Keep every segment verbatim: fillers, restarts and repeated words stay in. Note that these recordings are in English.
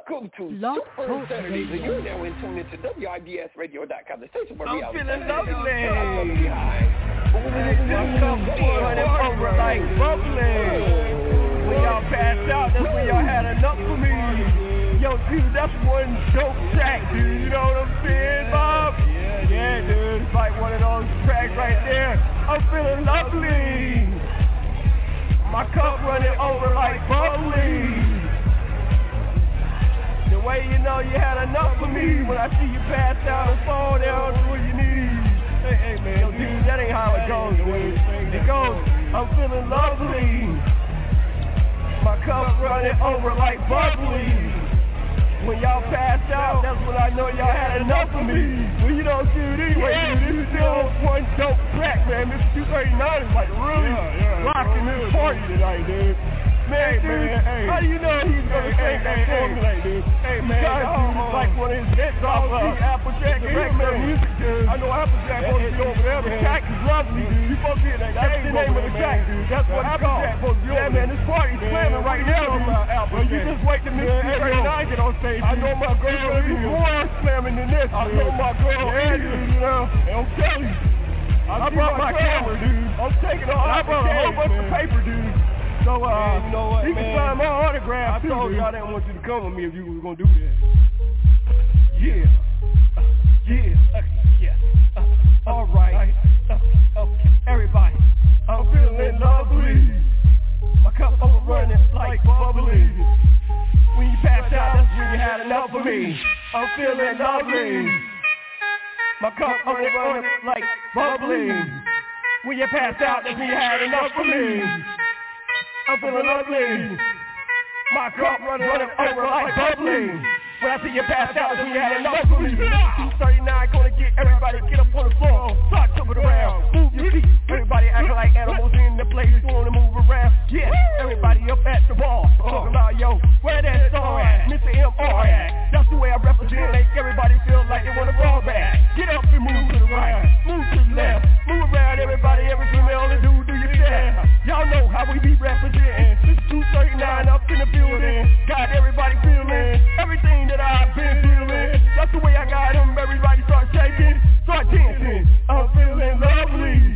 Welcome to Love Super Saturdays, and you're now in tune into W I B S radio dot com, the station where we I'm are. feeling lovely. Over like bubbling. When y'all passed out, that's when y'all had enough for me. Yo, dude, that's one dope track, dude. You know what I'm saying, Bob? Yeah, yeah, dude. It's like one of those tracks right there. I'm feeling lovely. My cup running over like bubbly. The way you know you had enough for me when I see you pass out and fall down to where you need. Hey, hey, man, yo, dude, that ain't how it goes, dude. It goes, I'm feeling lovely. My cup running over like bubbly. When y'all passed out, that's when I know y'all had enough of me. Well, you know, dude, anyway, dude, this is still one dope track, man. This two thirty-nine is like really yeah, yeah, rocking this party tonight, dude. Man, dude, man, hey. How do you know he's gonna sing that song tonight, dude? Hey, man, God, dude, it's like one of his hits off of Applejack and regular music, dude. I know Applejack supposed to be over there. The track is lovely, dude. You supposed to be in that. That's the name of the track, dude. That's what Applejack supposed to be over. Yeah, man, this party's slamming right now, dude. Well, you just wait to meet two thirty-nine get on stage. I know my girl gonna be more slamming than this. I know my girl is, you know. And I'm telling you, I brought my camera, dude. I'm taking all. I brought a whole bunch of paper, dude. So, uh, man, you know what, you man? Can sign my autograph, I too, told you I didn't want you to come with me if you was gonna do that. Yeah. Uh, yeah. Uh, yeah. Uh, all right. Uh, okay. Everybody, I'm feeling lovely. My cup overrunning like bubbly. When you passed out, that's when you had enough of me. I'm feeling lovely. My cup overrunning like bubbly. When you passed out, that's when you had enough of me. I'm feeling lovely. My cup running, running over like bubbly. When I see you pass out, that's when you had enough of me. two thirty-nine gonna get everybody get up on the floor. Start jumping around, move your feet. Everybody acting like animals in the place, wanna move around. Yeah, everybody up at the bar. Talking about, yo, where that song at? Mister M R at. That's the way I represent. Make everybody feel like they wanna fall back. Get up and move to the right, move to the left. Move around, everybody, every female and dude, do your step. Y'all know how we be representing. This two thirty-nine up in the building. Got everybody feeling everything that I've been feeling. That's the way I got them. Everybody start shaking, start dancing. I'm feeling lovely.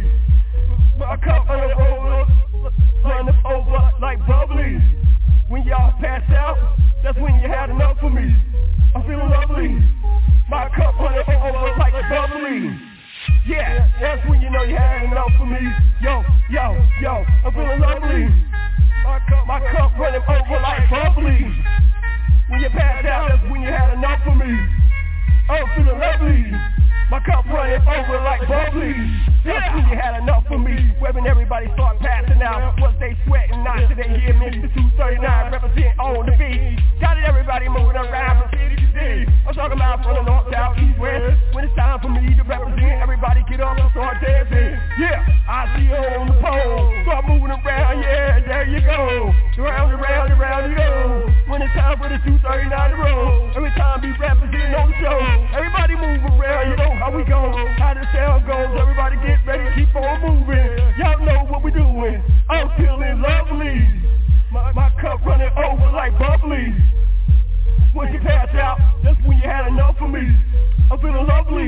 My cup running over, running over like bubbly. When y'all pass out, that's when you had enough of me. I'm feeling lovely. My cup running over like bubbly. Yeah, that's when you know you had enough of me. Yo, yo, yo, I'm feeling lovely. My cup, my cup running over like bubbly. When you passed out, that's when you had enough of me. I'm feeling lovely. My cup running over like bubbly. That's when you had enough of me. When everybody start passing out, was they sweating not till they hear me? The two thirty-nine represent on the beat. Got it, everybody moving around from city to city. I'm talking about from the north, south, east, west. When it's time for me to represent, everybody get up and start dancing. Yeah, I see you on the pole. Start moving around, yeah, there you go. Round and round and round you go. When it's time for the two thirty-nine to roll. Every time we represent on the show. Everybody move around, you know how we go. How the sound goes, everybody get ready, keep on moving. Y'all know what we doing. I'm feeling lovely. My, my cup running over like bubbly. When you pass out, that's when you had enough of me. I'm feeling lovely.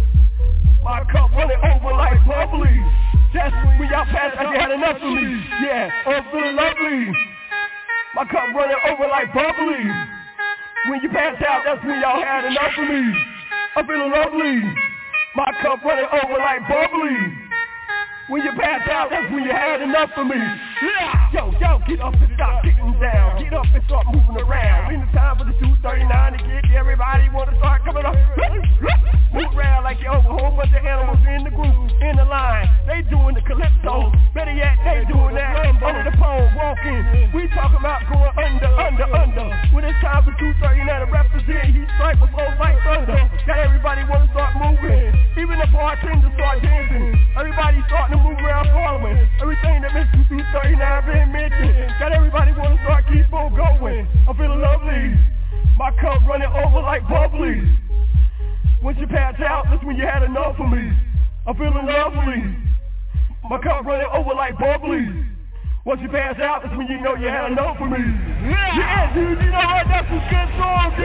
My cup running over like bubbly. That's when y'all pass out, you had enough of me. Yeah, I'm feeling lovely. My cup running over like bubbly. When you pass out, that's when y'all had enough of me. I'm feeling lovely. My cup running over like bubbly. When you pass out, that's when you had enough of me. Yeah. Yo, yo, get up and stop getting down. Get up and start moving around. When it's time for the two thirty-nine to get everybody wanna start coming up. Move around like you over a whole bunch of animals in the group, in the line. They doing the calypso. Better yet, they doing that under the pole, walking. We talking about going under, under, under. When it's time for two thirty-nine to represent, he strike with flows like thunder. Got everybody wanna start moving. Even the bartenders start dancing. Everybody starting to move around following everything that Mister two thirty-nine been mentioned. Got everybody wanna start keep on going. I'm feeling lovely. My cup running over like bubbly. Once you pass out, that's when you had enough of me. I'm feeling lovely. My cup running over like bubbly. Once you pass out, that's when you know you had enough of me. Yeah, yeah dude, you know what? That's a good song,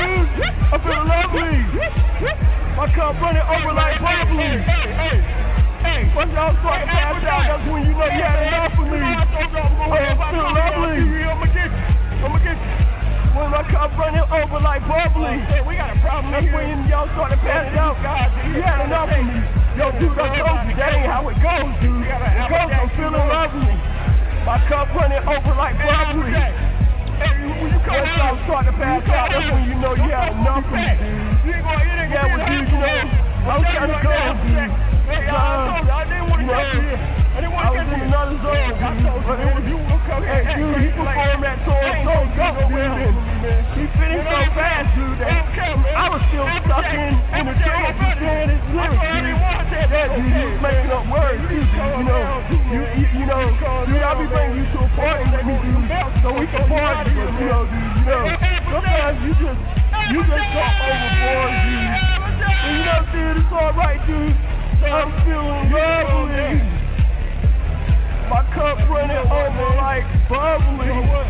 like bubbly. Hey, we got a problem. That's when y'all started passing out. You had enough of me. Yo, dude, I told you, that ain't how it goes, dude. It goes, I'm feeling lovely. My cup running over like bubbly. Hey, when you come Once y'all start to pass out, that's when you know you had enough of me, dude. Yeah, well, dude, you know, I was trying to go, dude. Hey, I didn't want to go here. I didn't want to get in another zone, dude. But it was you. Hey, dude, he performed that tour so dope, dude. He finished so fast, dude. I was still stuck in, in the trance, saying his lyrics, dude. Yeah, dude, he was making up words, too, dude. You know, you, you, you know, dude, I'll be bringing you to a party with me, dude, so we can party, you know, dude, you know. Sometimes you just, you just go overboard, dude. And you know, dude, it's alright, dude. I'm feeling lovely. My cup running over like bubbly.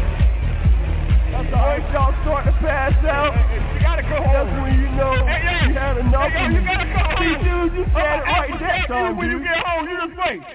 Once y'all start to pass out, you gotta go home. That's when you know hey, hey, you had enough hey, of you me. gotta go home. See, dude, you said it right that time, When dude. you get home, you just wait.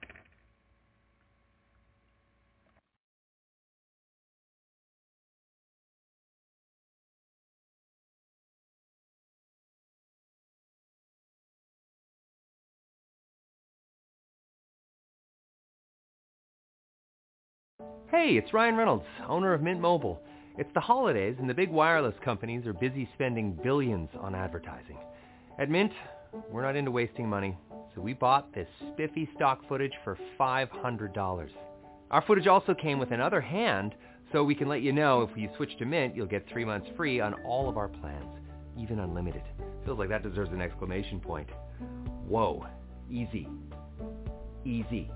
Hey, it's Ryan Reynolds, owner of Mint Mobile. It's the holidays and the big wireless companies are busy spending billions on advertising. At Mint, we're not into wasting money, so we bought this spiffy stock footage for five hundred dollars. Our footage also came with another hand, so we can let you know if you switch to Mint, you'll get three months free on all of our plans, even unlimited. Feels like that deserves an exclamation point. Whoa, easy. Easy.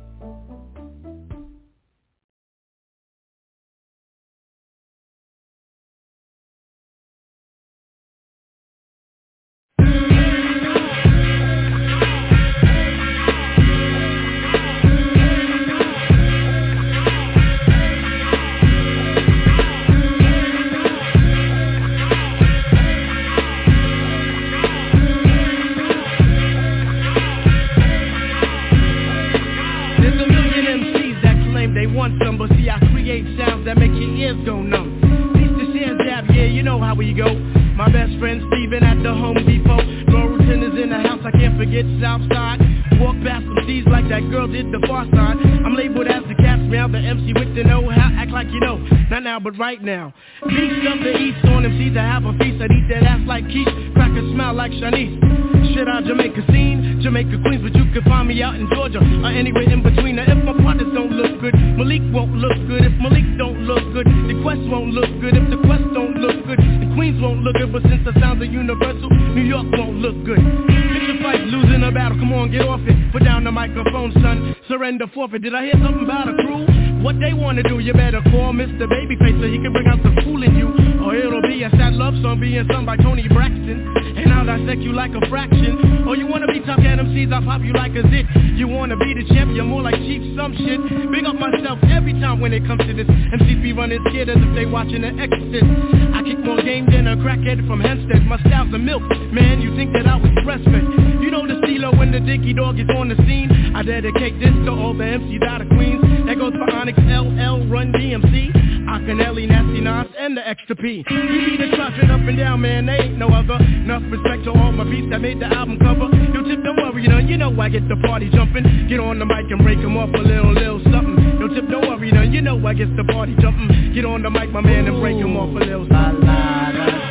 But see, I create sounds that make your ears go numb. Piece to share jab, yeah, you know how we go. My best friend Steven at the Home Depot. Laurelton is in the house, I can't forget Southside. Walk past some C's like that girl did the far side. I'm labeled as the cat's meow, the M C with the know-how. Act like you know, not now but right now. Beast of the East on M Cs, I have a feast. I'd eat that ass like quiche, crack a smile like Shanice. Shit out Jamaica scene, Jamaica Queens, but you can find me out in Georgia or anywhere in between. Now if my partners don't look good, Malik won't look good. If Malik don't look good, the Quest won't look good. If the Quest don't look good, the Queens won't look good. But since the sounds are universal, New York won't look good. It's a fight, losing a battle, come on, get off it. Put down the microphone, son, surrender forfeit. Did I hear something about a crew? What they wanna do, you better call Mister Babyface so he can bring out the fool in you. Or it'll be a sad love song being sung by Tony Braxton, and I'll dissect you like a fraction. Or you wanna be tough at M Cs, I'll pop you like a zit. You wanna be the champ, you're more like Chief some shit. Big up myself every time when it comes to this. M C be running scared as if they watching The Exorcist. I kick more game than a crackhead from Hempstead. My style's a milk, man, you think that I was breastfed. You know the CeeLo when the Dicky Dog is on the scene. I dedicate this to all the M Cs out of Queens. That goes for Onyx, L L, Run D M C, Akinelli, Nasty Nas, and the Extra P. We be the traffic up and down, man, they ain't no other. Enough respect to all my beats that made the album cover. Yo, Tip, don't worry, you know, you know I get the party jumping. Get on the mic and break 'em off a little, little something. Yo, Tip, don't worry, you know, you know I get the party jumping. Get on the mic, my man, and break 'em off a little something. La, la, la, la.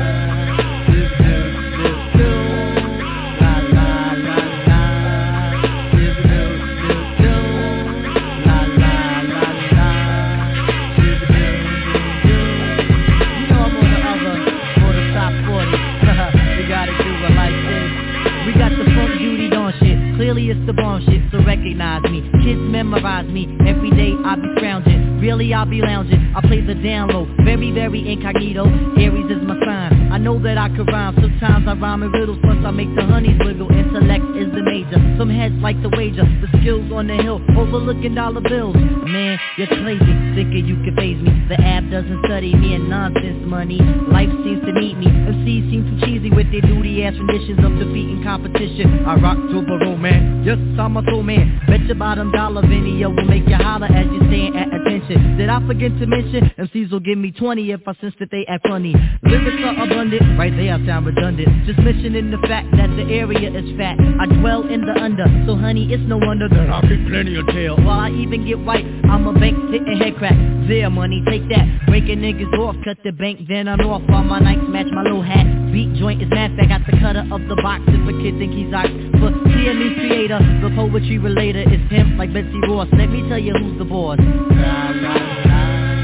Clearly it's the bomb shit, so recognize me. Kids memorize me, every day I be scrounging. Really I be lounging, I play the down low, very very incognito. Aries is my sign, I know that I could rhyme. Sometimes I rhyme in riddles, plus I make the honeys wiggle. Intellect is the major. Some heads like to wager. The skills on the hill, overlooking dollar bills. Man, you're crazy, thinking you can phase me. The app doesn't study me and nonsense money. Life seems to need me. M Cs seem too cheesy with their duty ass renditions of defeating competition. I rock to Baro, man. Yes, I'm a soul man. Bet your bottom dollar video will make you holler as you're staying at attention. Did I forget to mention? M Cs will give me twenty if I sense that they act funny. Lyrics are abundant, right there I sound redundant. Just mentioning the fact that the area is fat. I dwell in the under, so honey, it's no wonder that I get plenty of tail. While I even get white, I'm a bank hitting head crack. There, money, take that. Breaking niggas off, cut the bank, then I'm off. While my Nikes match my little hat. Beat joint is mad fat, got the cutter of the box. If a kid think he's ox, but clear me creator, the poetry relator is pimp like Betsy Ross. Let me tell you who's the boss. La, la, la.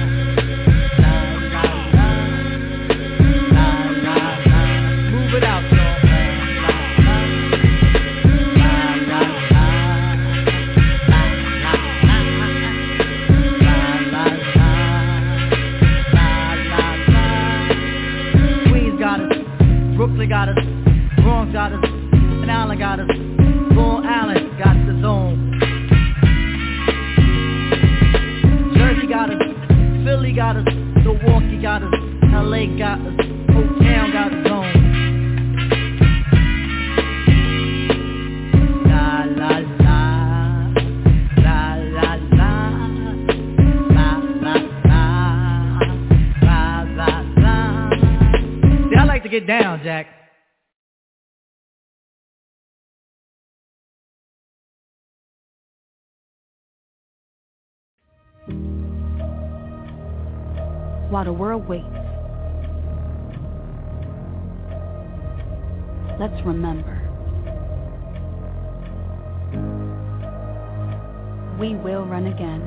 Brooklyn got us, Bronx got us, and Allen got us, Long Island got the zone. Jersey got us, Philly got us, Milwaukee got us, L A got us, Oak Town got us zone. La la la, la la la, la la la, la la la. See, I like to get down, Jack. While the world waits, let's remember, we will run again.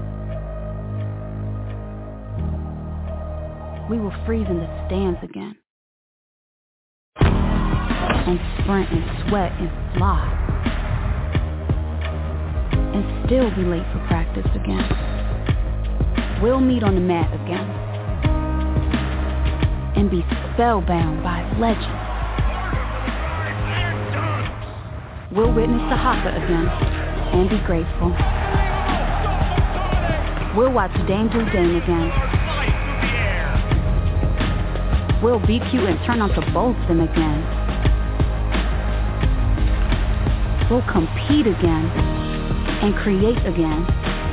We will freeze in the stands again, and sprint and sweat and fly, and still be late for practice again. We'll meet on the mat again, and be spellbound by legend. We'll witness the haka again, and be grateful. We'll watch Dangerous Game again. We'll be cute and turn on to Bolston again. We'll compete again, and create again.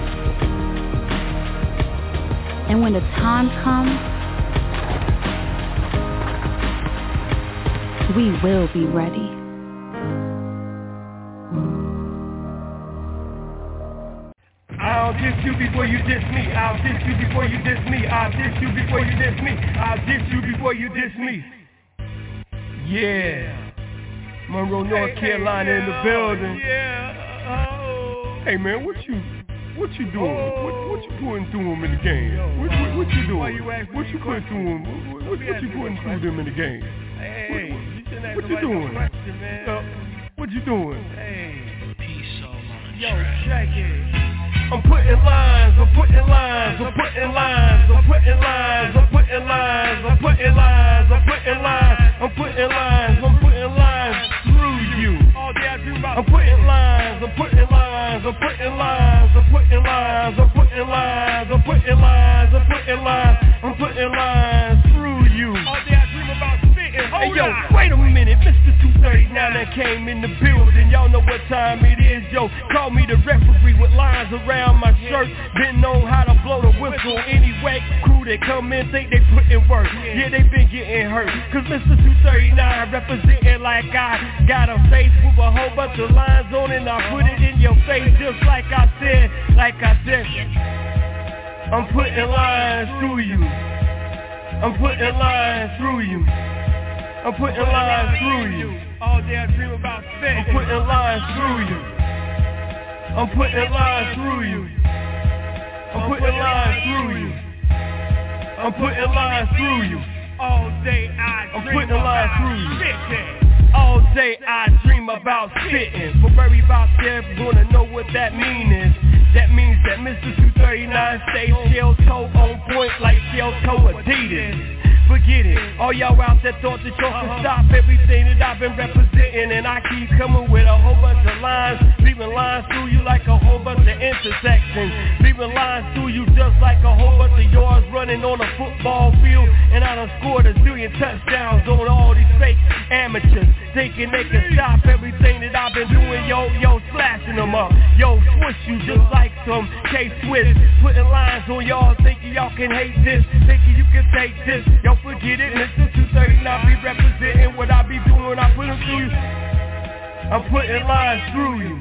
And when the time comes, we will be ready. I'll diss you before you diss me. I'll diss you before you diss me. I'll diss you before you diss me. I'll diss you before you diss me. Yeah. Monroe, North hey, Carolina hey, yeah, in the building. Yeah. Oh. Hey man, what you what you doing? Oh. What, what you putting through them in the game? Yo, what, what, what you doing? You what you putting through them? What, what, what you putting through them in the game? Hey, what, what, what you doing? Question, man. Uh, what you doing? Hey, peace all on the Yo, track. Check it. I'm putting lines, I'm putting lines, I'm putting lines, I'm putting lines, I'm putting lines, I'm putting lines, I'm putting lines, I'm putting lines, I'm putting lines through you. I'm putting lines, I'm putting lines, I'm putting lines, I'm putting lines, I'm putting lines, I'm putting lines, I'm putting lines, I'm putting lines through you. All day I dream about spitting. Hey yo, wait a minute, Mister two thirty-nine that came in the building. Y'all know what time it is, yo. Call me the referee with lines around my shirt. Been known how to blow the whistle. Anyway, crew that come in think they put in work. Yeah, they been getting hurt. Cause Mister two thirty-nine representing like I got a face with a whole bunch of lines on it. And I put it in your face just like I said, like I said. I'm putting lines through you. I'm putting lines through you. I'm putting lines through you. All day I dream about spitting. I'm putting lines through you. I'm putting lines through you. I'm putting lines through you. I'm putting lines through you. All day I dream about spitting. All day I dream about spitting. For everybody there wanna know what that mean is. That means that Mister two thirty-nine stays shell toe on point like shell toe Adidas. forget it. All y'all out there thought that y'all could stop everything that I've been representing, and I keep coming with a whole bunch of lines, leaving lines through you like a whole bunch of intersections, leaving lines through you just like a whole bunch of yards running on a football field, and I done scored a zillion touchdowns on all these fake amateurs, thinking they can stop everything that I've been doing. Yo, yo, slashing them up, yo, switch you just like some K-Swiss, putting lines on y'all, thinking y'all can hate this, thinking you can take this. Yo, forget it, Mister two thirty-nine be representing what I be doing. I put them through you. I'm putting lines through you.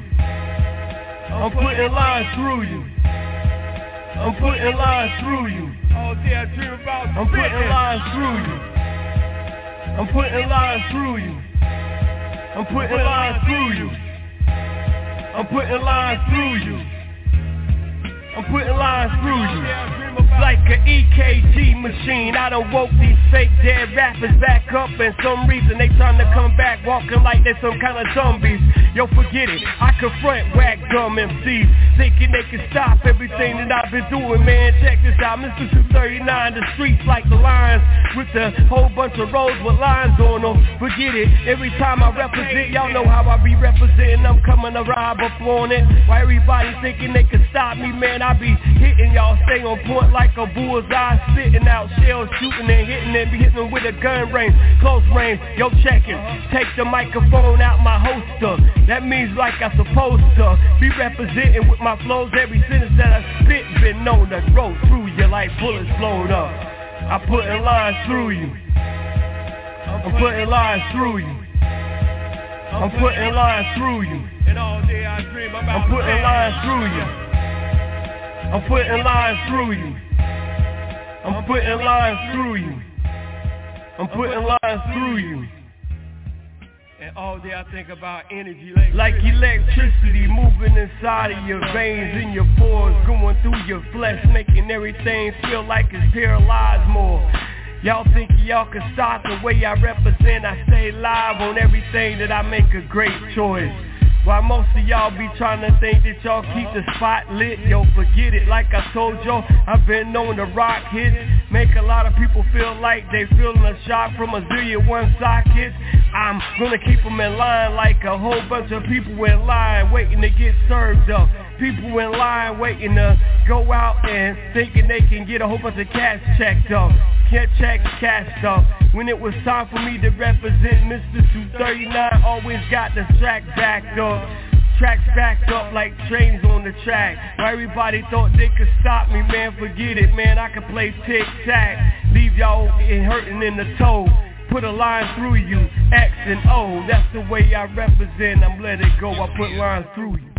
I'm putting lines through you. I'm putting lines through you. All day I dream about I'm putting lines through you. I'm putting lines through you. I'm putting lines through you. I'm putting lines through you. I'm putting lines through you. Like a E K G machine, I done woke these fake dead rappers back up, and some reason they trying to come back walking like they some kind of zombies. Yo, forget it, I confront whack dumb M Cs, thinking they can stop everything that I've been doing, man. Check this out, Mister two thirty-nine, the streets like the lines, with a whole bunch of roads with lines on them. Forget it, every time I represent, y'all know how I be representing, I'm coming to rob up on it. Why everybody thinking they can stop me, man, I be hitting y'all, stay on point like a bullseye, spitting out shells, shooting and hitting and be hitting them with a gun range, close range. Yo, check it, take the microphone out my holster. That means like I supposed to be representing with my flows. Every sentence that I spit been known to roll through you like bullets blown up. I'm putting lines through you. I'm putting lines through you. I'm putting lines through you. And all day I dream about I'm putting lines through you. I'm putting lines through you. I'm putting lines through you. I'm putting lines through you. And all day I think about energy like, like electricity moving inside of your veins, in your pores, going through your flesh, making everything feel like it's paralyzed more. Y'all think y'all can stop the way I represent? I stay live on everything that I make a great choice. While most of y'all be trying to think that y'all keep the spot lit, yo, forget it. Like I told y'all, I've been known to rock hits, make a lot of people feel like they feeling a shock from a zillion one sockets. I'm gonna keep them in line like a whole bunch of people in line waiting to get served up. People in line waiting to go out and thinking they can get a whole bunch of cash checked up. Can't check cashed up. When it was time for me to represent, Mister two thirty-nine always got the track backed up. Tracks backed up like trains on the track. Why everybody thought they could stop me, man, forget it, man. I could play tic-tac, leave y'all hurting in the toe. Put a line through you, X and O. That's the way I represent, I'm let it go. I put lines through you.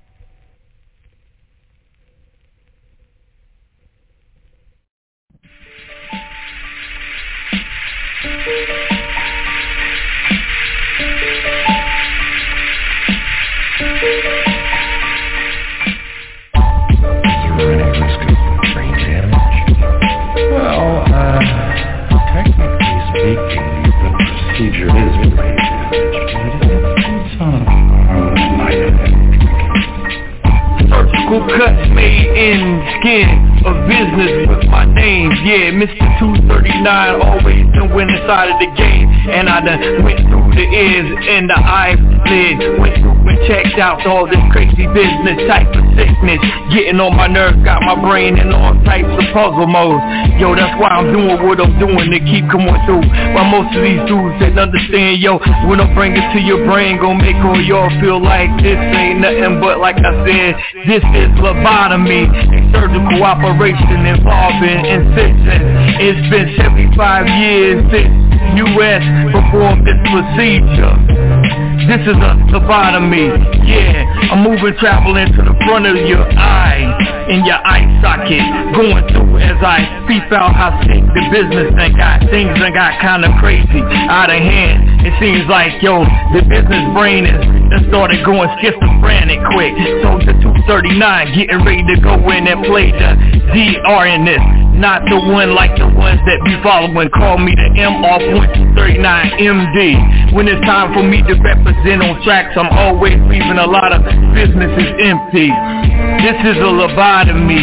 Well, uh, technically speaking, the procedure is brain damage, but it's on a harmless light. Surgical cuts made in skin of business with my name, yeah, Mister two thirty-nine, always been winning side of the game. And I done went through the ears and the eyelid, went through and checked out all this crazy business type of sickness, getting on my nerves, got my brain in all types of puzzle modes. Yo, that's why I'm doing what I'm doing, to keep coming through. While most of these dudes didn't understand, yo, when I bring it to your brain, gon' make all y'all feel like this ain't nothing but, like I said, this is lobotomy, a surgical operation involving incision. It's been seventy-five years since U S performed this procedure. This is a lobotomy, yeah. I'm moving, traveling to the front of your eye, in your eye socket, going through as I peep out how sick the business done got. Things done got kinda crazy, out of hand. It seems like, yo, the business brain is done started going schizophrenic quick. So the two thirty-nine getting ready to go in and play the D R in this. Not the one like the ones that be following. Call me the M R two thirty-nine M D. When it's time for me to represent on tracks, I'm always leaving a lot of businesses empty. This is a lobotomy.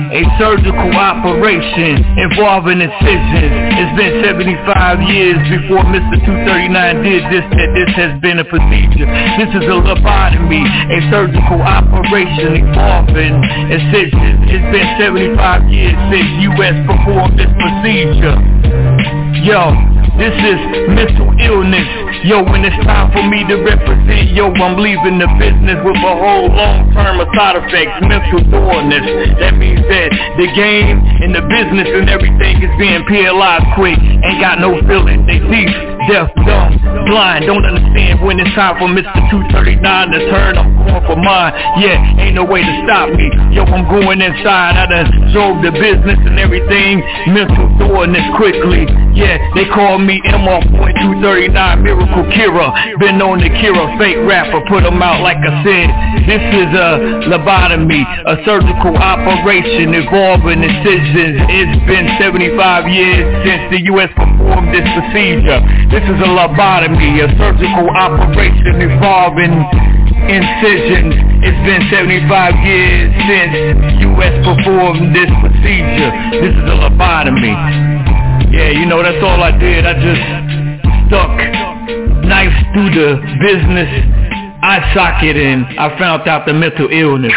a surgical operation involving incisions. It's been seventy-five years before Mister two thirty-nine did this, that this has been a procedure. This is a lobotomy, a surgical operation involving incisions. It's been seventy-five years since U S performed this procedure. Yo, this is mental illness. Yo, when it's time for me to represent, yo, I'm leaving the business with a whole long term of side effects, mental soreness. That means that the game and the business and everything is being paralyzed quick. Ain't got no feeling. They deaf, deaf, dumb, blind, don't understand when it's time for Mister two thirty-nine to turn. I'm going for mine. Yeah, ain't no way to stop me. Yo, I'm going inside. I done drove the business and everything. Mental soreness quickly. Yeah, they call me M R two thirty-nine Miracle Kira. Been known to cure a fake rapper, put him out like I said. This is a lobotomy, a surgical operation involving incisions. It's been seventy-five years since the U S performed this procedure. This is a lobotomy, a surgical operation involving incisions. It's been seventy-five years since U S performed this procedure. This is a lobotomy. Yeah, you know, that's all I did. I just stuck knives through the business eye socket and I found out the mental illness.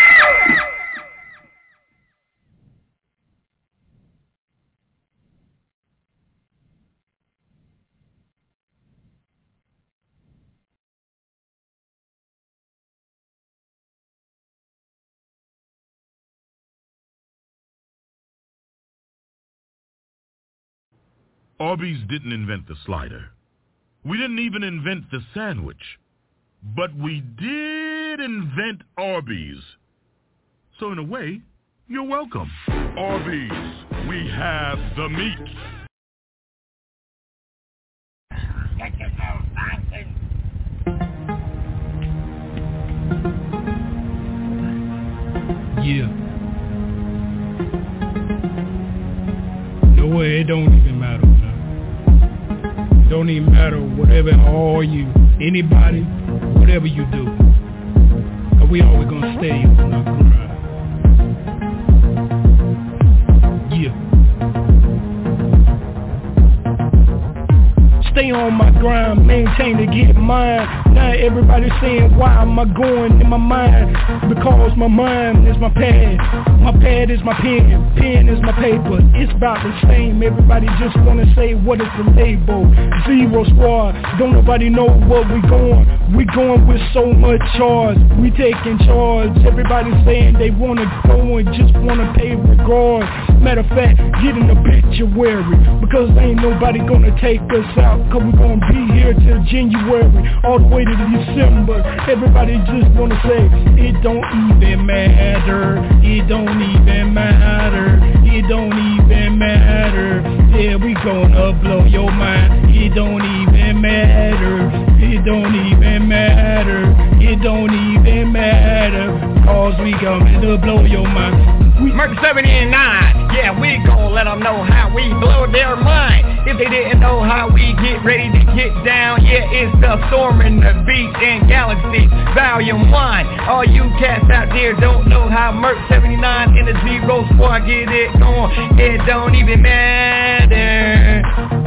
Arby's didn't invent the slider. We didn't even invent the sandwich. But we did invent Arby's. So in a way, you're welcome. Arby's, we have the meat. Yeah. No way, it don't even matter. Don't even matter whatever are you, anybody, whatever you do. Cause we always gonna stay on our grind. Yeah. Stay on my grind, maintain to get mine. Now everybody saying why am I going in my mind? Because my mind is my pad, my pad is my pen, pen is my paper. It's about the same, everybody just wanna say what is the label. Zero squad, don't nobody know where we going. We going with so much charge, we taking charge. Everybody saying they wanna go and just wanna pay regard. Matter of fact, get in the obituary, because ain't nobody gonna take us out. Cause we gonna be here till January, all the way to December. Everybody just wanna say, it don't even matter, it don't even matter, it don't even matter. Yeah, we gonna blow your mind. It don't even matter, it don't even matter, it don't even matter. Cause we coming to blow your mind. Merc seventy-nine, yeah, we gon' let them know how we blow their mind. If they didn't know how we get ready to get down, yeah, it's the Storm in the Beat and Galaxy Volume one. All you cats out there don't know how Merc seventy-nine in the Zero Squad get it going. It don't even matter.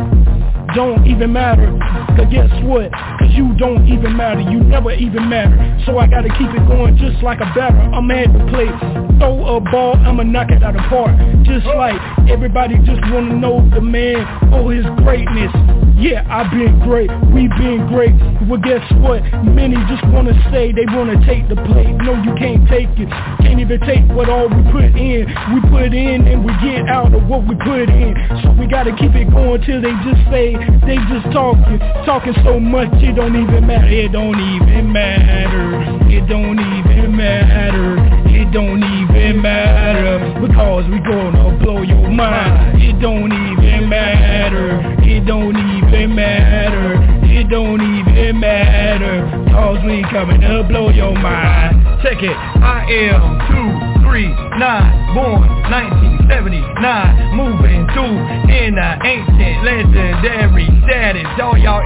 Don't even matter, cause guess what, cause you don't even matter, you never even matter. So I gotta keep it going just like a batter. I'm at the plate, throw a ball, I'ma knock it out of park. Just like everybody just wanna know the man, oh his greatness. Yeah, I've been great, we been great. Well guess what, many just wanna say they wanna take the plate. No, you can't take it, can't even take what all we put in. We put in and we get out of what we put in. So we gotta keep it going till they just say, they just talking, talking so much it don't even matter. It don't even matter, it don't even matter, it don't even matter. Because we gonna blow your mind. It don't even matter, it don't even matter, it don't even matter. Cause we coming to blow your mind. Check it, I am two three nine, born nineteen seventy-nine, moving through in the ancient legendary status. All y'all M Cs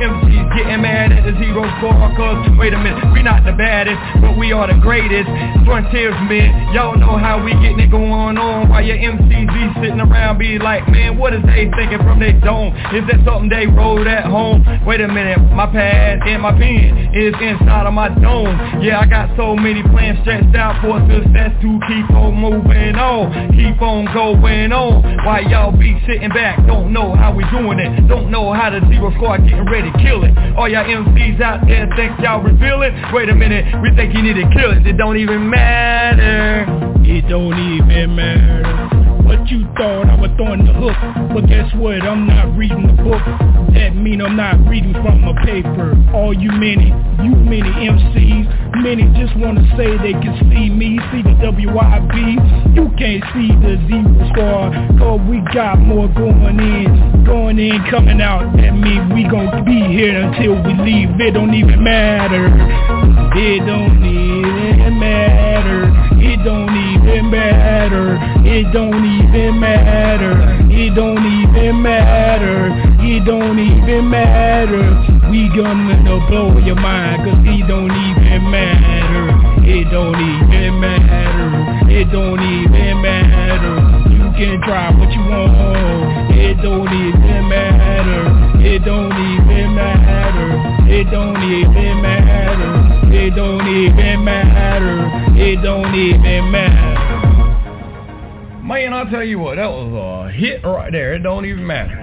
getting mad at the zero score, cause wait a minute, we not the baddest, but we are the greatest. Frontiersmen, y'all know how we getting it going on, while your M Cs be sitting around be like, man, what is they thinking from their dome? Is that something they wrote at home? Wait a minute, my pad and my pen is inside of my dome. Yeah, I got so many plans stretched out for success to keep on moving on, keep on going on, while y'all be sitting back, don't know how we doing it, don't know how the zero squad getting ready to kill it. All y'all M Cs out there think y'all reveal it? Wait a minute, we think you need to kill it. It don't even matter. It don't even matter what you thought I was throwing the hook, but guess what? I'm not reading the book. That mean I'm not reading from a paper. All you many, you many M Cs, many just wanna say they can see me, see the W I B. You can't see the zero squad, cause we got more going in, going in, coming out. That mean we gon' be here until we leave. It don't even matter. It don't even matter. It don't even matter. It don't even matter. It don't even matter. It don't even matter. We gonna blow your mind, cause it don't even matter. It don't even matter. It don't even matter. You can try what you want. It don't even matter. It don't even matter. It don't even matter. It don't even matter. It don't even matter. Man, I'll tell you what, that was a hit right there. It don't even matter.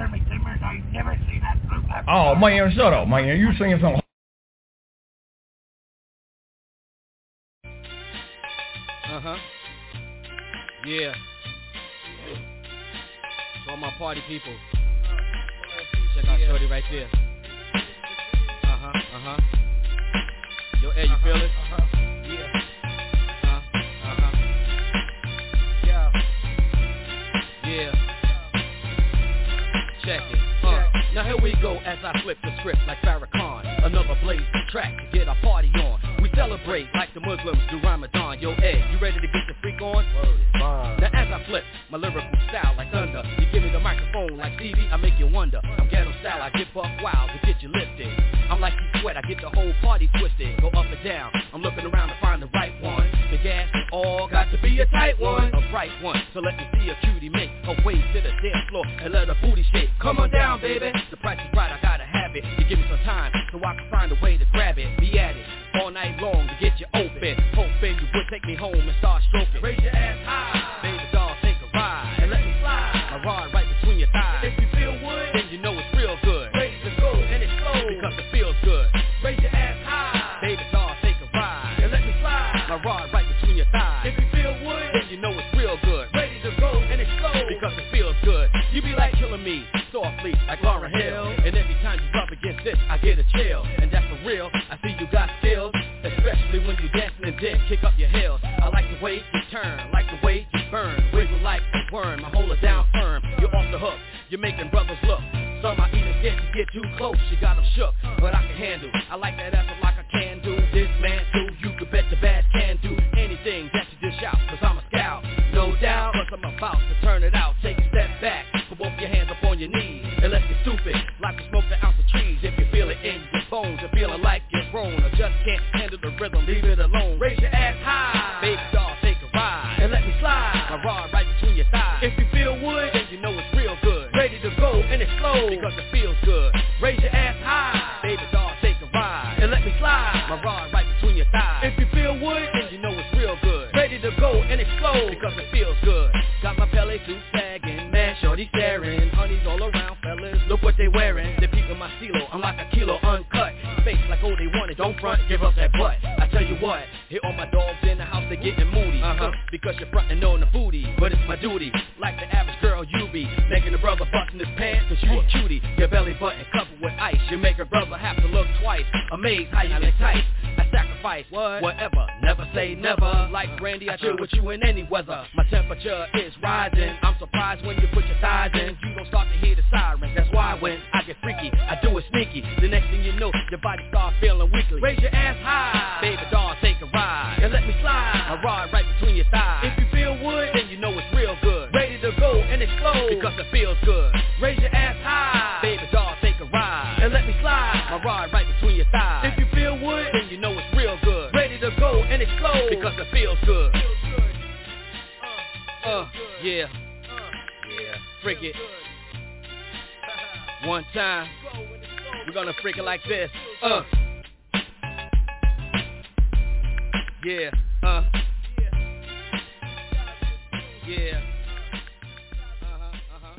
Oh, man, shut up, man. You singing something. Uh-huh. Yeah. To all my party people. Check out Shorty right there. Uh-huh, uh-huh. Yo, Ed, you uh-huh, feel it? Uh-huh. Yeah. Uh-huh, uh-huh. Yeah. Yeah. Check it. Uh. Now here we go as I flip the script like Farrakhan. Another blazing track to get our party on. We celebrate like the Muslims do Ramadan. Yo, Ed, you ready to get the freak on? Now as I flip my lyrical style like thunder, you give me the microphone like Stevie, I make you wonder. I'm ghetto style, I get buck wild to get you lifted. I'm like you sweat, I get the whole party twisted. Go up and down, I'm looking around to find the right one. The gas and all got to be a tight one, a bright one. So let me see a cutie make her way to the dance floor and let her booty shake. Come on down, baby. The price is right, I gotta have it. You give me some time so I can find a way to grab it. Be at it all night long to get you open. Hoping you would take me home and start stroking. Raise your ass high, baby doll, take a ride and let me slide my rod right between your thighs. If you feel wood, then you know it's real good. Ready to go and it's slow because it feels good. Raise your ass high, baby doll, take a ride and let me slide my rod right between your thighs. If you feel wood, then you know it's real good. Ready to go and it's slow because it feels good. You be like killing me softly like Lauryn Hill, and every time you rub against this, I get a chill. And that's for real, I see you got skills, especially when you dancing and then kick up your heels. I like the way you turn, like the way you burn, wiggle like a worm, I hold it down firm. You're off the hook, you're making brothers look. Some are even scared to get too close, you got them shook, but I can handle. I like that effort like I can do. This man too, you can bet the bad can do anything that you dish out, cause I'm a scout, no doubt. Cause I'm about to turn it out, take a step back, put both your hands up on your knees, and let's get stupid, like to smoke the ounce of trees. If you feel it in your bones, you're feeling like you're grown, or just can't handle the rhythm, leave it alone. Raise your ass high, baby doll, take a ride, and let me slide my rod right between your thighs. If you feel wood, then you know it's real good. Ready to go and it's slow because it feels good. Raise your ass high, baby doll, take a ride, and let me slide my rod right between your thighs. If you feel wood, then you know it's real good. Ready to go and it's slow because it feels good. Got my belly suit sagging, man, shorty staring, honeys all around, fellas, look what they wearing. They're peeping my CeeLo, I'm like a kilo uncut. Face like oh they want it, don't front, give up that butt. I tell you what, hit all my dogs in the house, they getting moody. Uh-huh, because you're frontin' on the booty, but it's my duty. Like the average girl you be, making a brother bustin' his pants, cause you a cutie. Your belly button covered with ice, you make a brother have to look twice. Amazed how you get tight, I sacrifice what? Whatever, never say never. Like Brandy, I chill with you in any weather. My temperature is rising, I'm surprised when you put your thighs in. You don't start to hear the sirens, that's why when I get freaky, I do it sneaky. The next thing you know, your body start feeling weakly. Raise your ass high, baby doll, take a ride, and let me slide my rod right between your thighs. If you feel wood, then you know it's real good. Ready to go and it's slow because it feels good. Raise your ass high, baby doll, take a ride, and let me slide my rod right between your thighs. If you feel wood, then you know it's real good. Ready to go and explode because it feels good. Uh, yeah. Yeah, freak it. One time, we're gonna freak it like this. Uh. Yeah, uh. Yeah. Uh-huh, uh-huh.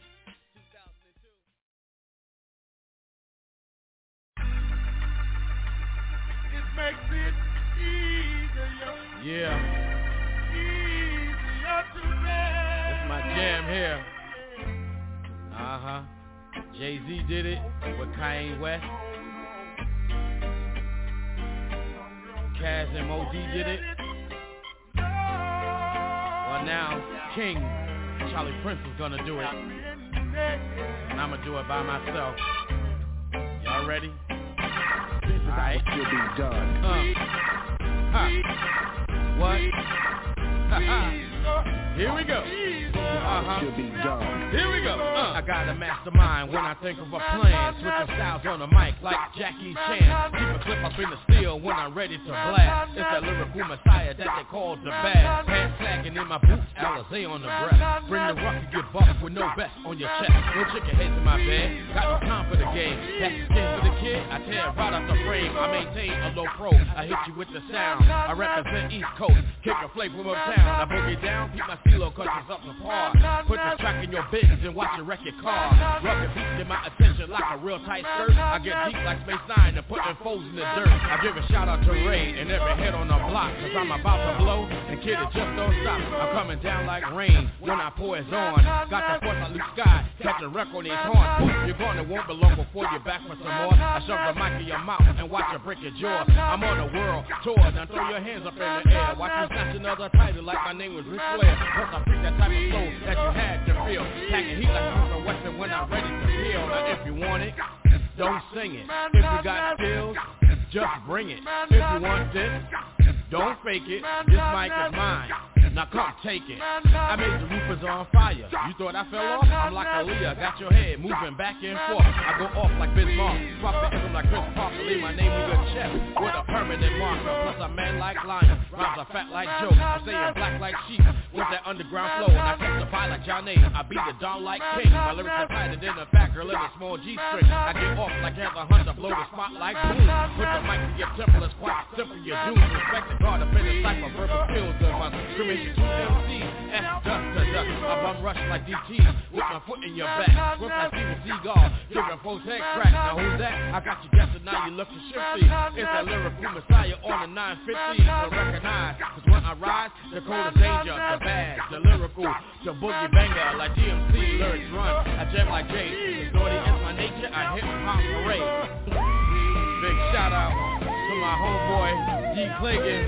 It makes it easier. Yeah. Easier to bear. That's my jam here. Uh-huh. Jay-Z did it with Kanye West. Kaz and Mo D did it. Well, now King Charlie Prince is gonna do it, and I'ma do it by myself. Y'all ready? All right. Will be done. Uh. Ha. What? Ha ha. Here we go. Uh-huh. Here we go. Uh. I got a mastermind when I think of a plan. Switching styles on the mic like Jackie Chan. Keep a clip up in the steel when I'm ready to blast. It's that lyrical messiah that they call the bad. Pants sagging in my boots, Alizé on the breath. Bring the rough, you get buffed with no vest on your chest. No chicken heads in my bed. Got no time for the game. That's the skin for the kid. I tear it right off the frame. I maintain a low pro. I hit you with the sound. I represent East Coast. Kick a flavor of town. I boogie down. Keep my CeeLo countries up to par. Put the track in your business and watch it wreck your car. Rub the beats in my attention like a real tight skirt. I get deep like Space Nine and putting foes in the dirt. I give a shout out to Ray and every head on the block, cause I'm about to blow and kid, it just don't stop. I'm coming down like rain when I pour it on. Got the force like Luke Sky, catch a wreck on his horn. You're gonna won't belong before you're back for some more. I shove the mic in your mouth and watch it break your jaw. I'm on a world tour, now throw your hands up in the air. Watch me snatch another title like my name was Ric Flair. Plus I freak that type of flow that you had to feel. Packing heat like Smith and Wesson when I'm ready to peel. Now if you want it, don't sing it. If you got skills, just bring it. If you want this, don't fake it. This mic is mine. Now come take it. I made the roofers on fire. You thought I fell off? I'm like Aaliyah. Got your head moving back and forth. I go off like Bismarck. Drop the ism like Chris Parker. Leave my name in your chest with a permanent marker. Plus a man like Lion. Rhymes are fat like Joe. I'm saying black like sheep with that underground flow. And I testify like John A. I beat the dawn like King. My lyrics are tighter than a fat girl in a small G string. I get off like Heather Hunter. Blow the spot like boom. Put the mic to your temple. It's quite simple. You do respect the God up in the cypher. Verbal skills of my scrimmage. Two M C, F dust to dust. I bum rush like D T with my foot in your back. Swift like Steven Seagal, giving folks head crack. Now who's that? I got you guessing, now you looking shifty. It's that lyrical messiah on the nine fifty. So recognize, cause when I ride, the code of danger, the bad, the lyrical, the boogie banger, like D M C, lyrics run. I jam like Jay, cause naughty is my nature, I hip hop parade. Big shout out to my homeboy, D. Clayton,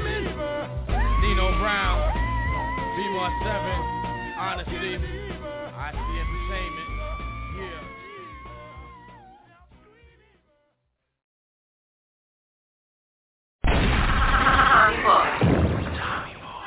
Nino Brown, B one seven, Honesty, I C Entertainment, yeah. Tommy Boy.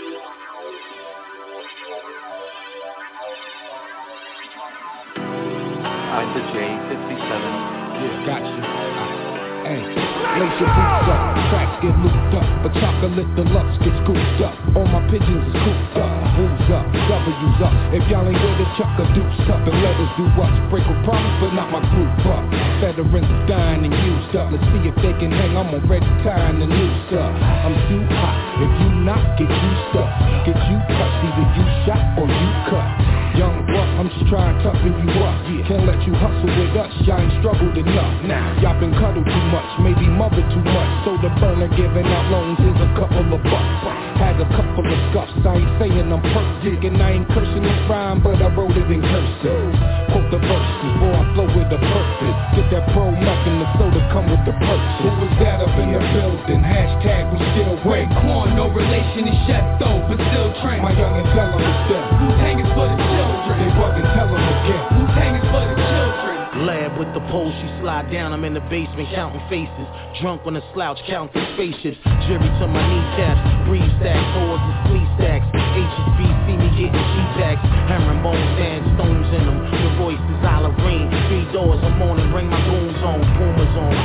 I to J fifty-seven. Yeah, gotcha. Hey, lace your boots up, tracks get looped up, but chocolate deluxe gets scooped up. All my pigeons is cooped up, who's up, W's up. If y'all ain't with it, chuck a deuce up and let us do us. Break a promise, but not my group up. Veterans dying and used up. Let's see if they can hang. I'm already tying the noose up. I'm too hot. If you not, get used up. Get you touched, either you shot or you cut. Young buck, I'm just trying to toughen you up. Yeah. Can't let you hustle with us, y'all ain't struggled enough. Now, y'all been cuddled too much, maybe mother too much. So the burner giving out loans is a couple of bucks. Had a couple of scuffs, I ain't saying I'm perfect. And I ain't cursing this rhyme, but I wrote it in cursive. Quote the verses, boy, I flow with the purpose. Get that pro mech and the soda come with the purchase. Who was that up in the building? Hashtag we still wait. Corn, no relation to Chef though, but still train. My youngin' tell him it's them. Wu-Tang is for the children. They buggin', tell them again. Wu-Tang is for the children. Lab with the pole, she slide down, I'm in the basement counting faces. Drunk on a slouch, counting spaceships. Jury to my kneecaps, breeze stacks, oars and flea stacks. H S B see me getting G-packs. Herringbone sandstones in them, the voice is Irene. Three doors, I'm on and bring my goons on. Pumas on,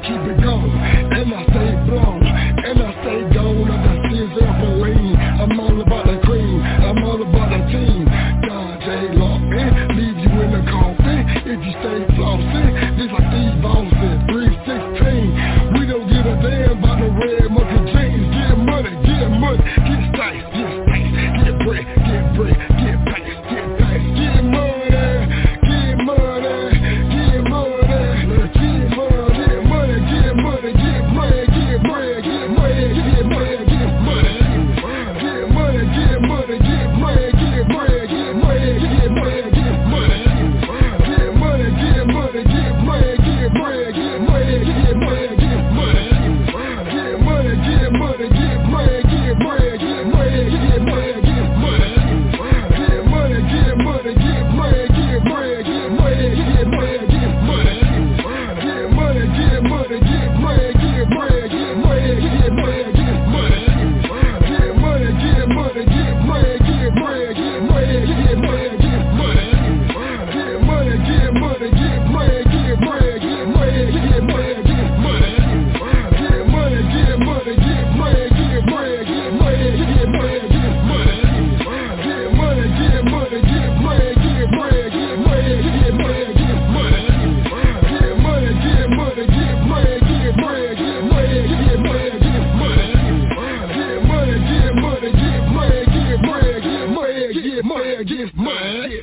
keep it going, and I stay blown, and I stay gone. I got tears up and lean. I'm all about the cream, I'm all about the team. God, J. Lawson, leave you in the coffin if you stay flossing. Just like these bosses, three sixteen. We don't give a damn about the red monkey jeans. Get money, get money, get stacks, get stacks, get bread, get bread, get packs, get packs, get money, get money, get money, get money, get money, get money, get bread, get bread, get money, get money, get money, get money, get money, get bread, get bread, get money, get money, get money, get money, get money, get bread, get bread, get money, get money, get money. Get money, get money, get bread, get bread, get money, get money, get money. Get money, get money, get bread, get bread, get money, get money, get money. Get money, get money, get bread, get bread, get money, get money, get money. Get money, get money, get bread, get bread, get money, get money, get money. Get money, get money, get bread, get bread, get money, get money, get money. Get money, get money, get bread, get bread, get money, get money, get money. Get money, get money, get bread, get bread, get money, get money, get money. Get money, get money, get bread, get bread, get money, get money, get money. Get money, get money, get bread, get bread, get money, get money, get money.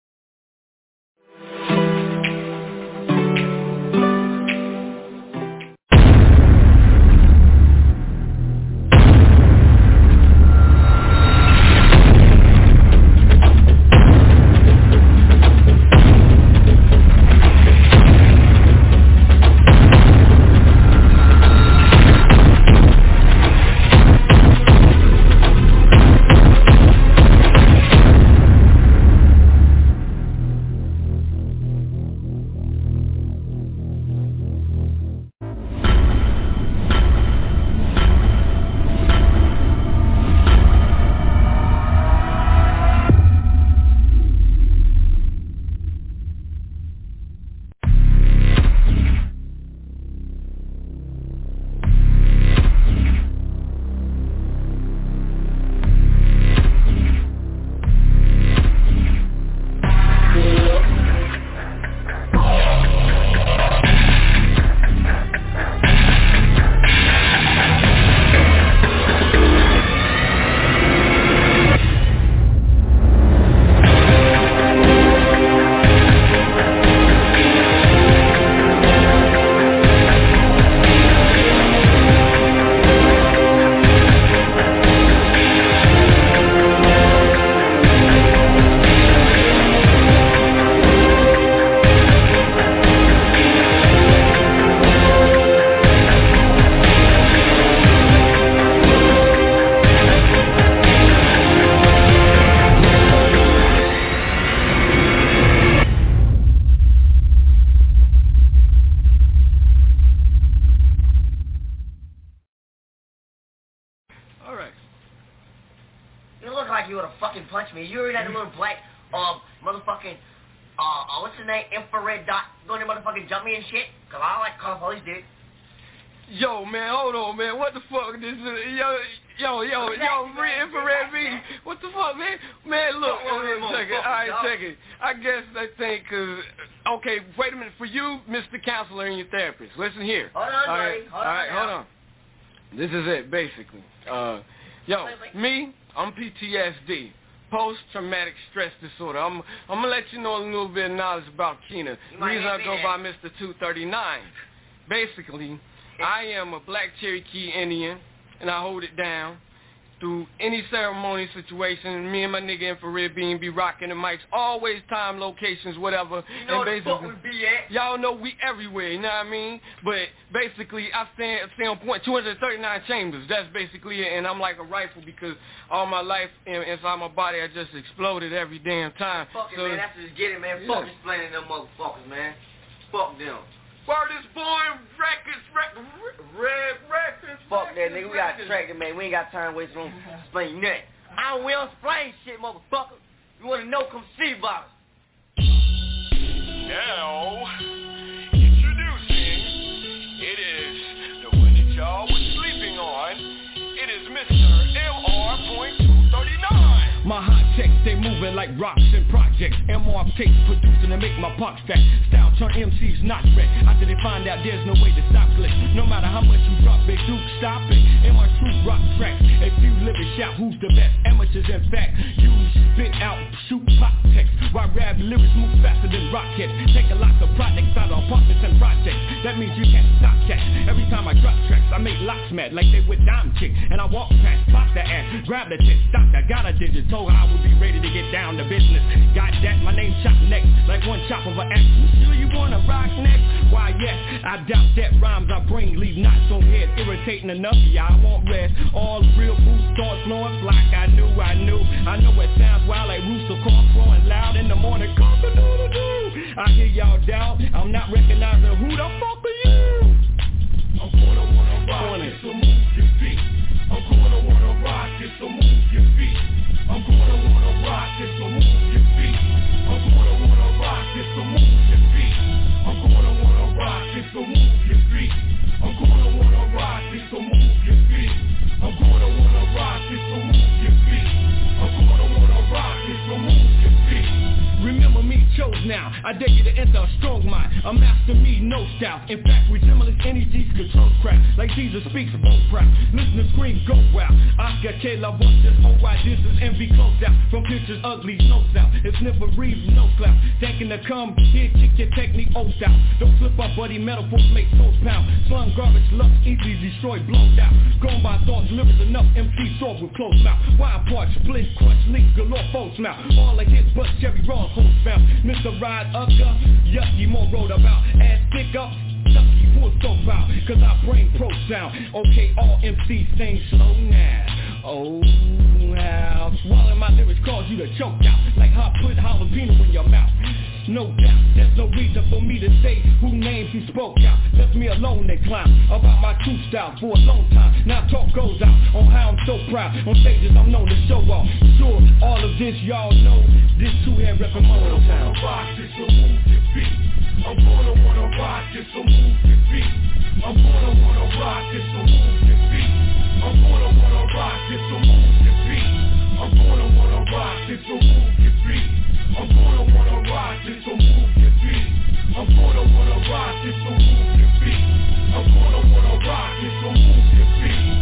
like you would have fucking punched me. You already had a little black, um, motherfucking, uh, uh, what's his name, infrared dot, going to motherfucking jump me and shit? Cause I don't like calling police, dude. Yo, man, hold on, man. What the fuck? This is, yo, yo, yo, yo, infrared meeting. What the fuck, man? Man, look, hold on a second. All right, check it. I guess I think, cause, okay, wait a minute. For you, Mister Counselor and your therapist, listen here. Hold on, all buddy. right, Hold all right, on. hold on. This is it, basically. Uh, yo, me, I'm P T S D. Post-traumatic stress disorder. I'm I'm gonna let you know a little bit of knowledge about Keena. The reason I go by Mister two thirty-nine. Basically, I am a black Cherokee Indian, and I hold it down through any ceremony situation. Me and my nigga Infrared Beam be rocking the mics, always time, locations, whatever. You know and where the fuck we be at? Y'all know we everywhere, you know what I mean? But basically, I stand, stay on point, two hundred thirty-nine chambers. That's basically it, and I'm like a rifle because all my life in, inside my body, I just exploded every damn time. Fuck it, so, man. That's just get it, man. Yeah. Fuck explaining them motherfuckers, man. Fuck them. Word is born, records, records, red records. Fuck that, nigga. We got distracted, man. We ain't got time to waste on explaining nothing. I don't, we don't explain shit, motherfucker. You want to know, come see about it. Now, introducing, it is checks, they moving like rocks and projects. M R tapes producing to make my pox fat. Style turn M Cs not wreck. After they find out there's no way to stop click. No matter how much you drop, they do stop it. M R true rock tracks. If you live and shout, who's the best? Amateurs in fact, use spit out, shoot pop text. While rap lyrics move faster than rockets. Take a lot of projects out of apartments and projects. That means you can't stop cats. Every time I drop tracks, I make lots mad like they with dime chick. And I walk past, pop the ass, grab the tip, stop that, got a digit. Told her I would be ready to get down to business. Got that, my name chop next, like one chop of an axe. You sure you wanna rock next? Why yes, I doubt that rhymes I bring leave knots on heads. Irritating enough, yeah, I won't rest. All real boots start flowing like I knew, I knew. I know it sounds wild like rooster call crowing loud in the morning. Cock-a-doodle-doo. I hear y'all down, I'm not recognizing who the fuck are you? I'm gonna wanna rock it, so move your feet. I'm gonna wanna rock it, so move your feet. I'm gonna wanna rock it, so move your feet. I'm gonna wanna rock it, so move your feet. I'm gonna wanna rock it, so move your feet. I'm gonna wanna rock it, so move your feet. I'm gonna wanna rock it, so move your feet. I'm gonna wanna rock it, so move your feet. Remember me, chose now. I dare you to enter a strong mind. A master me, no style. In fact, resemblance energies control crap. Like Jesus speaks, both proud. Listen to scream, go wild. Oscar K. La Voice, this whole why this is envy closed out. From pictures ugly, no style. It's never reads, no clout. Thinking to come here, kick your technique, old style. Don't slip up, buddy, metaphors make souls pound. Slung garbage, lust, easily destroyed, blown out. Going by thoughts, lyrics enough, M C soft with closed mouth. Wild parts, split, crush, leak, galore, folks mouth. All I hit, but Chevy Ross, host found. Mister Ride Upper, yucky, more road about. Ass stick up, sucky, pull so out. Cause I bring pro sound. Okay, all M Cs sing slow now. Oh, how swallowing my lyrics cause you to choke out. Like how I put jalapeno in your mouth. No doubt, there's no reason for me to say who names you spoke out. Left me alone, they clown about my true style for a long time. Now talk goes out on how I'm so proud. On stages I'm known to show off. Sure, all of this y'all know. This two-head reppin' Moto Town. Rock this, so move your feet. I'm gonna wanna rock this, so move your feet. I'm gonna wanna rock this, so move your feet. I'm gonna wanna rock this, so move your feet. I'm gonna wanna rock this, so move your feet. I'm gonna wanna rock this, so move your feet. I'm gonna wanna rock this, so move your feet. I'm gonna wanna rock this, so move your feet.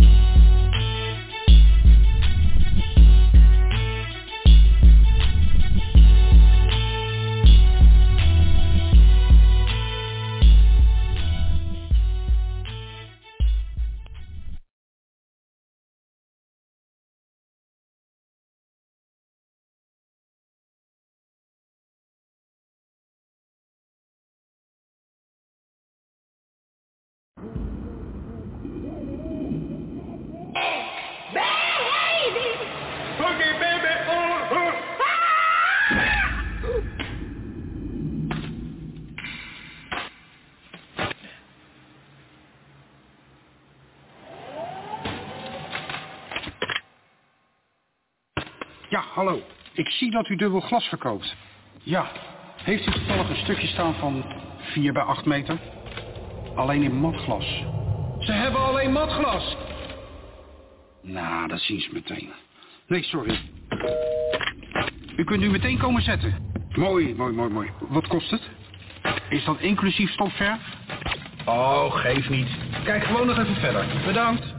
Ja, hallo. Ik zie dat u dubbel glas verkoopt. Ja. Heeft u toevallig een stukje staan van vier bij acht meter? Alleen in matglas. Ze hebben alleen matglas. Nou, dat zien ze meteen. Nee, sorry. U kunt nu meteen komen zetten. Mooi, mooi, mooi, mooi. Wat kost het? Is dat inclusief stopverf? Oh, geef niet. Kijk gewoon nog even verder. Bedankt.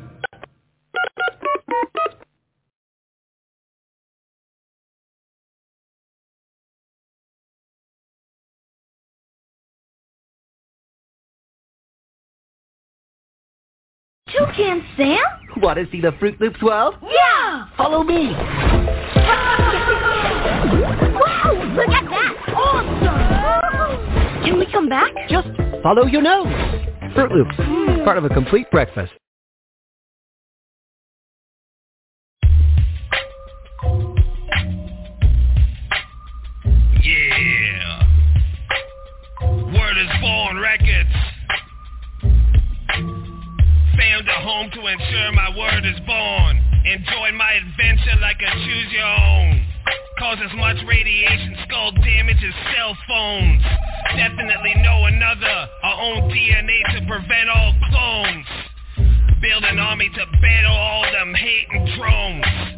Toucan Sam? Want to see the Fruit Loops world? Yeah! Follow me. Wow, look at that! Awesome! Can we come back? Just follow your nose. Fruit Loops, Mm. part of a complete breakfast. Yeah. Word is Born Records. Found a home to ensure my word is born. Enjoy my adventure like a choose your own. Cause as much radiation skull damage as cell phones. Definitely know another. Our own D N A to prevent all clones. Build an army to battle all them hating drones.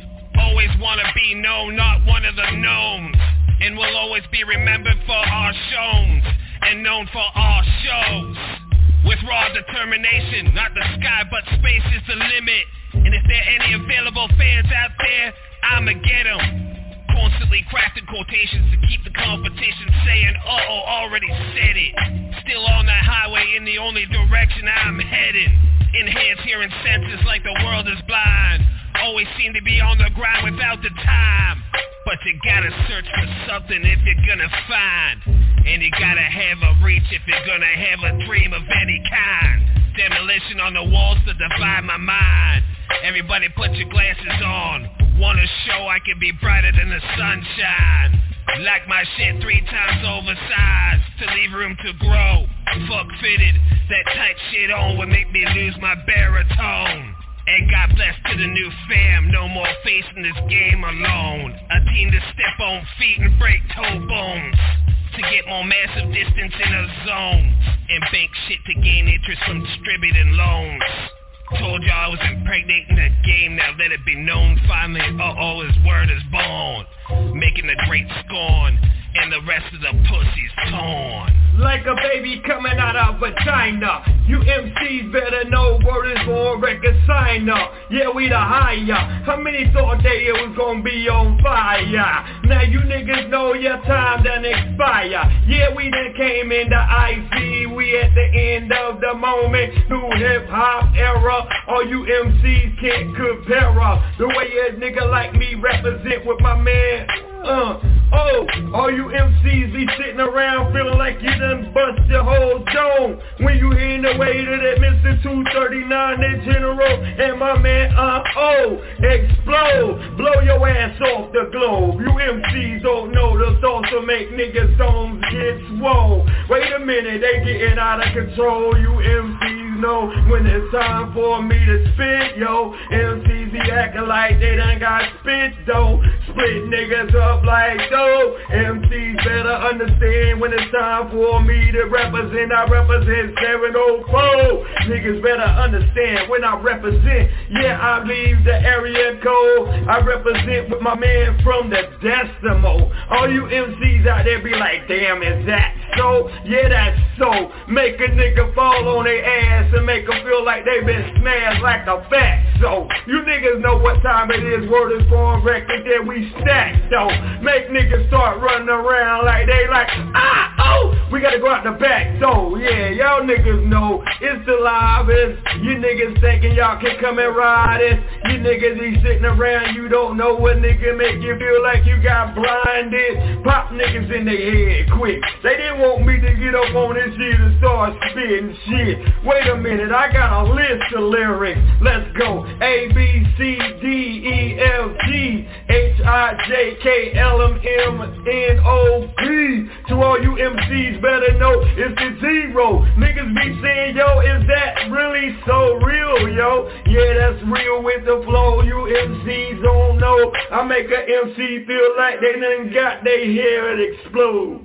Always wanna be known, not one of the knowns. And we'll always be remembered for our shows and known for our shows. With raw determination, not the sky but space is the limit. And if there are any available fans out there, I'ma get 'em. Constantly crafting quotations to keep the competition saying, uh-oh, already said it. Still on that highway in the only direction I'm heading. Enhance hearing senses like the world is blind. Always seem to be on the grind without the time. But you gotta search for something if you're gonna find. And you gotta have a reach if you're gonna have a dream of any kind. Demolition on the walls to divide my mind. Everybody put your glasses on. Wanna show I can be brighter than the sunshine. Like my shit three times oversized to leave room to grow. Fuck fitted, that tight shit on would make me lose my baritone. And God bless to the new fam, no more facing this game alone. A team to step on feet and break toe bones. To get more massive distance in a zone. And bank shit to gain interest from distributing loans. Told y'all I was impregnating the game, now let it be known. Finally, uh-oh, his word is born. Making the great scorn, and the rest of the pussy's torn. Like a baby coming out of vagina. You M Cs better know word is born, record sign up. Yeah, we the higher. How many thought they it was gonna be on fire? Now you niggas know your time done expire. Yeah, we done came into I C. We at the end of the moment. New hip hop era. All you M Cs can't compare us. The way a nigga like me represent with my man. Uh, oh, all you M Cs be sitting around feeling like you done bust your whole dome. When you hearing the way to that Mister two thirty-nine, that general, and my man, uh, oh, explode, blow your ass off the globe. You M Cs don't know the thoughts will make niggas' domes get swole. Wait a minute, they getting out of control. You M Cs know when it's time for me to spit, yo. M Cs be acting like they done got spit, though. Split niggas up like dough. M Cs better understand when it's time for me to represent. I represent seven oh four. Niggas better understand when I represent. Yeah, I leave the area code. I represent with my man from the Decimo. All you M Cs out there be like, damn, is that so? Yeah, that's so. Make a nigga fall on their ass and make them feel like they been snared like a fat. So, you niggas know what time it is. Word is born record that we stack. So, make niggas start running around like they like, ah, oh, we gotta go out the back door. Yeah, y'all niggas know it's the live. It's you niggas thinking y'all can come and ride it. You niggas be sitting around, you don't know what nigga make you feel like you got blinded. Pop niggas in their head quick. They didn't want me to get up on this shit and start spitting shit. Wait a minute, I got a list of lyrics. Let's go. A, B, C, D, E, F, G, H, I, J, K, L, M, M, N, O, P. To all you M Cs better know it's the zero. Niggas be saying, yo, is that really so real, yo? Yeah, that's real with the flow. You M Cs don't know. I make a M C feel like they done got their hair and explode.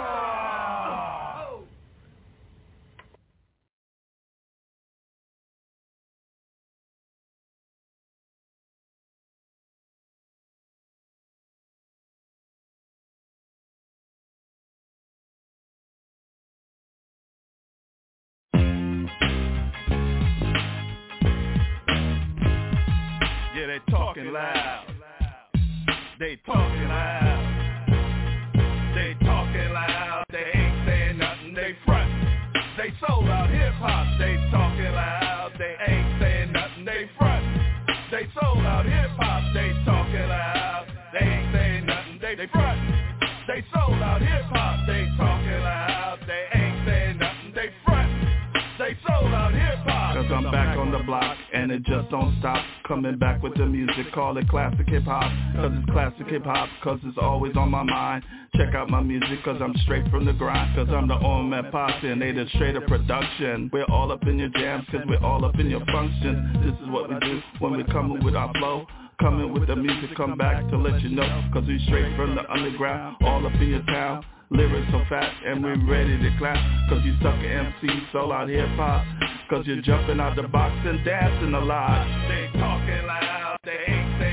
They talking loud. They talking loud. They talking loud. They ain't saying nothing. They front. They sold out hip hop. They talking loud. They ain't saying nothing. They front. They sold out hip hop. They talking loud. They ain't saying nothing. They front. They sold out hip hop. They talking loud. They ain't saying nothing. They front. They sold out hip hop. Cause I'm back on the block and it just don't stop. Coming back with the music, call it classic hip hop. Cause it's classic hip hop, cause it's always on my mind. Check out my music cause I'm straight from the grind. Cause I'm the Omen Posse and they the straight up production. We're all up in your jams cause we're all up in your functions. This is what we do when we come with our flow. Coming with the music, come back to let you know. Cause we straight from the underground, all up in your town. Lyrics so fat and we're ready to clap. Cause you sucker M C, sold out hip hop. Cause you're jumping out the box and dancing a lot. They talking loud, they ain't saying nothing.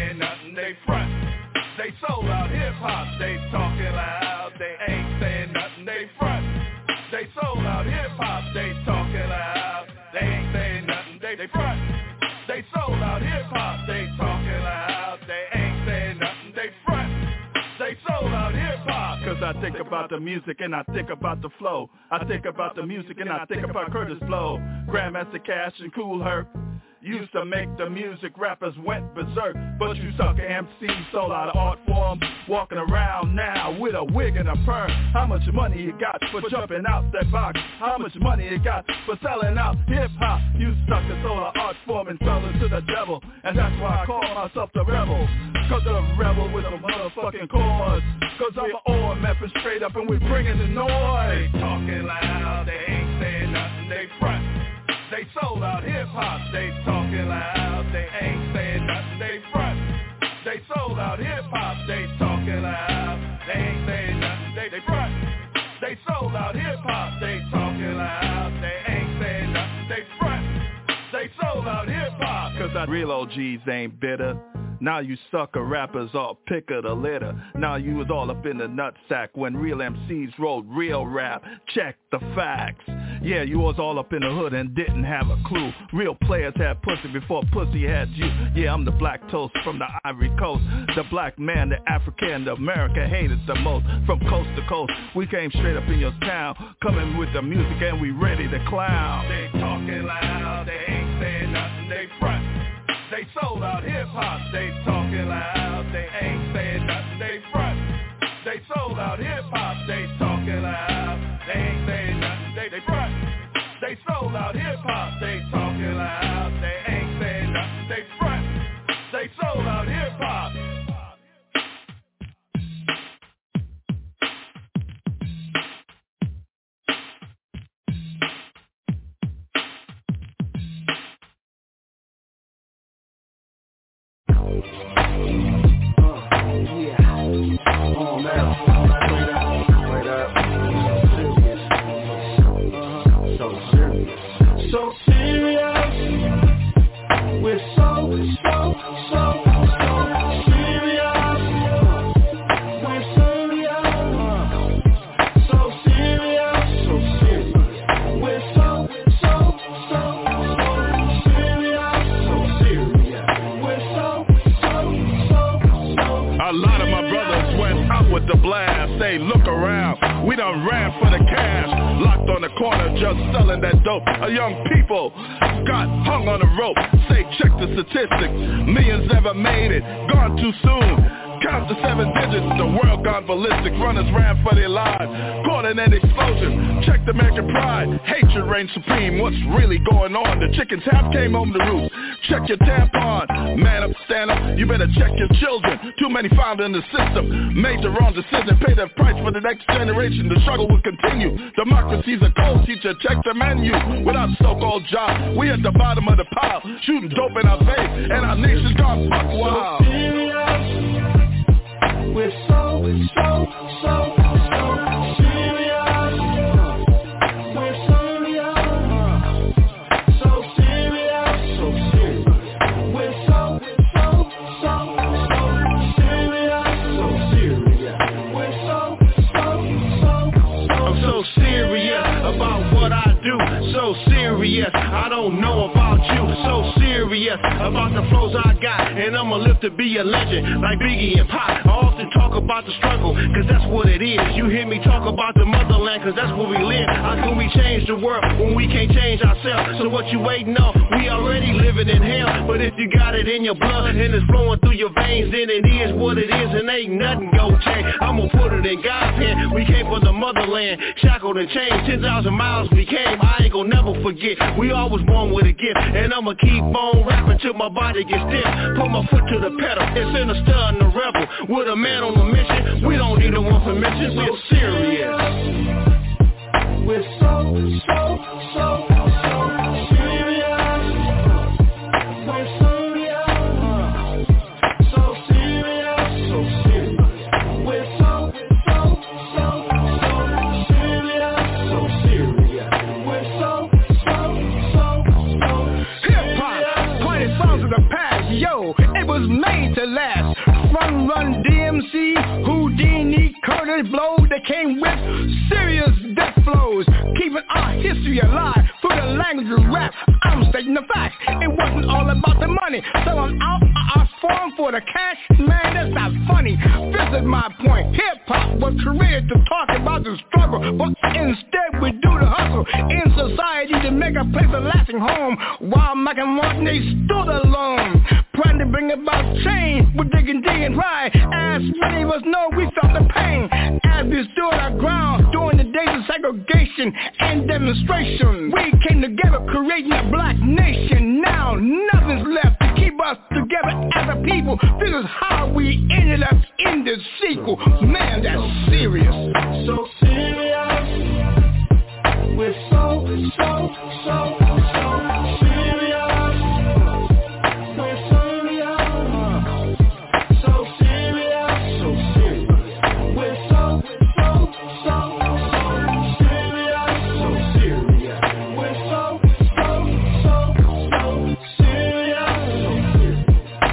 nothing, they front. They sold out hip-hop, they talking loud. They ain't saying nothing, they front. They sold out hip-hop, they talking loud. They ain't saying nothing, they, they front. They sold out hip-hop, they talking loud. They ain't saying nothing, they front. They sold out hip-hop. Cause I think about the music and I think about the flow. I think about the music and I think about Curtis Blow, Grandmaster Cash and Kool Herc. Used to make the music, rappers went berserk. But you sucker M Cs sold out of art form. Walking around now with a wig and a perm. How much money you got for jumping out that box? How much money you got for selling out hip-hop? You suckers sold an art form and fell into the devil. And that's why I call myself the rebel. Cause I'm a rebel with a motherfucking cause. Cause I'm an all Memphis straight up and we bringing the noise. They talking loud, they ain't saying nothing, they front. They sold out hip-hop, they talking loud. They ain't saying nothing, they front. They sold out hip-hop, they talking loud. They ain't saying nothing, they, they front. They sold out hip-hop, they talking loud. They ain't saying nothing, they front. They sold out hip-hop. Cause I real O Gs ain't bitter. Now you sucker rappers all pick of the litter. Now you was all up in the nutsack when real M Cs wrote real rap. Check the facts. Yeah, you was all up in the hood and didn't have a clue. Real players had pussy before pussy had you. Yeah, I'm the black toast from the Ivory Coast. The black man, the African, the America hated the most. From coast to coast, we came straight up in your town. Coming with the music and we ready to clown. They talking loud, they ain't saying nothing, they front. They sold out hip-hop, they talking loud. They ain't saying nothing, they front. They sold out hip-hop, they talking loud. They ain't saying nothing, they, they front. They sold out hip-hop, they talking loud. They ain't saying nothing, they front. They sold out hip-hop. So serious, we're so, so, so, so serious, we're serious, so serious, so serious, we're so, so, so, so serious, so serious, we're so, so, so, so. A lot of my brothers went out with the blast. They look around, we done ran for the cash. Locked on the corner just selling that dope. A young people got hung on a rope. Say check the statistics, millions never made it, gone too soon. Count the seven digits, the world gone ballistic. Runners ran for their lives, caught in an explosion. Check the American pride, hatred reigns supreme. What's really going on? The chickens half came home to roost. Check your tampon, man up, stand up. You better check your children. Too many found in the system, made the wrong decision, pay the price for the next generation. The struggle will continue. Democracy's a cold teacher. Check the menu. Without so-called jobs, we at the bottom of the pile, shooting dope in our face, and our nation's gone fuck wild. So serious. We're so, so, so, so serious. We're serious. So serious, so serious. We're so, so, so, so serious. So serious. We're so, so, so, so. I'm so serious about what I do. So serious, I don't know about you. So serious about the flows I got, and I'ma live to be a legend like Biggie and Pac. I often talk about the struggle, cause that's what it is. You hear me talk about the motherland, cause that's where we live. How can we change the world when we can't change ourselves? So what you waiting on? We already living in hell. But if you got it in your blood and it's flowing through your veins, then it is what it is and ain't nothing gon' change. I'ma put it in God's hand. We came from the motherland, shackled and chained, ten thousand miles we came. I ain't gon' never forget, we all was born with a gift. And I'ma keep on rapping till my body gets stiff. Put my foot to the pedal, it's in a stud and a rebel. With a man on a mission, we don't need no one permission. We're serious. We're so, so, so, so serious. We're serious. So serious, so serious. We're so, so, so, so serious. So serious. We're so, so, so, so. Hip-hop, playing songs of the past, yo, it was made to last. they came with serious death flows, keeping our history alive through the language of rap. I'm stating the facts. It wasn't all about the money, selling out our form for the cash. Man, that's not funny. This is my point. Hip-hop was created to talk about the struggle, but instead we do the hustle in society to make a place a lasting home. While Mike and Martin, they stood alone, trying to bring about change with dignity and pride. As many of us know, we felt the pain as we stood our ground during the days of segregation and demonstration. We came together creating a black nation. Now nothing's left to keep us together as a people. This is how we ended up in this sequel. Man, that's serious. So serious. We're so, so, so, so serious. We're serious. So serious. So serious. We're so, so, so, so serious. So serious. We're so, so, so, so serious. So serious.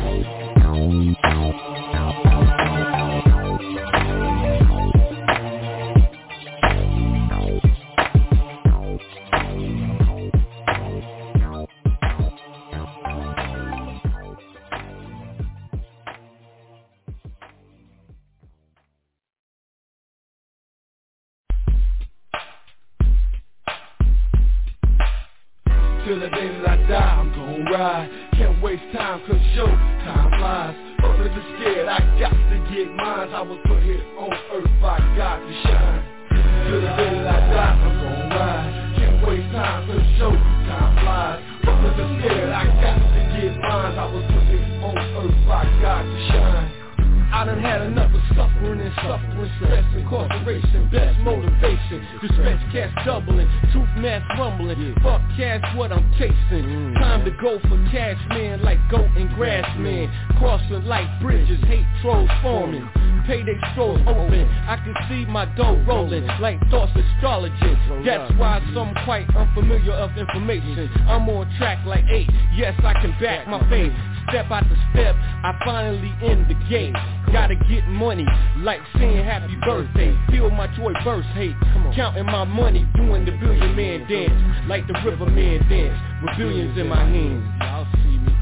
Till the day that I die, I'm gon' ride. Can't waste time, cause show time flies. Fuck with the scared, I got to get mine. I was put here on earth by God to shine. Till the day that I die, I'm gon' ride. Can't waste time, cause show time flies. Fuck with the scared, I got to get mine. I was put here on earth by God to shine. I done had enough of suffering and suffering, stress, incarceration, best motivation. Dispatch cash doubling, truth mass rumbling. Fuck cash, what I'm chasing. Time to go for cash, man, like goat and grass, man. Crossing like bridges, hate trolls forming. Payday strolls open, I can see my dough rolling like thoughts astrologist. That's why some quite unfamiliar of information. I'm on track like eight, yes I can back my faith. Step out the step, I finally in the gate. Gotta get money, like saying happy birthday. Feel my joy burst, hate. Counting my money, doing the billion man dance, like the river man dance, with billions in my hands. Y'all see me.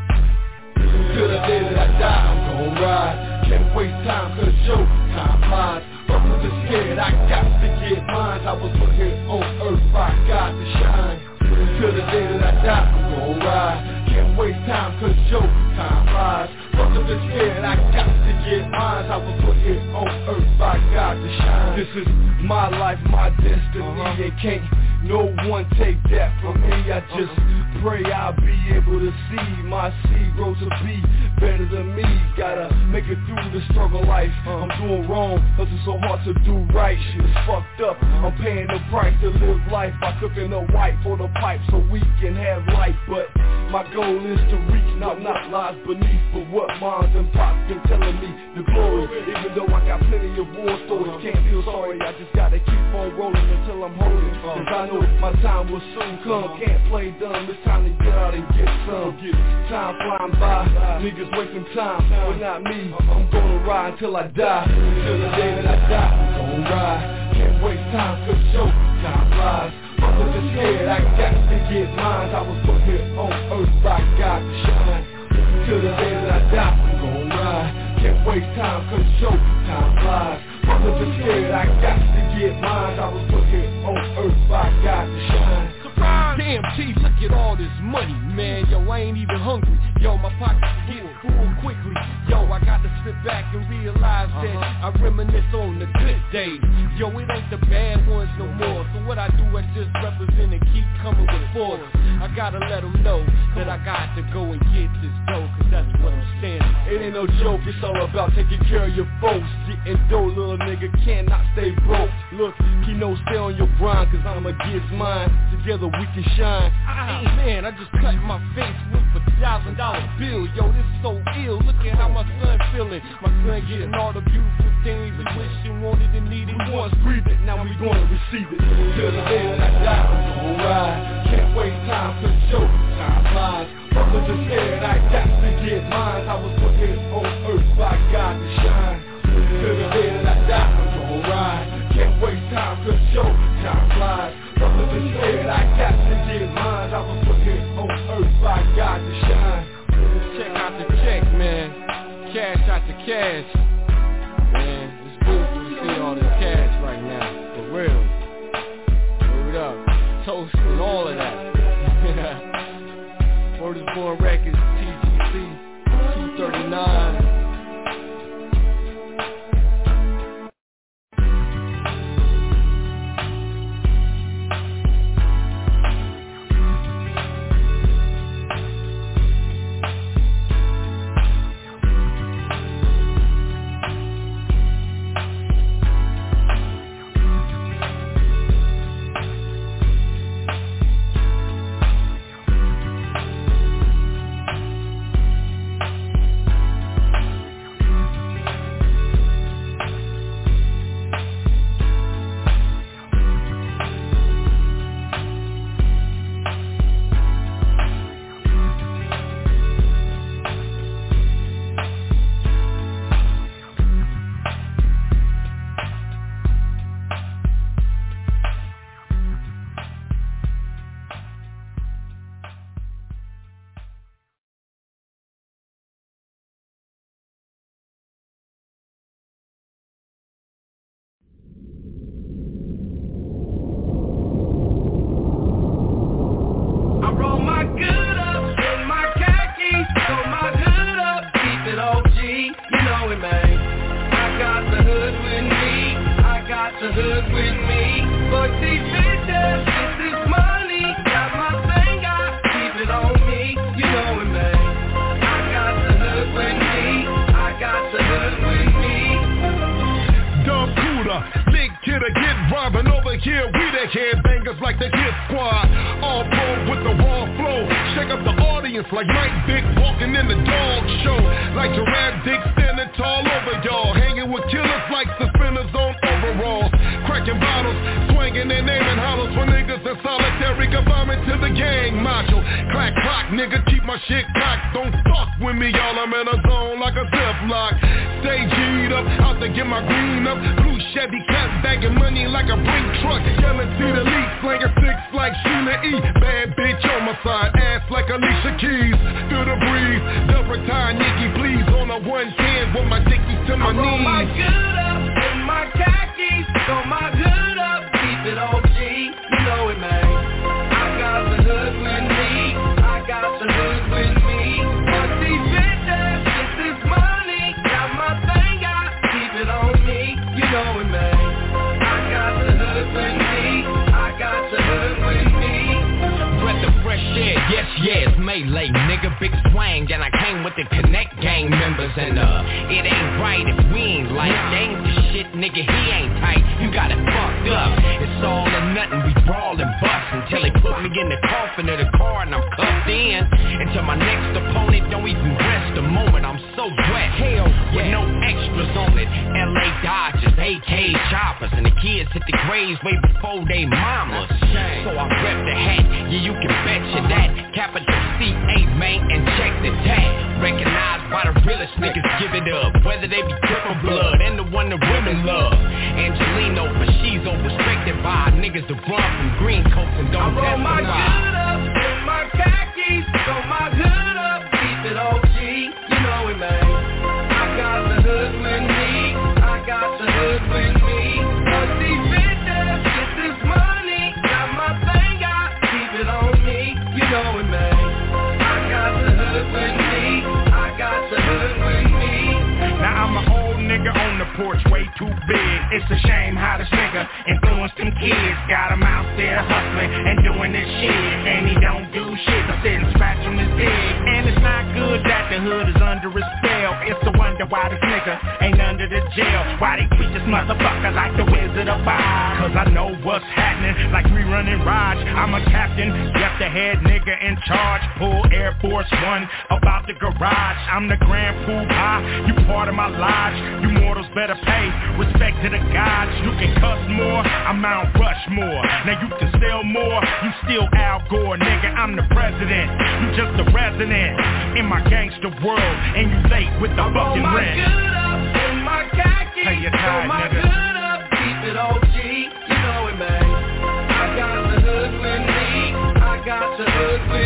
Till the day that I die, I'm gon' ride. Can't waste time, cause your time flies. Fuck with the scared, I got to get mine. I was put here on earth by God to shine. Till the day that I die, I'm gon' ride. Can't waste time, cause your time flies. Fuck with the scared, I got to get mine. I was put here on earth by God to shine. This is my life, my destiny. Uh-huh. It can't no one take that from me. I just uh-huh. pray I'll be able to see my seed grow to be better than me. Gotta make it through the struggle life. uh-huh. I'm doing wrong, cause it's so hard to do right. Shit is fucked up, uh-huh. I'm paying the price to live life by cooking the white for the pipe so we can have life. But my goal is to reach, not not lies beneath, but what moms and pops been telling me the glory. Even though I got plenty of war stories, can't feel sorry, I just gotta keep on rolling until I'm holding. Cause I know my time will soon come. Can't play dumb, it's time to get out and get some. Time flying by, niggas wasting time, but not me. I'm gonna ride until I die. Till the day that I die, I'm gonna ride. Can't waste time, cause show time flies. Fuck with the scared, I got to get mine. I was put here on earth by God to shine. Till the day that I die, I'm gon' ride. Can't waste time, cause show time flies. Fuck with the scared, I got to get mine. I was put here on earth by God to shine. Surprise! Damn, G, look at all this money, man. Yo, I ain't even hungry. Yo, my pockets get full quickly. Yo, I got to sit back and realize uh-huh. that I reminisce on the good days. Yo, it ain't the bad ones no more. So what I do, I just represent and keep coming with force. I gotta let them know that I got to go and get this dough, cause that's what I'm standing. It ain't no joke, it's all about taking care of your folks. Getting dough, little nigga, cannot stay broke. Look, Kino, stay on your grind, cause I'ma get mine. Together we can shine. Hey man, I just cut my face with a thousand dollar bill. Yo, this so ill, look at how my son feeling. My son getting all the beautiful things he wished he wanted and needed. We once breathed it, now we gonna receive it. Till the day that I die, I'm gonna ride. Can't waste time, cause show time flies. Fuck with the scared, I got to get mine. I was put here on earth by God to shine. Till the day that I die, I'm gonna ride. cash. Man, it's beautiful to see all this cash right now. For real. Word up. Toast and all of that. Word is Born Records, T G C, two thirty-nine.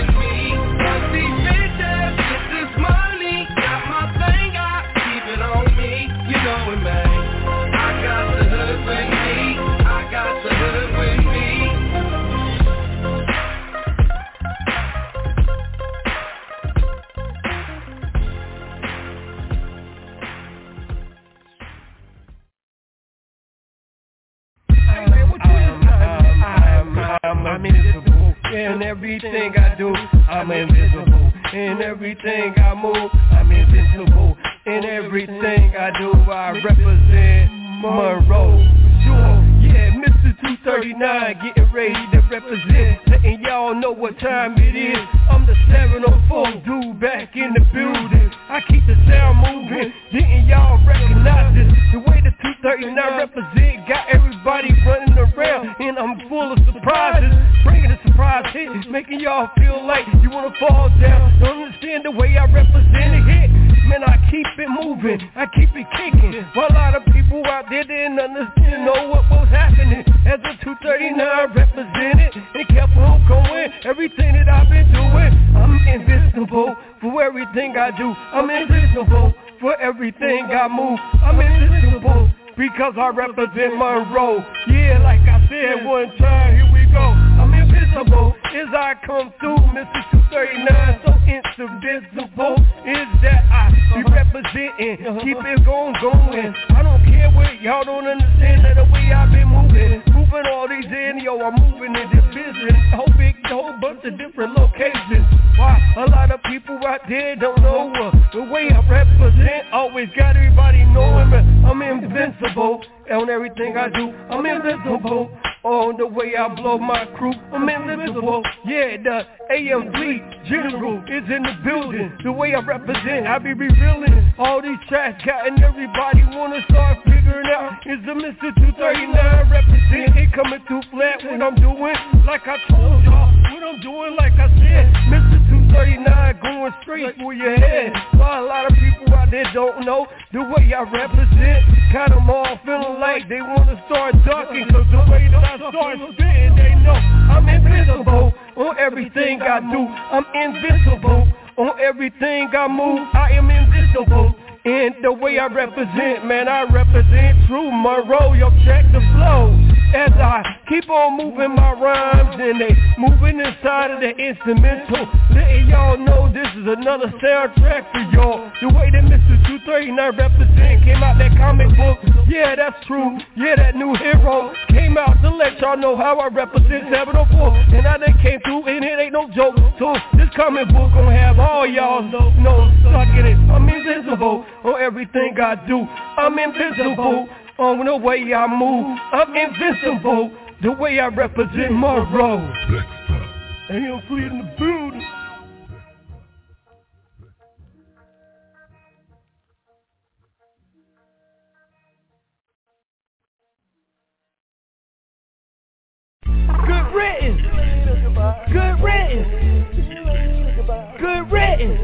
With me, got my thing, I keep it on In everything I move, I'm invincible. In everything I do, I represent Monroe. Sure, yeah, Mister two thirty-nine, getting ready to represent, letting y'all know what time it is. I'm the seven oh four dude back in the building. I keep the sound moving, didn't y'all recognize this? The way the two thirty-nine represent got everybody running around, and I'm full of surprises, bringing a surprise hit, making y'all feel like you wanna fall down. Don't understand the way I represent it hit. Man, I keep it moving, I keep it kicking. While a lot of people out there didn't understand, know what was happening. As a two thirty-nine represented, and kept on going. Everything that I've been doing, I'm invincible for everything I do. I'm invincible for everything I move. I'm invincible because I represent Monroe. Yeah, like I said one time, here we go. I'm invincible as I come through, Mister two thirty-nine, so invincible is that I be representing, keep it going, going. I don't care what y'all don't understand that the way I've been moving, moving all these in, yo, I'm moving in this business, a whole big, a whole bunch of different locations. Why a lot of people out there don't know uh, the way I represent, always got everybody knowing that I'm invincible on everything I do. I'm invincible on the way I blow my crew. I'm invincible. Yeah, the A M three General is in the building. The way I represent, I be revealing all these tracks, and everybody wanna start figuring out is the Mister two thirty-nine represent. It coming through flat what I'm doing, like I told y'all. What I'm doing, like I said, Mister two thirty-nine going straight for your head. While a lot of people out there don't know the way I represent, got them all feeling like they wanna start ducking, cause the way that I start spitting, they know I'm invincible on everything I do. I'm invincible on everything I move. I am invincible in the way I represent. Man, I represent true Monroe. Yo, check the flow as I keep on moving my rhymes, and they moving inside of the instrumental, letting y'all know this is another soundtrack for y'all. The way that Mister two thirty-nine represent came out that comic book. Yeah, that's true. Yeah, that new hero came out to let y'all know how I represent seven oh four, and I done came through, and it ain't no joke. So this comic book gonna have all y'all know, know suck in it. I'm invincible on everything I do. I'm invincible on the way I move. I'm invincible the way I represent Monroe. And he'll flee in the building. Good riddance. Good riddance. Good riddance.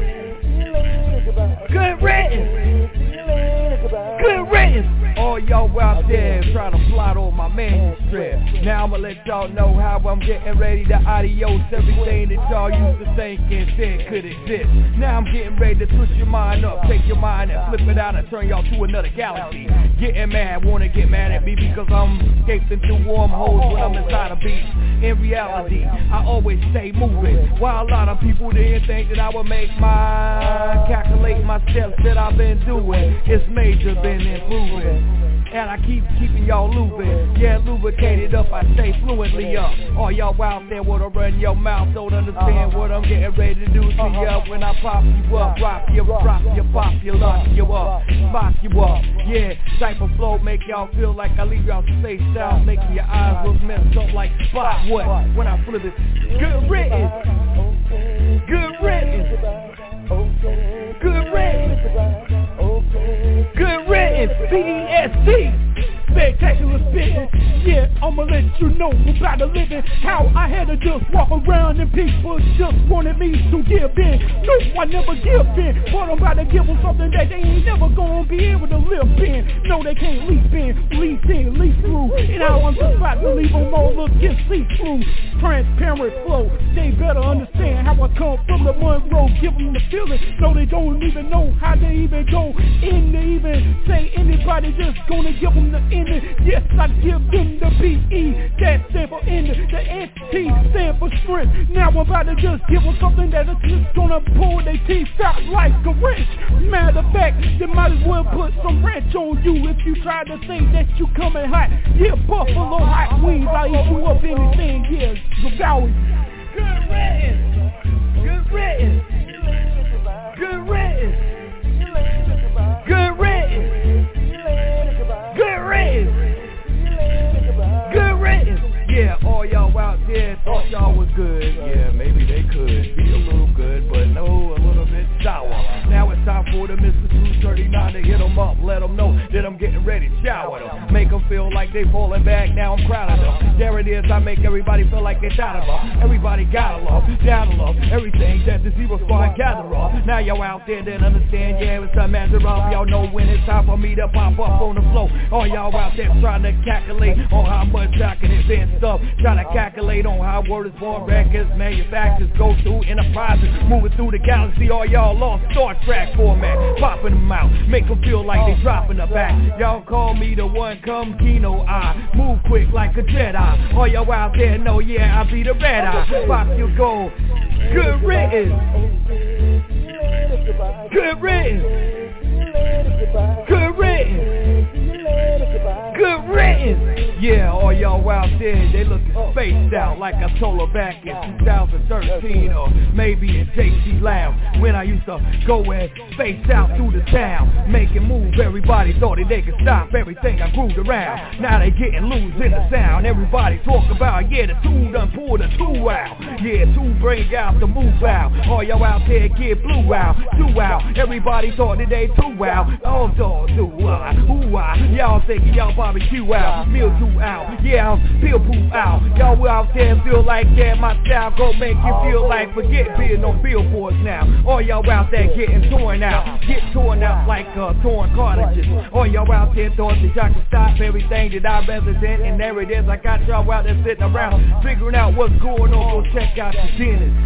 Good riddance. Good riddance. All y'all out there trying to plot on my manuscript. Now I'ma let y'all know how I'm getting ready to adios everything that y'all used to think and said could exist. Now I'm getting ready to twist your mind up, take your mind and flip it out and turn y'all to another galaxy. Getting mad, wanna get mad at me because I'm escaping through warm holes when I'm inside a beast. In reality, I always stay moving. While a lot of people didn't think that I would make mine, calculate my steps that I've been doing. It's major, been improving. And I keep keeping y'all lubing. Yeah, lubricated up, I stay fluently up. All y'all out there wanna run your mouth, don't understand what I'm getting ready to do to you when I pop you up, rock you, drop you, pop you, lock you up, mock you up. Yeah, type of flow make y'all feel like I leave y'all spaced out, making your eyes look messed up like spot what? When I flip it, good written, good written, good written. Good written, B D S D, spectacular spitting. Yeah, I'ma let you know about the living. How I had to just walk around and people just wanted me to give in. No, I never give in, but I'm about to give them something that they ain't never gonna be able to live in. No, they can't leap in, leap in, leap through. And now I'm just about to leave them all looking see-through. Transparent flow, they better understand how I come from the Monroe. Give them the feeling, no, they don't even know how they even go in to even say anybody just gonna give them the ending. Yes, I give them the B E, that stand for ending. The S T stand for strength. Now I'm about to just give them something that is just gonna pull their teeth out like a wrench. Matter of fact, they might as well put some wrench on you if you try to say that you coming hot. Yeah, buffalo hot wings, I eat you up anything, yeah, devour you. Good riddance, good riddance. shower them. Make them feel like they falling back, now I'm proud of them. There it is, I make everybody feel like they thought of them. Everybody got a love, down to love, everything that the Zero Squad gather up. Now y'all out there that understand, yeah, it's time to run. Y'all know when it's time for me to pop up on the floor. All y'all out there trying to calculate on how much I can invent stuff. Trying to calculate on how word is born, records, manufacturers go through enterprises, moving through the galaxy. All y'all lost Star Trek format, popping them out, make them feel like they dropping the back. Y'all call me the one come Kino, I move quick like a Jedi. All y'all out there know, yeah, I be the red eye. Pop your gold, good riddance. Good riddance. Good riddance. Good riddance. Yeah, all y'all out there, they looking spaced out like I told her back in two thousand thirteen or maybe in J C Lounge when I used to go and space out through the town, making moves. Everybody thought that they could stop everything I grooved around. Now they getting loose in the sound. Everybody talk about, yeah, the two done pulled the two out. Yeah, two bring out the move out. All y'all out there get blue out, two out. Everybody thought that they two out. Oh, dog, two out, ooh, ah. Y'all thinking y'all barbecue out, meal two out, yeah, I'm pill poo out. Y'all out there feel like, yeah, my style gon' make you feel like forget being on billboards now. All y'all out there getting torn out, get torn out like uh, torn cartridges. All y'all out there thought that y'all can stop everything that I represent, and there it is, I got y'all out there sitting around figuring out what's going on. Go check out the dentist.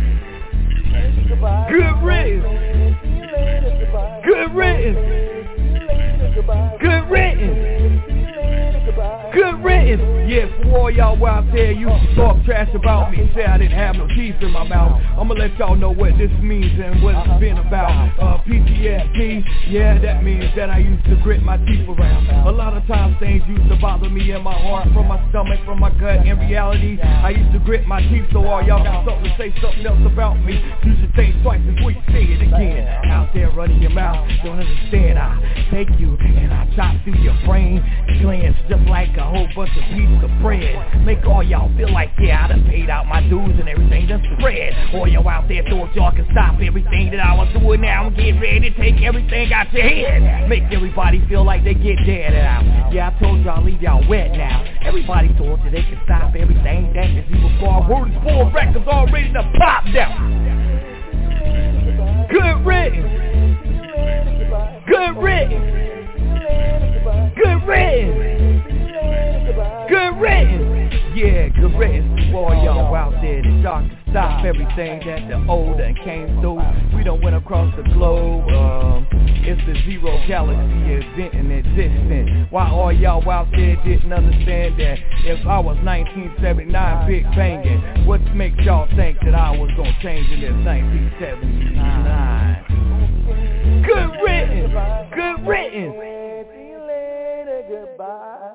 Good riddance. Good riddance. Good riddance. Good riddance. Yeah, for all y'all out there, you talk trash about me, say I didn't have no teeth in my mouth. I'ma let y'all know what this means and what it's been about. Uh, P T S D, yeah, that means that I used to grit my teeth around. A lot of times things used to bother me in my heart, from my stomach, from my gut. In reality, I used to grit my teeth, so all y'all got something to say something else about me. You should think twice before you say it again. Out there running your mouth, don't understand. I take you and I chop through your brain glands just like a whole bunch of pieces of bread. Make all y'all feel like, yeah, I done paid out my dues and everything done spread. All y'all out there thought y'all can stop everything that I was doing. Now I'm getting ready to take everything out your head. Make everybody feel like they get dead out. Yeah, I told y'all leave y'all wet now. Everybody thought that they could stop everything that is evil for. Word is full, records all ready to pop down. Good riddance. Good riddance. Good riddance. Good riddance. Yeah, good riddance for all y'all out there that y'all can stop everything that the old and came through. We done went across the globe. Um, it's the Zero Galaxy event and existence. Why all y'all out there didn't understand that if I was nineteen seventy-nine big banging, what makes y'all think that I was gonna change in this nineteen seventy-nine? Good riddance. Good riddance. Goodbye.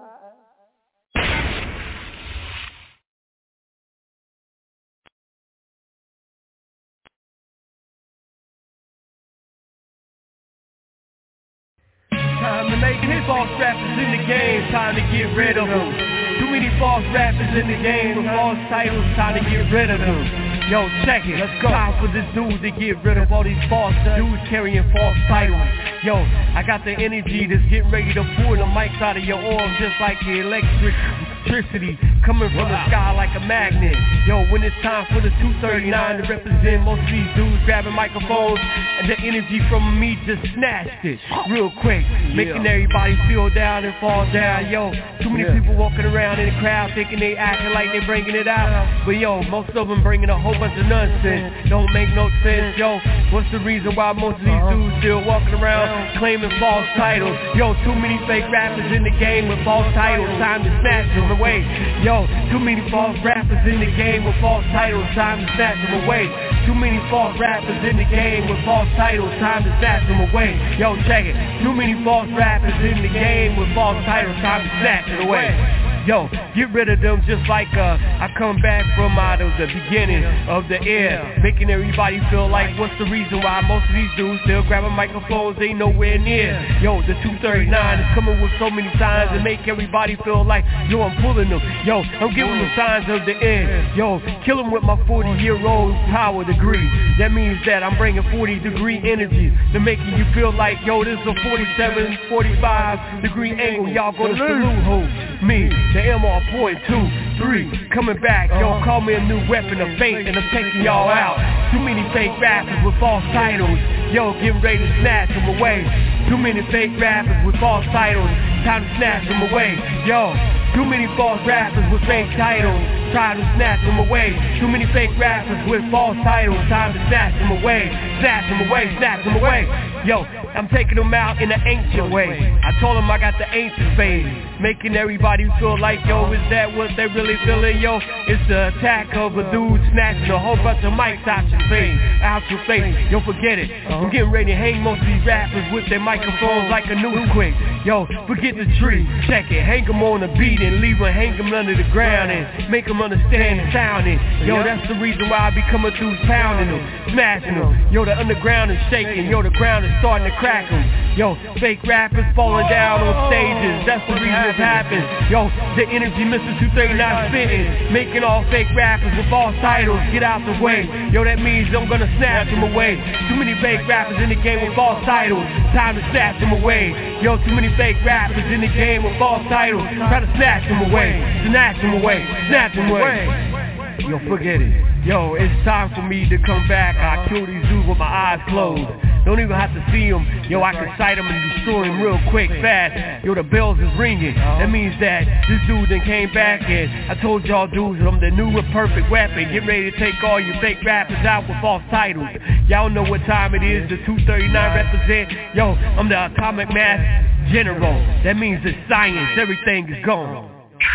Time to make it. False rappers in the game, time to get rid of them. Too many false rappers in the game with false titles, time to get rid of them. Yo, check it, let's go. Time for this dude to get rid of all these false dudes carrying false titles. Yo, I got the energy that's getting ready to pull the mics out of your arms just like the electric electricity coming from the sky like a magnet. Yo, when it's time for the two thirty-nine to represent most of these dudes grabbing microphones, and the energy from me just snatched it real quick, making everybody feel down and fall down. Yo, too many yeah. people walking around in the crowd thinking they acting like they bringing it out, but yo, most of them bringing a whole bunch of nonsense. Don't make no sense. Yo, what's the reason why most of these dudes still walking around claiming false titles? Yo, too many fake rappers in the game with false titles, time to snatch them away. Yo, too many false rappers in the game with false titles, time to snatch them away. Too many false rappers in the game with false titles, time to snatch them away. Yo, check it. Too many false rappers in the game with false titles, time to snatch it away. Yo, get rid of them just like uh, I come back from out of the beginning of the air, making everybody feel like what's the reason why most of these dudes still grabbing microphones, they nowhere near. Yo, the two thirty-nine is coming with so many signs to make everybody feel like, yo, I'm pulling them. Yo, I'm giving them signs of the end. Yo, kill them with my forty-year-old power degree. That means that I'm bringing forty degree energy to making you feel like, yo, this is a forty-seven, forty-five degree angle. Y'all gonna salute who? Me, the M R point two three, coming back. Yo, call me a new weapon of fate, and I'm taking y'all out. Too many fake rappers with false titles. Yo, getting ready to snatch them away. Too many fake rappers with false titles. Time to snatch them away. Yo, too many false rappers with fake titles. Try to snatch them away. Too many fake rappers with false titles. Time to snatch them away. Snatch them away. Snatch them away. Yo, I'm taking them out in an ancient way. I told them I got the ancient phase, making everybody feel like, yo, is that what they really feeling? Yo, it's the attack of a dude snatching a whole bunch of mics out your face, out your face. Yo, forget it. I'm getting ready to hang most of these rappers with their microphones like a new quick. Yo, forget the tree. Check it. Hang them on the beat and leave them, hang them under the ground and make them understand the sounding. Yo, that's the reason why I be coming through pounding them, smashing them. Yo, the underground is shaking. Yo, the ground is starting to crack them. Yo, fake rappers falling down on stages. That's the reason it happens. Yo, the energy Mister two thirty-nine spitting, making all fake rappers with false titles get out the way. Yo, that means I'm gonna snatch them away. Too many fake rappers in the game with false titles. Time to snatch them away. Yo, too many fake rappers in the game with false titles. Try to snatch them away. Snatch them away. Snatch them away. Yo, forget it. Yo, it's time for me to come back. I kill these dudes with my eyes closed. Don't even have to see them. Yo, I can sight them and destroy them real quick, fast. Yo, the bells is ringing. That means that this dude then came back and I told y'all dudes that I'm the new and perfect weapon. Get ready to take all your fake rappers out with false titles. Y'all know what time it is. The two thirty-nine represent. Yo, I'm the atomic mass general. That means it's science. Everything is gone.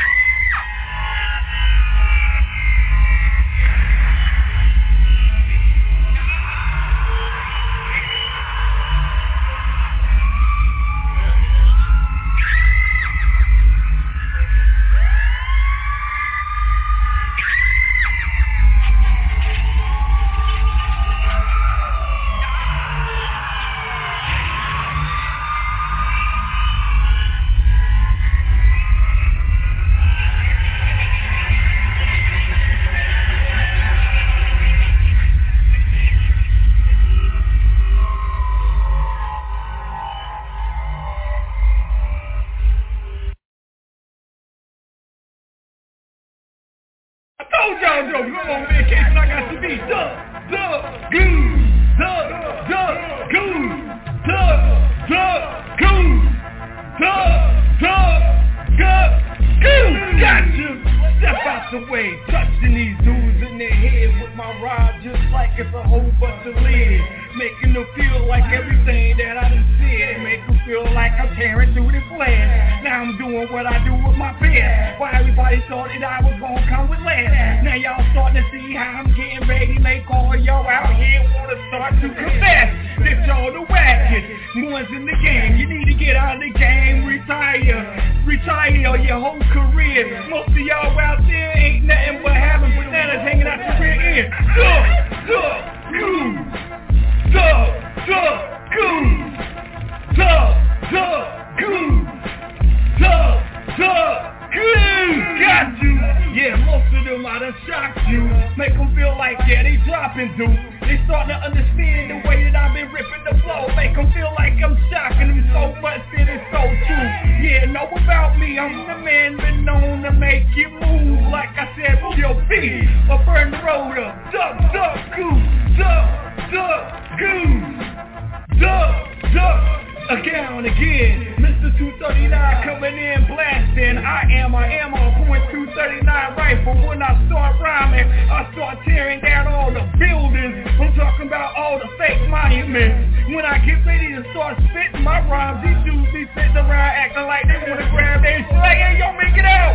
told y'all to go on vacation. I got to be duh, duh, goose, duh, duh, goose, duh, duh, goose, duh, duh, duh, goose. Got you. Step out the way, touching these dudes in their head with my rhyme just like it's a whole bunch of lead. Making them feel like everything that I done said. Make them feel like I'm tearing through the flesh. Now I'm doing what I do with my best. Why everybody thought that I was gonna come with less. Now y'all starting to see how I'm getting ready to make all y'all out here wanna start to confess that y'all the wackest ones in the game. You need to get out of the game, retire. Retire your whole career. Most of y'all out there ain't nothing but having bananas hanging out your rear end. Duh, duh, goose. Duh, duh, goose. Duh, duh, goose. Duh, duh, goose. Got you. Yeah, most of them I done shocked you. Make them feel like, yeah, they dropping dude. They starting to understand the way that I've been ripping the flow. Make them feel like I'm shocking them so much that it's so true. Yeah, know about me, I'm the man been known to make you move. Like I said, move your feet or burn the road up. Duck, duck, goose. Duck, duck, goose. Duck, duck. Again and again, Mister two thirty-nine coming in blasting. I am, I am on point two thirty-nine rifle. When I start rhyming, I start tearing down all the buildings. I'm talking about all the fake monuments. When I get ready to start spitting my rhymes, these dudes be sitting around acting like they wanna grab their shit. Like, hey, yo, make it out.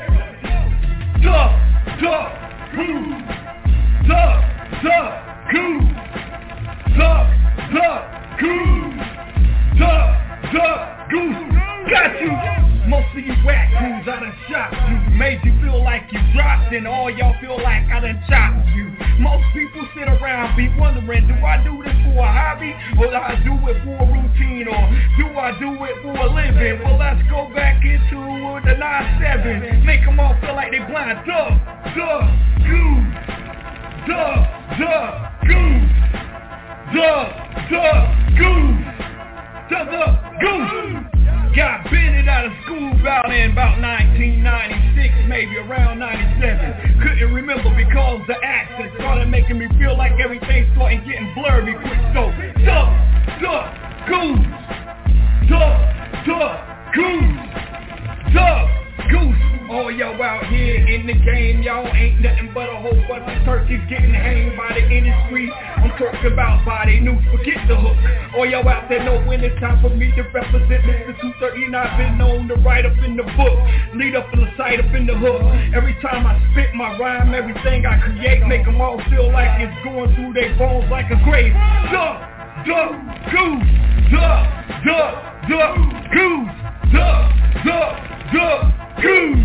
Duh, duh, goose. Duh, duh, goose. Duh, duh, goose. Duh, duh, goose, got you. Most of you whack crews I done shot made you feel like you dropped, and all y'all feel like I done chopped you. Most people sit around be wondering, do I do this for a hobby, or do I do it for a routine, or do I do it for a living? Well, let's go back into the nine seven, make them all feel like they blind. Duh, duh, goose, duh, duh, goose, duh, duh, goose, duh, duh, goose. Got Bennett out of school about in about nineteen ninety-six, maybe around ninety-seven. Couldn't remember because the accent started making me feel like everything started getting blurry quick. So, duh, duh, goose, duh, duh, goose, duh, goose. All y'all out here in the game, y'all ain't nothing but a whole bunch of turkeys getting hanged by the industry. I'm talking about body news, forget the hook. All y'all out there know when it's time for me to represent Mister two thirty-nine. Been known to write up in the book, lead up in the sight, up in the hook. Every time I spit my rhyme, everything I create, make them all feel like it's going through their bones like a grave. Duh, duh, goose, duh, duh, duh, goose, duh, duh, duh, goose.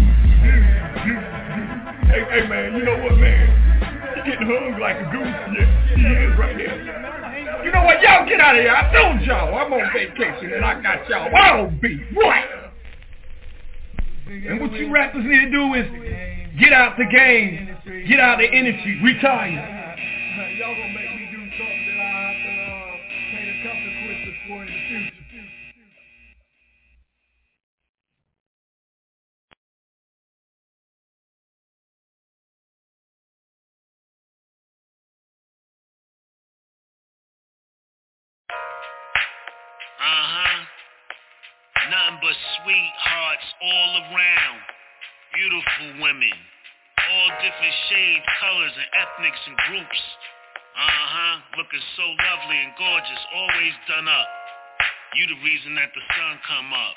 Hey, hey man, you know what, man? You're getting hung like a goose. Yeah, he is right there. You know what? Y'all get out of here. I told y'all I'm on vacation and I got y'all all beat. Right. And what you rappers need to do is get out the game, get out the industry, retire. Y'all gonna make me do something that I have to uh, pay the consequences for in the future. Uh-huh. Nothing but sweethearts all around. Beautiful women. All different shades, colors, and ethnics and groups. Uh-huh. Looking so lovely and gorgeous, always done up. You the reason that the sun come up.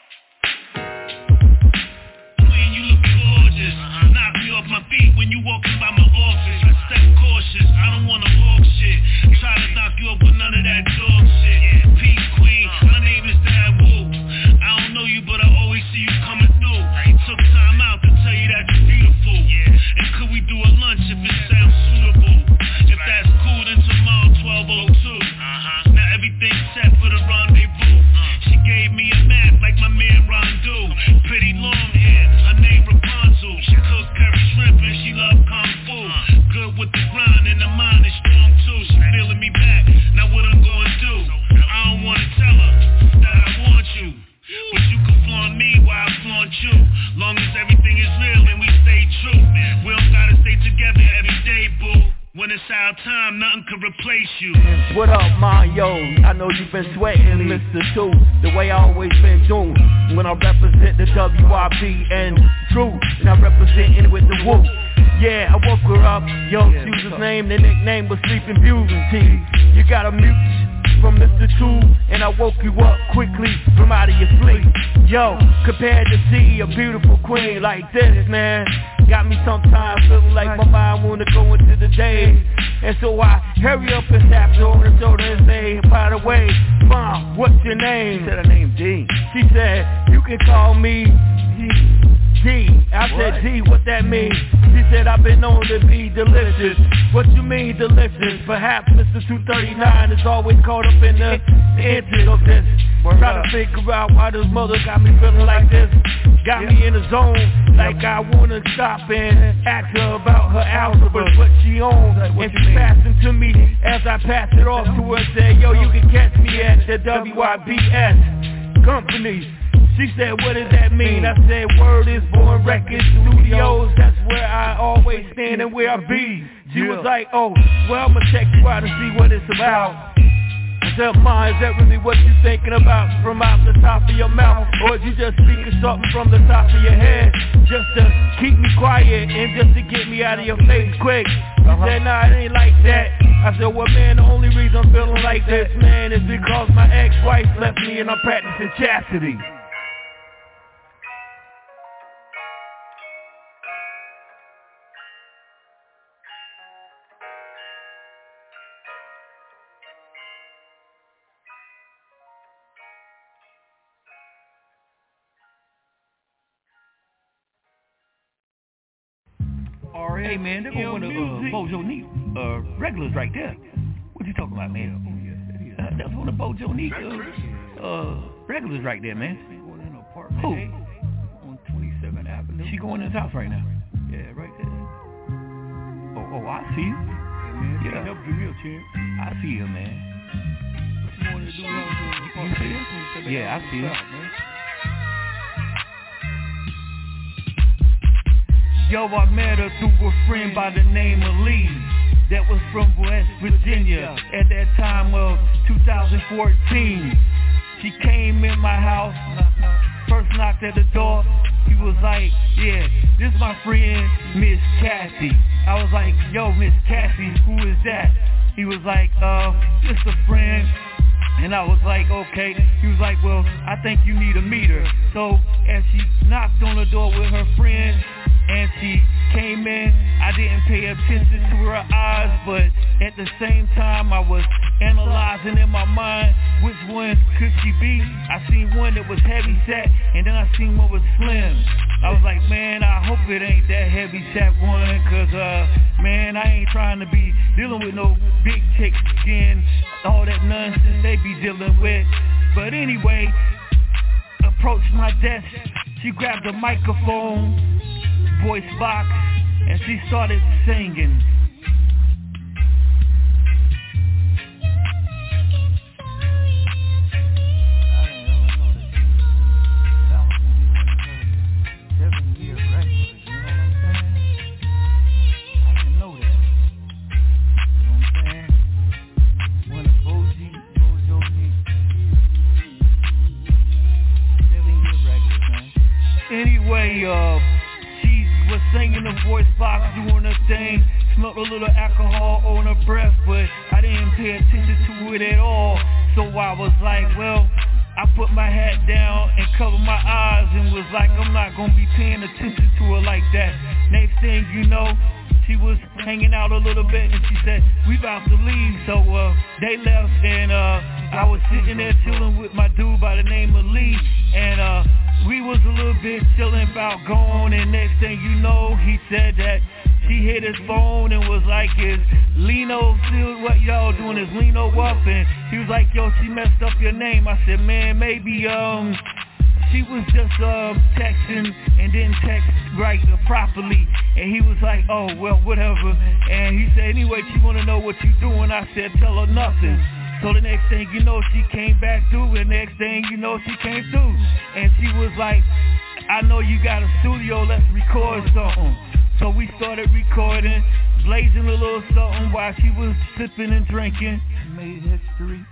Queen, you look gorgeous. Uh-huh. Knock me off my feet when you walking by my office. I step cautious, I don't wanna walk shit. Try to knock you up with none of that dog shit. Yeah. Peace, queen, my name is Dad Wu. I don't know you, but I always see you coming through. Took time out to tell you that you're beautiful. Yeah. And could we do a lunch if it sounds suitable? If that's cool, then tomorrow twelve oh two. Uh-huh. Now everything's set for the rendezvous. Uh. She gave me a map like my man Rondu. Pretty long hair, her name Rapunzel. She cook curry shrimp and she love kung fu. Uh. Good with the grind and the mind is strong too. She feeling me back, now what I'm gonna do? I don't wanna tell her that I want you, but you can flaunt me while I flaunt you. Long as everything is real and we stay true. We don't gotta stay together every day, boo. When it's our time, nothing can replace you. What up, Mario? I know you've been sweating, Mister Two, the way I always been doing. When I represent the W I B and True, and I represent it with the Woo. Yeah, I woke her up, yo, she was his name, the nickname was Sleeping Beauty. You got a mute from Mister Two, and I woke you up quickly from out of your sleep. Yo, compared to see a beautiful queen like this, man, got me sometimes feeling like my mind wanna go into the day. And so I hurry up and tap her on the shoulder and say, by the way, Mom, what's your name? She said her name D. She said, you can call me D. I said, D, what that mean? She said, I've been known to be delicious. What you mean delicious? Perhaps Mister two thirty-nine is always caught up in the inches of this. Trying to figure out why this mother got me feeling like this. Got me in the zone, like I wanna stop and ask her about her algebra, what she owns. And she passed it to me as I passed it off to her. Said, yo, you can catch me at the W I B S company. She said, what does that mean? I said, word is Born Records Studios. That's where I always stand and where I be. She was like, oh, well, I'ma check you out and see what it's about. I said, Ma, is that really what you're thinking about from out the top of your mouth? Or is you just speaking something from the top of your head just to keep me quiet and just to get me out of your face quick? She uh-huh. said, nah, it ain't like that. I said, well, man, the only reason I'm feeling like this, man, is because my ex-wife left me and I'm practicing chastity. R S. Hey man, they're going to uh, Bojo Neat uh, regulars right there. What you talking about, man? Uh, that's one of Bojo Neat uh, uh, regulars right there, man. Who? On twenty-seventh Avenue. She going in his house right now. Yeah, right there. Oh, oh, I see you. Hey, man, yeah. Help give me a chance. I see her, man. What you want to do? You see her? Yeah, I see her. Yo, I met her through a friend by the name of Lee that was from West Virginia at that time of two thousand fourteen. She came in my house, first knocked at the door. He was like, yeah, this is my friend, Miss Kathy. I was like, yo, Miss Kathy, who is that? He was like, uh, just a friend. And I was like, okay. He was like, well, I think you need to meet her. So as she knocked on the door with her friend, and she came in, I didn't pay attention to her eyes, but at the same time I was analyzing in my mind which one could she be. I seen one that was heavy set, and then I seen one was slim. I was like, man, I hope it ain't that heavy set one, cause uh, man, I ain't trying to be dealing with no big chicks again, all that nonsense they be dealing with. But anyway, approached my desk, she grabbed a microphone, voice box, and she started singing. Anyway, uh, she was singing the voice box, doing her thing, smelled a little alcohol on her breath, but I didn't pay attention to it at all. So I was like, well, I put my hat down and covered my eyes and was like, I'm not gonna be paying attention to her like that. Next thing you know, she was hanging out a little bit and she said, we about to leave. So uh, they left and uh, I was sitting there chilling with my dude by the name of Lee, and uh, we was a little bit chilling about going, and next thing you know, he said that she hit his phone and was like, is Lino still, what y'all doing, is Lino up? And he was like, yo, she messed up your name. I said, man, maybe um she was just um texting and didn't text right properly. And he was like, oh, well, whatever. And he said, anyway, she want to know what you doing. I said, tell her nothing. So the next thing you know, she came back through, and next thing you know, she came through. And she was like, I know you got a studio, let's record something. So we started recording, blazing a little something while she was sipping and drinking. Made history.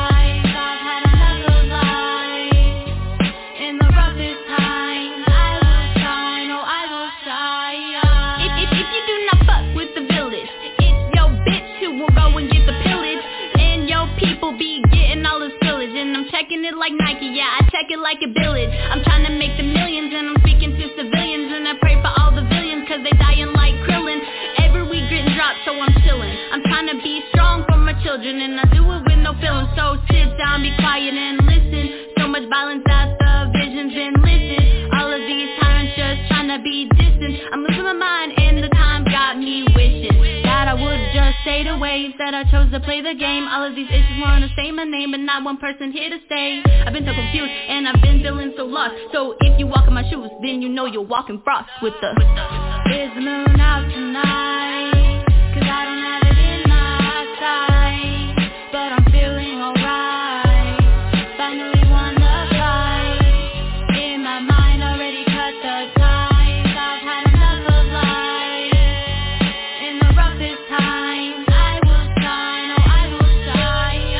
In the roughest time, I bitch who will go and get the pillage. And your people be getting all this pillage. And I'm checking it like Nike, yeah, I check it like a village. I'm trying to make the millions and I'm speaking to civilians. And I pray for all the villains cause they dying like Krillin. Every week getting dropped so I'm chillin'. I'm trying to be strong for my children and I do it with no feeling. So sit down, be quiet and listen. So much violence that the vision's been listed. All of these tyrants just trying to be distant. I'm losing my mind and the time got me wishing that I would just stay the waves, that I chose to play the game. All of these issues wanna say my name, but not one person here to stay. I've been so confused and I've been feeling so lost. So if you walk in my shoes, then you know you're walking frost with the is the moon out tonight? Cause I don't have it in my sight, but I'm feeling alright. Finally won the fight. In my mind already cut the ties. I've had enough of life. In the roughest times I will shine, oh I will shine.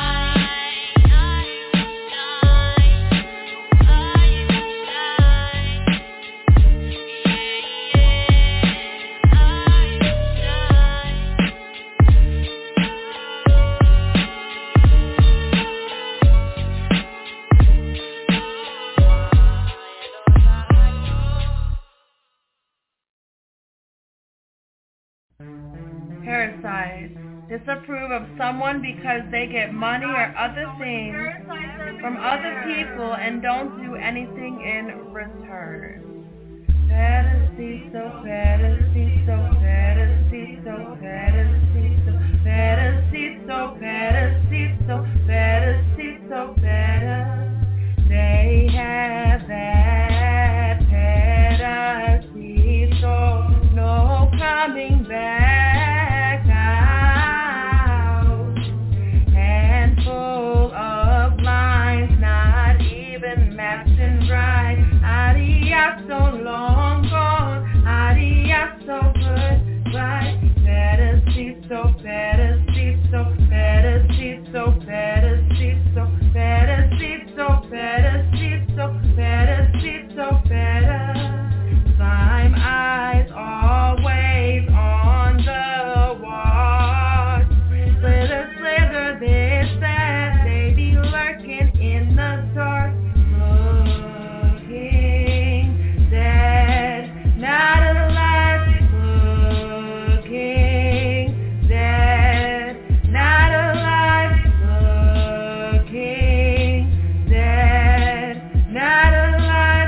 Parasite. Disapprove of someone because they get money or other things from other people and don't do anything in return. Pedacito, pedacito, pedacito, pedacito, pedacito, pedacito, pedacito, pedacito. They have that pedacito, no coming back. Full of lines, not even matching right. Adios, so long gone. Adios, so goodbye. Pedacito, pedacito, pedacito, pedacito, pedacito, pedacito, pedacito, pedacito. Slime eyes always on the watch. Slither, slither, this, that, they be lurking in the dark, looking dead, not alive, looking dead, not alive, looking dead, not alive,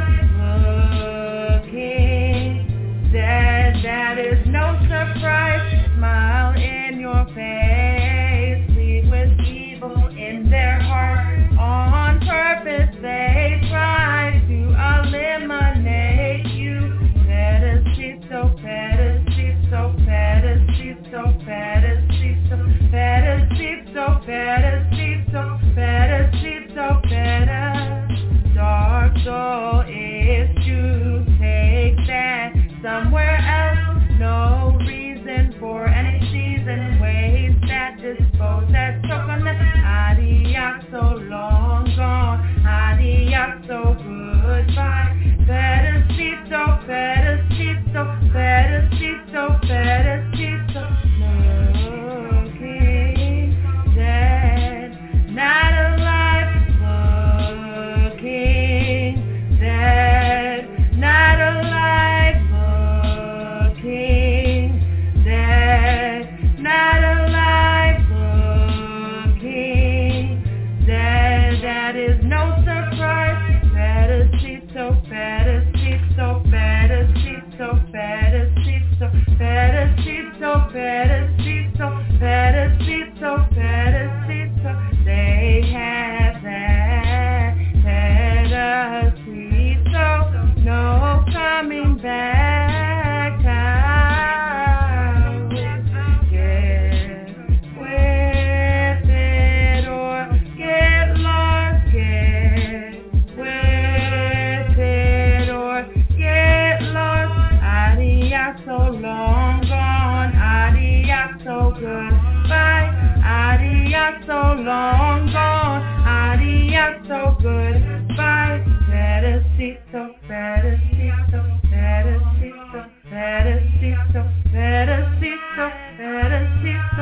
looking dead. That is no surprise, smile in your face, lead with evil in their heart. On purpose they try to eliminate you. Pedacito, pedacito, pedacito, pedacito, pedacito, pedacito, pedacito, pedacito. Dark soul is to take that somewhere else. No reason for any season, ways that dispose, that choke on the adios, so long gone, adios, so goodbye. Pedacito, pedacito, pedacito, pedacito, looking dead, not alive, looking dead, not alive, looking dead, not alive, looking dead. That is no surprise. Pedacito, pedacito, pedacito, pedacito, pedacito, pedacito, pedacito, pedacito. They have that pedacito, no coming back out. Get with it or get lost. Get with it or get lost. Adios, so long gone. Adios, so goodbye. Adios, so long gone. Adios, so goodbye. Pedacito, pedacito, pedacito, pedacito, pedacito, pedacito.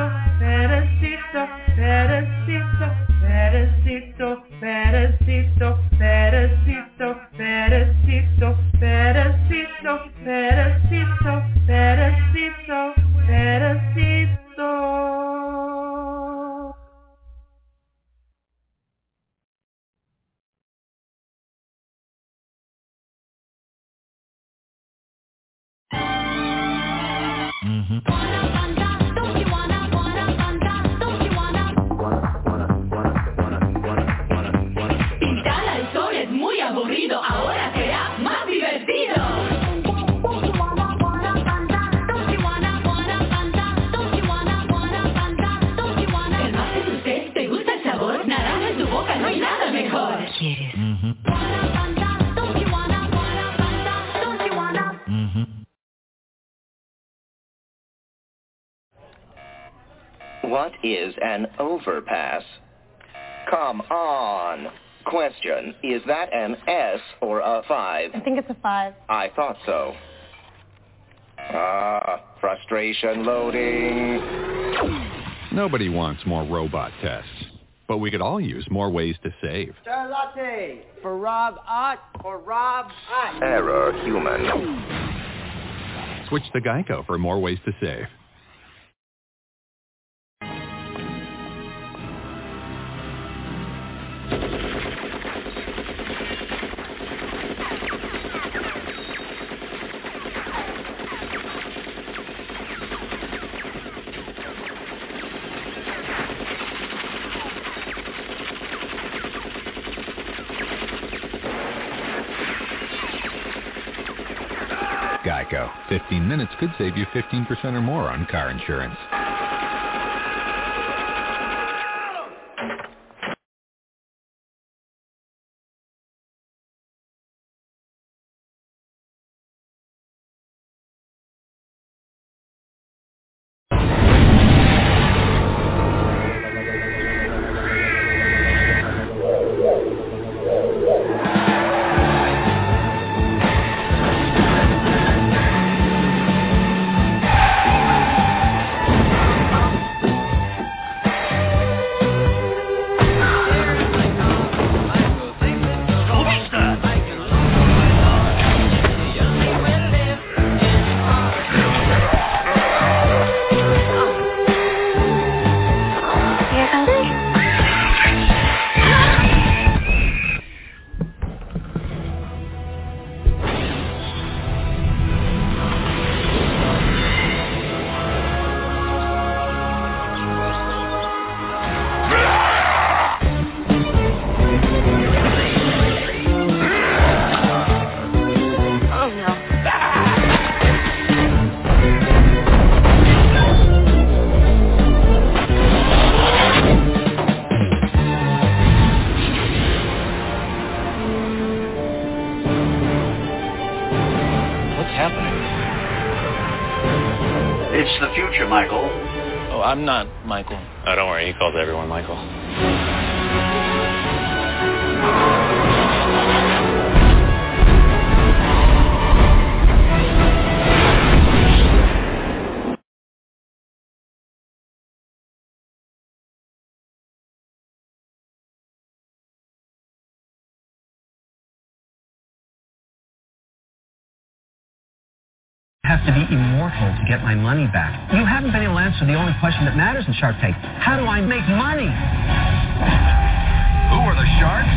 What is an overpass? Come on. Question, is that an S or a five? I think it's a five. I thought so. Ah, frustration loading. Nobody wants more robot tests, but we could all use more ways to save. Sir latte for Rob Ott or Rob Ott. Error human. Switch to Geico for more ways to save. Geico. fifteen minutes could save you fifteen percent or more on car insurance. I'm not Michael. Oh, don't worry. He calls everyone Michael. Have to be immortal to get my money back. You haven't been able to answer the only question that matters in Shark Tank. How do I make money? Who are the sharks?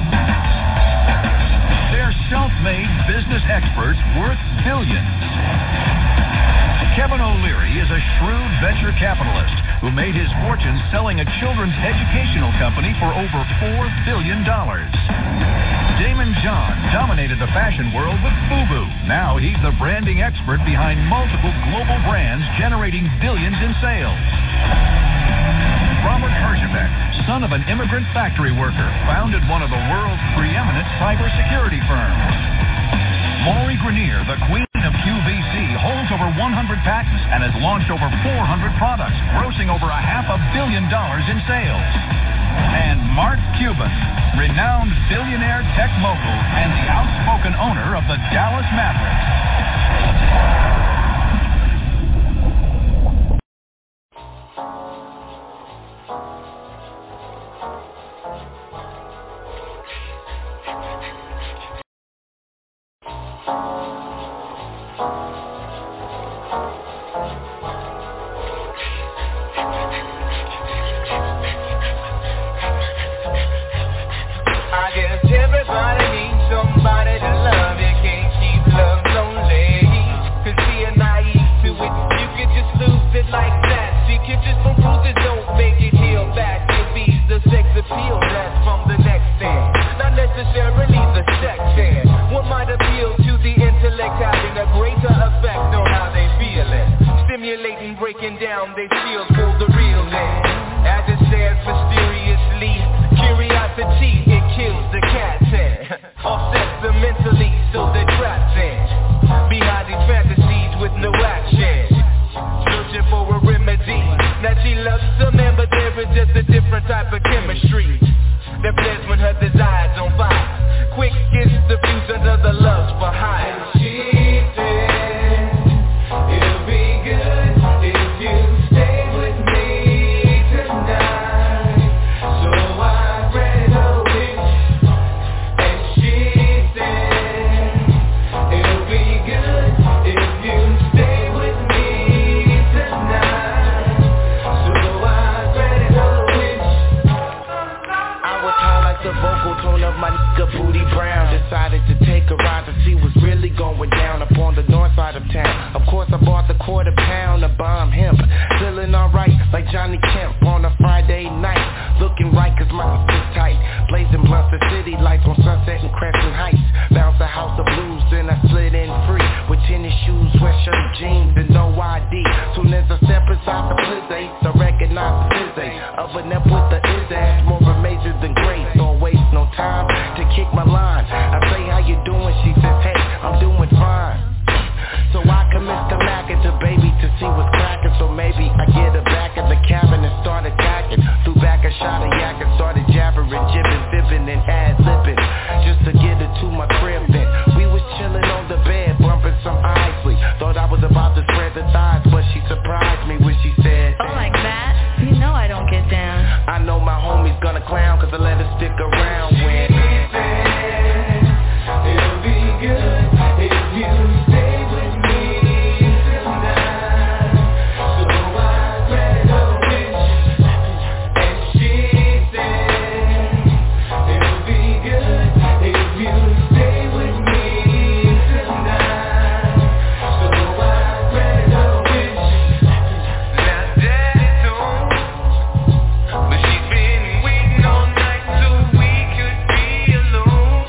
They're self-made business experts worth billions. Kevin O'Leary is a shrewd venture capitalist who made his fortune selling a children's educational company for over four billion dollars. Damon John dominated the fashion world with FUBU. Now he's the branding expert behind multiple global brands generating billions in sales. Robert Herjavec, son of an immigrant factory worker, founded one of the world's preeminent cybersecurity firms. Maury Grenier, the queen of Q V C, holds over one hundred patents and has launched over four hundred products, grossing over a half a billion dollars in sales. And Mark Cuban, renowned billionaire tech mogul and the outspoken owner of the Dallas Mavericks. Everybody needs somebody to love. You can't keep love lonely. Cause being naive to it, you can just lose it like that. See kisses from bruises don't make it heal back. It be the sex appeal that's from the next thing, not necessarily the sex end. What might appeal to the intellect, having a greater effect on how they feel it. Stimulating, breaking down, they feel for the real thing. As it stands mysteriously, curiosity, it kills the cat head. Offsets them mentally, so they're trapped in behind these fantasies with no action. Searching for a remedy. Now she loves Booty Brown decided to take a ride to see what's really going down up on the north side of town. Of course I bought the quarter pound of bomb hemp, feeling alright like Johnny Kemp on a Friday night. Looking right cause my sister's tight, blazing blunts the city lights on Sunset and Crescent Heights. Bounce a house of blues, then I slid in free with tennis shoes, sweatshirt, jeans, and no I D. Soon as I step inside the Blizzy, I recognize the Fizzy. Oven up with the is ass, more amazing than grace. Don't waste no time to kick my line. I say how you doing, she says hey, I'm doing fine. So I commenced to mack it to baby to see what's cracking. So maybe I get her back in the cabin and start attacking. Threw back a shot of yak and started jabbering, jibbing, fibbing, and ad-libbing just to get her to my crib then. We was chilling on the bed, bumping some Isley. Thought I was about to spread the thighs, but she surprised me when she said, oh, like that? You know I don't get down. I know my homie's gonna clown cause I let her stick around when it'll be good if you stay with me tonight. So I read a wish and she said it'll be good if you stay with me tonight. So I read a wish. Now daddy don't, but she's been waiting all night so we could be alone.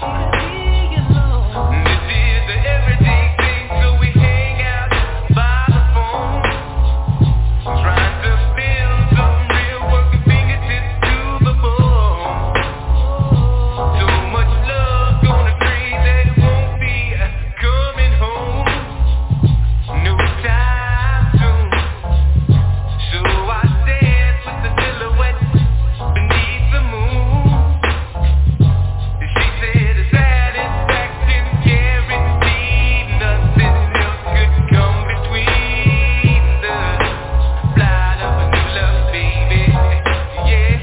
This is the everyday thing, so we hang out by the phone, trying to build some real work, fingertips to the bone. So much love gonna create that it won't be coming home no time soon. So I dance with the silhouette beneath the moon. She said the satisfaction guaranteed, nothing else could come between the light of a new love, baby. Yeah,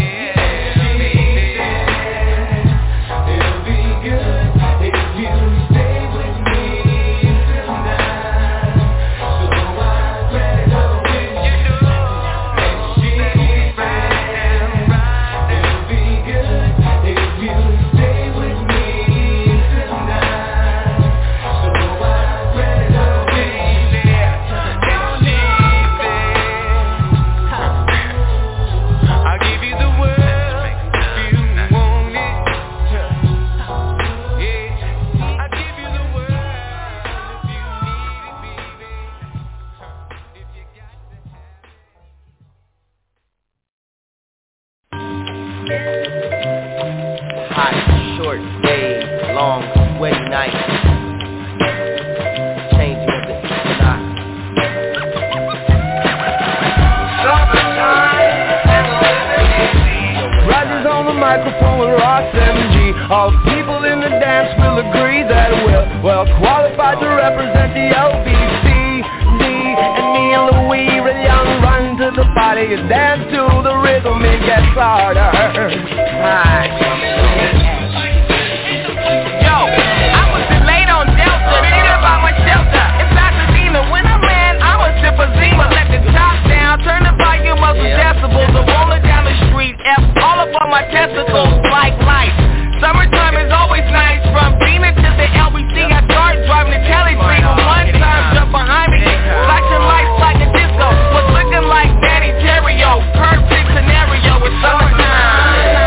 it'll be good if you stay with me tonight. So I read a wish, and she said it'll be good if you stay with me tonight. So I read a wish, and she said I'll give you the world if you want it. Yeah, I'll give you the world if you need it, baby. If you got to Hot, short days, long, sweaty nights, changing of the equinox. Rogers on the microphone with Ross M G. All the people in the dance will agree that we're well qualified to represent the L B C D. And me and Louis really young run to the party and dance to the rhythm, it gets harder. Right. Yo, I was delayed on Delta, thinking about my shelter. In Pasadena, when I land, I'm a sip of Zima. Let the top down, turn the volume up to decibels. I'm rolling down the street, F all up on my testicles like lights. Summertime is always nice, from Phoenix to the L B C. I started driving the Kelly Street one time, jump behind me, flashing lights like a disco. Was looking like Danny Terrio, perfect scenario with summertime.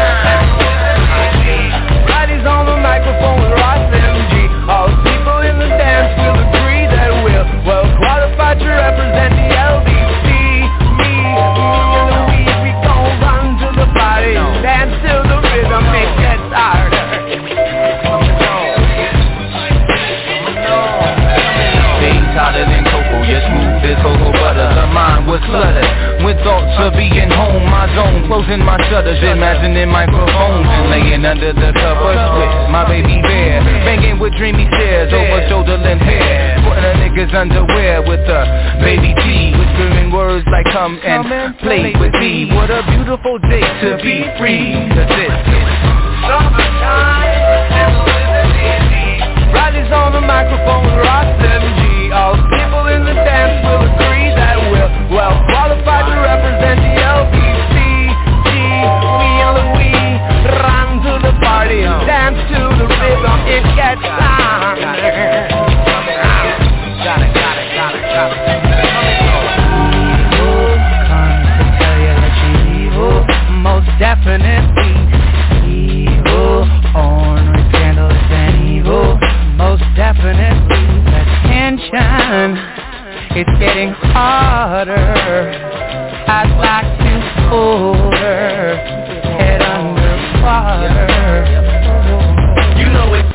Roddy's on the microphone with Ross M G. All the people in the dance will agree that we're well qualified to represent the L B C. Me, me and Louis, we gon' run to the party, dance till the rhythm, it gets harder. Things hotter than cocoa, yeah, smooth as cocoa butter. The mind was cluttered with thoughts of being home. My zone, closing my shutters, imagining microphones and laying under the covers with my baby bear, banging with dreamy stares over shoulder length hair, putting a nigga's underwear with a baby G, whispering words like come and play with me. What a beautiful day to be free, cause it's summertime. Roddy's on the microphone with Ross M G. All the people in the dance will agree that we're well qualified to represent the L B C G. Me and Louis run to the party and dance to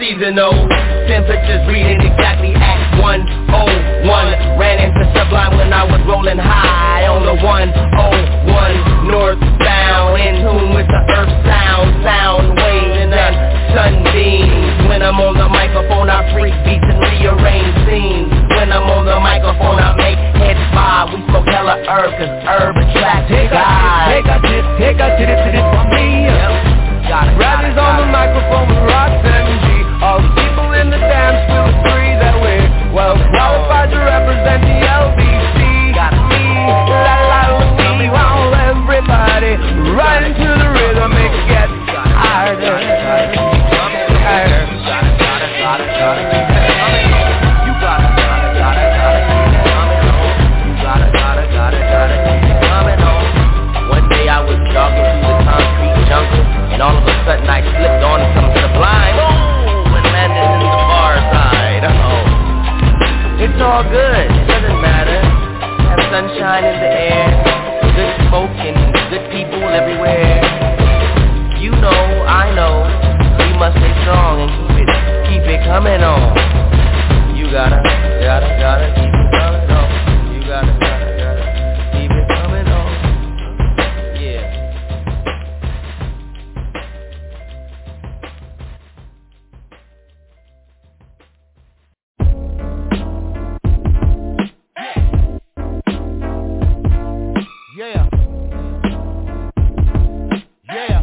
seasonal. Temperatures reading exactly at one oh one. Ran into Sublime when I was rolling high on the one oh one. Northbound, in tune with the earth sound. Sound waves and sunbeams. When I'm on the microphone I freak beats and rearrange scenes. When I'm on the microphone I make heads bob. We smoke hella herb cause herb attracts guys. Take a tip, take a tip, tip from me. Brothers on the microphone with Ross M G. All the people in the dance will agree that we're well qualified to represent the L B C. Got me, la la la, we want everybody right into the rhythm. It gets harder, harder, harder. You gotta, gotta, gotta, gotta keep it coming on. You gotta, gotta, gotta, gotta keep it coming on. One day I was jogging through the concrete jungle, and all of a sudden I slipped on some Sublime. Boom! And landed in the far side. Oh, it's all good. It doesn't matter. Have sunshine in the air, good smoke and good people everywhere. You know, I know, we must stay strong and keep it, keep it coming on. You gotta, gotta, gotta keep it coming on. You gotta, gotta, gotta keep it coming on. Yeah. Yeah. Yeah.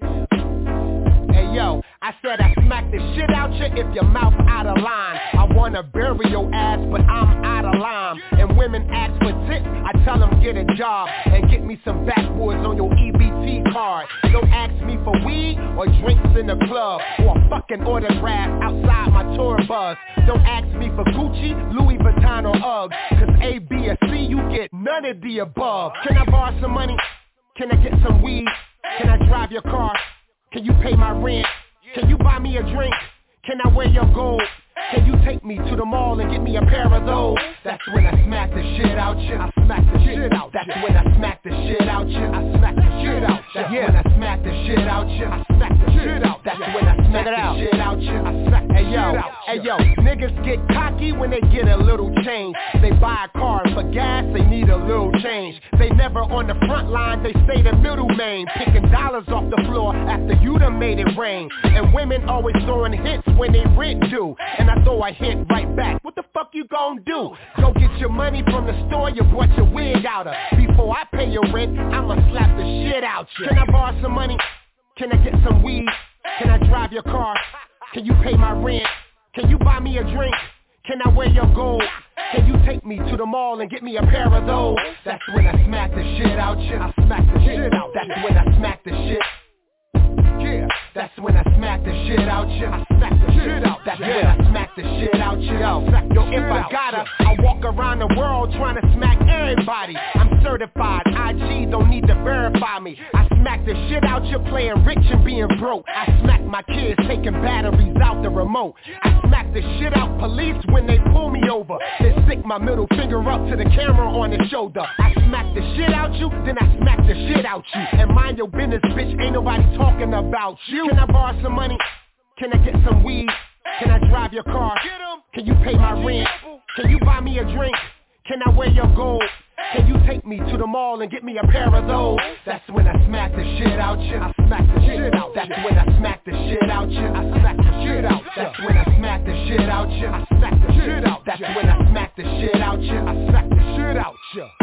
Hey yo, I said I smack the shit out you if your mouth out of line. I wanna bury your ass, but I'm out of line. And women ask for tips, I tell them get a job and get me some backwoods on your E B T card. Don't ask me for weed or drinks in the club or a fucking autograph outside my tour bus. Don't ask me for Gucci, Louis Vuitton or Uggs, cause A, B, or C you get none of the above. Can I borrow some money? Can I get some weed? Can I drive your car? Can you pay my rent? Can you buy me a drink? Can I wear your gold? Can you take me to the mall and get me a pair of those? That's when I smack the shit out you. I smack the shit out. That's when I smack the shit out you. I smack the shit out. That's when I smack the shit out you. I smack the shit out. That's when I smack the shit out you. I smack the shit out. Hey yo, niggas get cocky when they get a little change. They buy a car and for gas they need a little change. They never on the front line, they stay the middleman, picking dollars off the floor after you done made it rain. And women always throwing hits when they rent due. And I throw a hit right back. What the fuck you gon' do? Go get your money from the store you bought your wig out of. Before I pay your rent, I'ma slap the shit out you. Can I borrow some money? Can I get some weed? Can I drive your car? Can you pay my rent? Can you buy me a drink? Can I wear your gold? Can you take me to the mall and get me a pair of those? That's when I smack the shit out you. I smack the shit out. That's when I smack the shit. Yeah, that's when I smack the shit out you. I smack the shit out. That's when I smack the shit out you. Yo, if I gotta, I walk around the world trying to smack everybody. I'm certified. I G don't need to verify me. I smack the shit out you playing rich and being broke. I smack my kids taking batteries out the remote. I smack the shit out police when they pull me over. Then stick my middle finger up to the camera on the shoulder. I smack the shit out you, then I smack the shit out you. And mind your business, bitch, ain't nobody talking about you. Can I borrow some money? Can I get some weed? Can I drive your car? Can you pay my rent? Can you buy me a drink? Can I wear your gold? Can you take me to the mall and get me a pair of those? That's when I smack the shit out you. I smack the shit out. That's when I smack the shit out you. I smack the shit out. That's when I smack the shit out you. I smack the shit out. That's when I smack the shit out you. I smack the shit out you.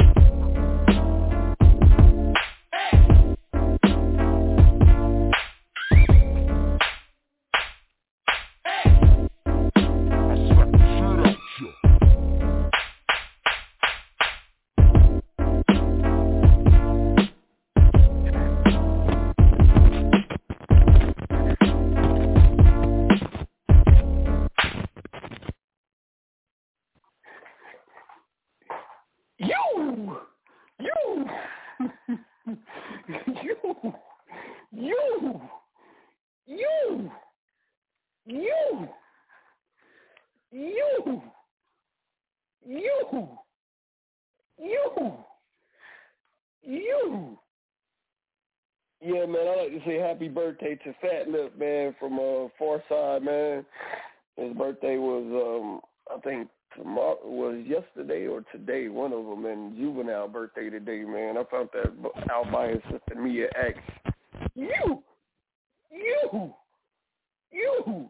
Yeah, man, I'd like to say happy birthday to Fat Lip, man, from uh, Farside, man. His birthday was, um, I think, tomorrow was yesterday or today, one of them, and Juvenile birthday today, man. I found that out by his sister Mia X. You! You! You!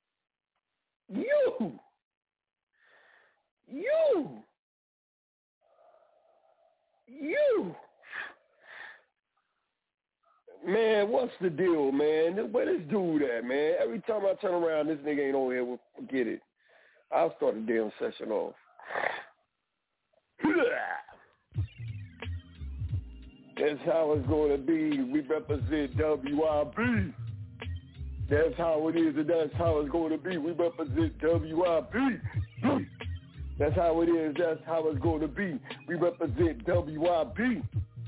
You! You! You! Man, what's the deal, man? Where this dude at, man? Every time I turn around, this nigga ain't on here. Well, forget it. I'll start the damn session off. That's how it's going to be. We represent W I B. That's how it is, and that's how it's going to be. We represent W I B. That's how it is. That's how it's going to be. We represent W I B.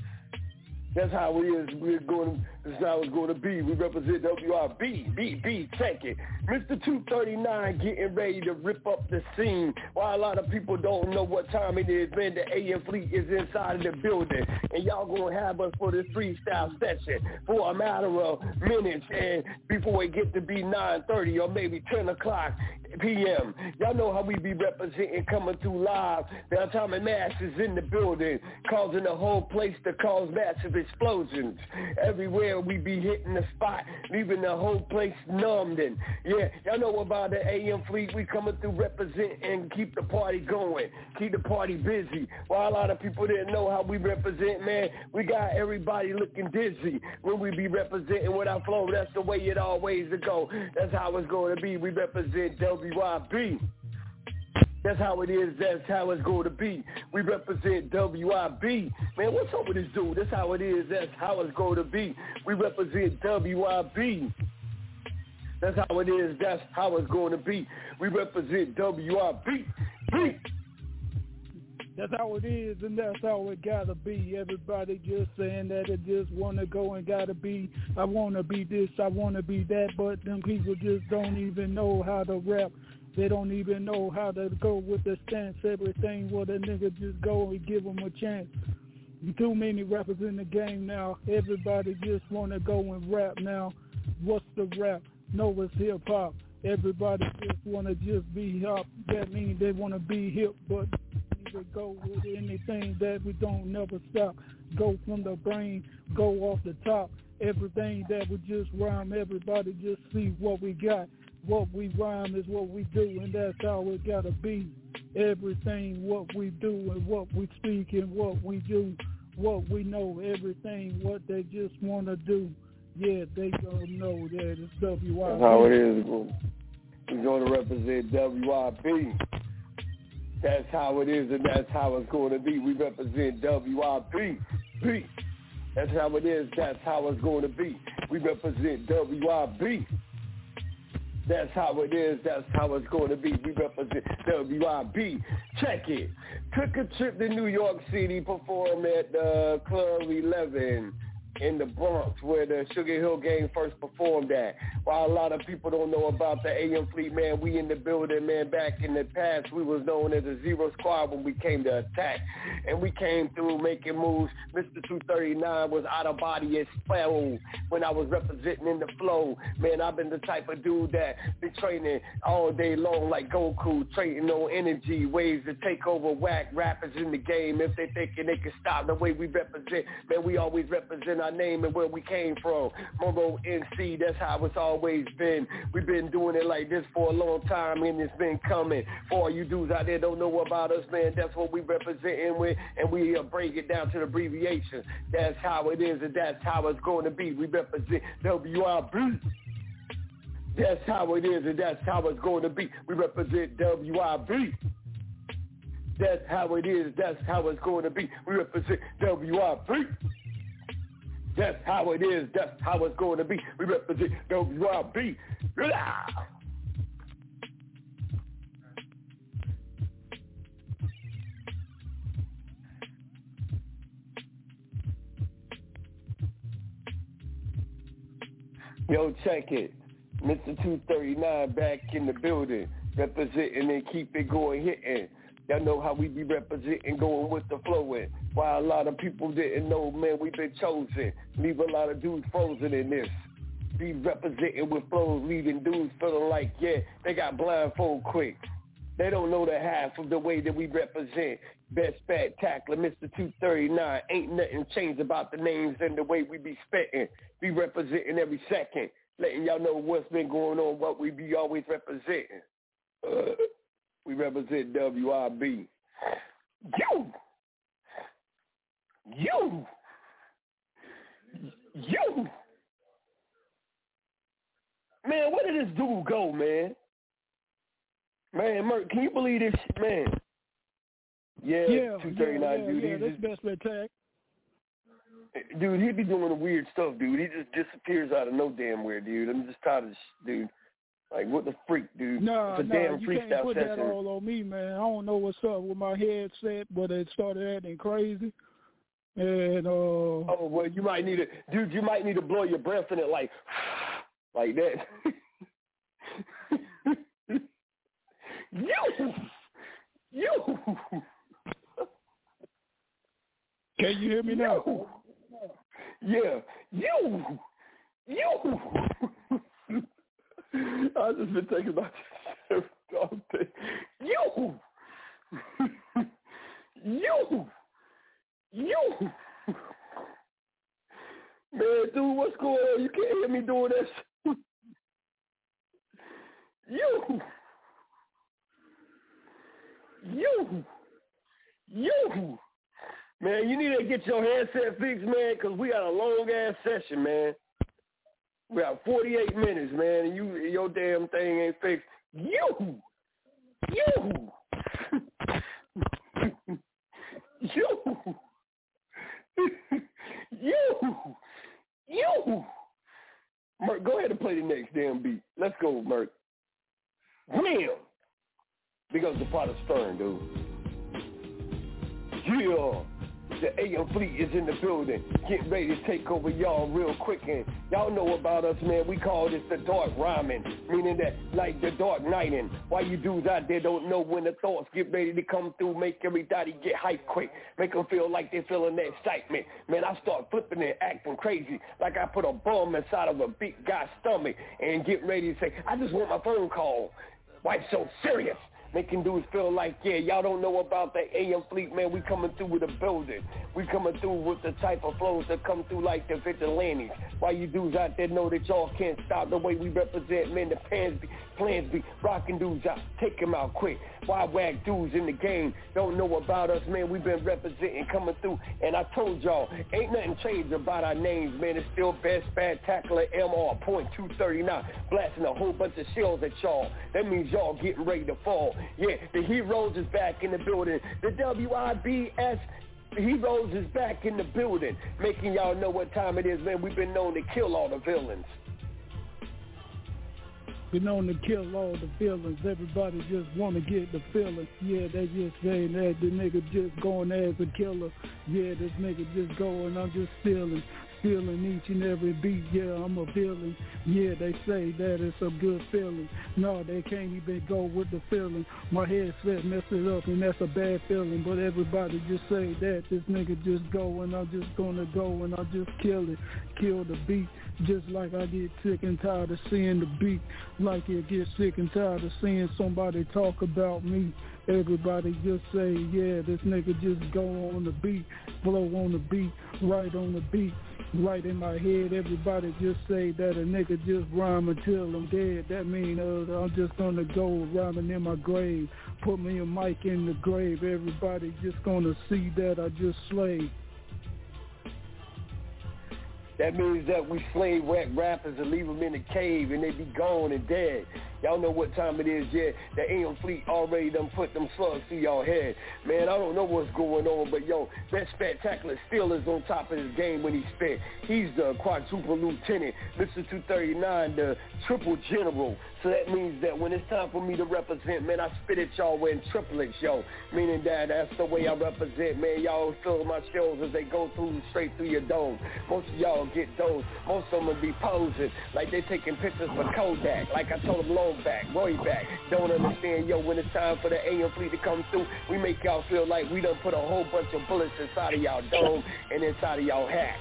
That's how it is. We're going. That's how it's going to be. We represent W I B. B B. Check it. Mister two thirty-nine getting ready to rip up the scene. While a lot of people don't know what time it is, man, the A M Fleet is inside of the building, and y'all gonna have us for this freestyle session for a matter of minutes, and before it get to be nine thirty or maybe ten o'clock p m Y'all know how we be representing, coming through live. The Atomic Mass is in the building, causing the whole place to cause massive explosions. Everywhere we be hitting the spot, leaving the whole place numbed. And yeah, y'all know about the A M Fleet. We coming through represent and keep the party going, keep the party busy. While a lot of people didn't know how we represent, man, we got everybody looking dizzy when we be representing with our flow. That's the way it always go. That's how it's going to be. We represent W I B. That's how it is. That's how it's going to be. We represent W I B. Man, what's up with this dude? That's how it is. That's how it's going to be. We represent W I B. That's how it is. That's how it's going to be. We represent W I B. B. That's how it is, and that's how it gotta be. Everybody just saying that it just wanna go and gotta be. I wanna be this, I wanna be that, but them people just don't even know how to rap. They don't even know how to go with the stance. Everything what a nigga just go and give them a chance. Too many rappers in the game now. Everybody just wanna go and rap now. What's the rap? No, it's hip hop. Everybody just wanna just be hip. That means they wanna be hip, but to go with anything that we don't never stop. Go from the brain, go off the top. Everything that we just rhyme, everybody just see what we got. What we rhyme is what we do, and that's how it gotta be. Everything what we do and what we speak and what we do, what we know, everything what they just wanna do. Yeah, they don't know that it's W I B. That's how it is. We're going to represent W I B. That's how it is, and that's how it's going to be. We represent W I B. B. That's how it is. That's how it's going to be. We represent W I B. That's how it is. That's how it's going to be. We represent W I B. Check it. Took a trip to New York City, performed at uh, Club eleven in the Bronx, where the Sugar Hill Gang first performed at. While a lot of people don't know about the A M Fleet, man, we in the building, man. Back in the past, we was known as a Zero Squad when we came to attack. And we came through making moves. Mister two thirty-nine was out of body as well when I was representing in the flow. Man, I've been the type of dude that been training all day long like Goku, trading on energy, ways to take over whack rappers in the game. If they thinking they can stop the way we represent, man, we always represent our name and where we came from. Monroe N C, that's how it's always been. We've been doing it like this for a long time, and it's been coming. For all you dudes out there don't know about us, man, that's what we representing with, and we uh, break it down to the abbreviation. That's how it is, and that's how it's going to be. We represent W I B. That's how it is, and that's how it's going to be. We represent W I B. That's how it is, that's how it's going to be. We represent W I B. That's how it is. That's how it's going to be. We represent W I B. Yo, check it. Mister two thirty-nine back in the building, representing and keep it going, hitting. Y'all know how we be representing, going with the flow in. Why a lot of people didn't know, man, we been chosen. Leave a lot of dudes frozen in this. Be representing with flows, leaving dudes feeling like, yeah, they got blindfold quick. They don't know the half of the way that we represent. Best fat tackler, Mister two thirty-nine. Ain't nothing changed about the names and the way we be spitting. Be representing every second. Letting y'all know what's been going on, what we be always representing. Uh, we represent W I B. You! You! You! Man, where did this dude go, man? Man, Merc, can you believe this shit, man? Yeah, yeah, two thirty-nine, yeah, dude. Yeah, He that's best attack. Dude, he be doing the weird stuff, dude. He just disappears out of no damn where, dude. I'm just tired of this, dude. Like, what the freak, dude? Nah, it's a nah, damn you freestyle can't put session. that all on me, man. I don't know what's up with my headset, but it started acting crazy. And, uh... Oh, well, you might need to... Dude, you might need to blow your breath in it like... like that. You! You! Can you hear me now? Yeah. You! You! I've just been thinking about this all day. You! You! You! Man, dude, what's going on? You can't hear me doing this. You! You! You! Man, you need to get your headset fixed, man, because we got a long-ass session, man. We got forty-eight minutes, man, and you your damn thing ain't fixed. You! You! You! You! You! Merc, go ahead and play the next damn beat. Let's go, Merc. Wham! Because the pot is stirring, dude. Yeah. The A M Fleet is in the building, getting ready to take over y'all real quick. And y'all know about us, man. We call this the dark rhyming, meaning that like the dark nighting. Why you dudes out there don't know when the thoughts get ready to come through, make everybody get hyped quick, make them feel like they're feeling that excitement. Man, I start flipping and acting crazy, like I put a bomb inside of a big guy's stomach and get ready to say, I just want my phone call. Why so serious? Making dudes feel like, yeah, y'all don't know about that A M Fleet, man. We coming through with a building. We coming through with the type of flows that come through like the vigilantes. Why you dudes out there know that y'all can't stop the way we represent, man. The plans be, plans be rocking dudes out. Take them out quick. Why whack dudes in the game don't know about us, man. We've been representing, coming through. And I told y'all, ain't nothing changed about our names, man. It's still Best Bad Tackler M R point two thirty-nine. Blasting a whole bunch of shells at y'all. That means y'all getting ready to fall. Yeah, the Heroes is back in the building. The W I B S Heroes is back in the building, making y'all know what time it is, man. We've been known to kill all the villains. Been known to kill all the villains. Everybody just want to get the feeling. Yeah, they just saying that the nigga just going as a killer. Yeah, this nigga just going, I'm just stealing. Feeling each and every beat, yeah, I'm a villain. Yeah, they say that it's a good feeling. No, they can't even go with the feeling. My headset messed it up, and that's a bad feeling. But everybody just say that this nigga just go, and I'm just gonna go, and I just kill it, kill the beat. Just like I get sick and tired of seeing the beat, like you get sick and tired of seeing somebody talk about me. Everybody just say, yeah, this nigga just go on the beat, flow on the beat, right on the beat, right in my head. Everybody just say that a nigga just rhyme until I'm dead. That mean uh, I'm just gonna go rhyming in my grave. Put me a mic in the grave. Everybody just gonna see that I just slay. That means that we slay whack rappers and leave them in the cave and they be gone and dead. Y'all know what time it is, yeah. The A M Fleet already done put them slugs through y'all head. Man, I don't know what's going on, but yo, that spectacular still is on top of his game when he spit. He's the quadruple lieutenant, Mister two thirty-nine, the triple general. So that means that when it's time for me to represent, man, I spit at y'all in triplets, yo. Meaning that that's the way I represent, man. Y'all feel my shells as they go through straight through your dome. Most of y'all y'all get those. Most of them be posing like they taking pictures for Kodak. Like I told them, long back, Roy back. Don't understand, yo, when it's time for the A M fleet to come through, we make y'all feel like we done put a whole bunch of bullets inside of y'all dome and inside of y'all hats.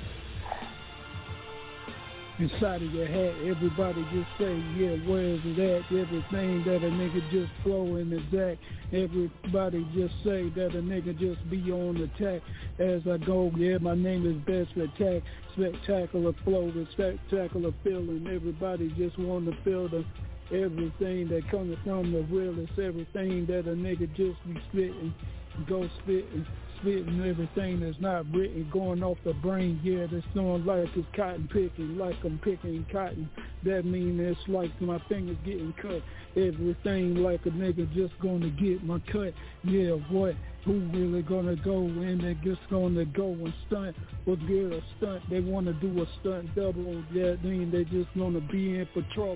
Inside of your hat, everybody just say, yeah, where is it at? Everything that a nigga just throw in the deck. Everybody just say that a nigga just be on attack. As I go, yeah, my name is Best Attack. Spectacular flow, the spectacular feeling. Everybody just want to feel the everything that coming from the realest. Everything that a nigga just be spitting, go spitting. Spitting everything that's not written, going off the brain, yeah, that's doing like it's cotton picking, like I'm picking cotton. That mean it's like my fingers getting cut. Everything like a nigga just gonna get my cut. Yeah, what? Who really gonna go and they just gonna go and stunt or get a stunt? They wanna do a stunt double. Yeah, then they just gonna be in for trouble.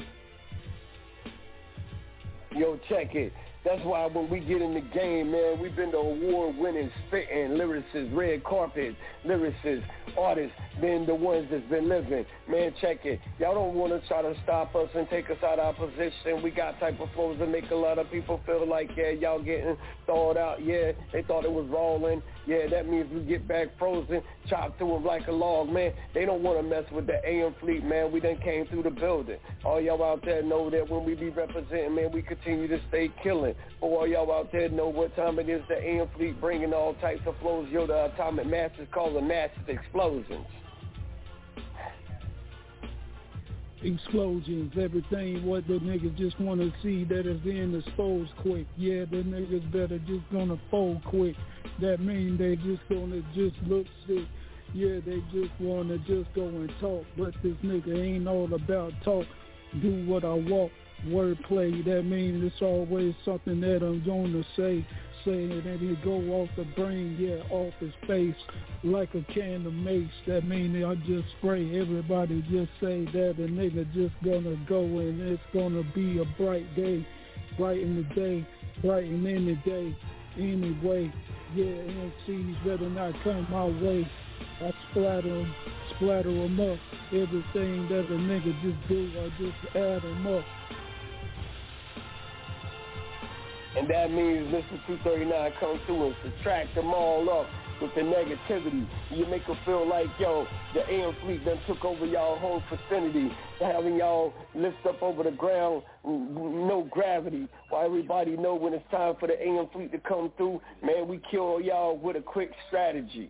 Yo, check it. That's why when we get in the game, man, we've been the award-winning, spitting lyricists, red carpet lyricists, artists, been the ones that's been living. Man, check it. Y'all don't want to try to stop us and take us out of our position. We got type of flows that make a lot of people feel like, yeah, y'all getting thawed out. Yeah, they thought it was rolling. Yeah, that means we get back frozen, chopped through them like a log, man. They don't want to mess with the A M fleet, man. We done came through the building. All y'all out there know that when we be representing, man, we continue to stay killing. For all y'all out there know what time it is, the A M fleet bringing all types of flows. Yo, the atomic masters call them massive explosions. Explosions, everything what the niggas just want to see that is in exposed quick. Yeah, the niggas better just gonna fold quick. That mean they just gonna just look sick. Yeah, they just wanna just go and talk, but this nigga ain't all about talk. Do what I walk. Wordplay, that means it's always something that I'm gonna say. Say it and it go off the brain, yeah, off his face, like a can of mace. That means I just spray. Everybody just say that a nigga just gonna go and it's gonna be a bright day. Bright in the day, brighten in the day. Anyway, yeah, M Cs better not come my way. I splatter them, splatter them up. Everything that a nigga just do, I just add them up. And that means Mister two thirty-nine come through and subtract them all up with the negativity. You make them feel like, yo, the A M fleet done took over y'all whole vicinity, having y'all lift up over the ground, no gravity. While everybody know when it's time for the A M fleet to come through, man, we kill y'all with a quick strategy.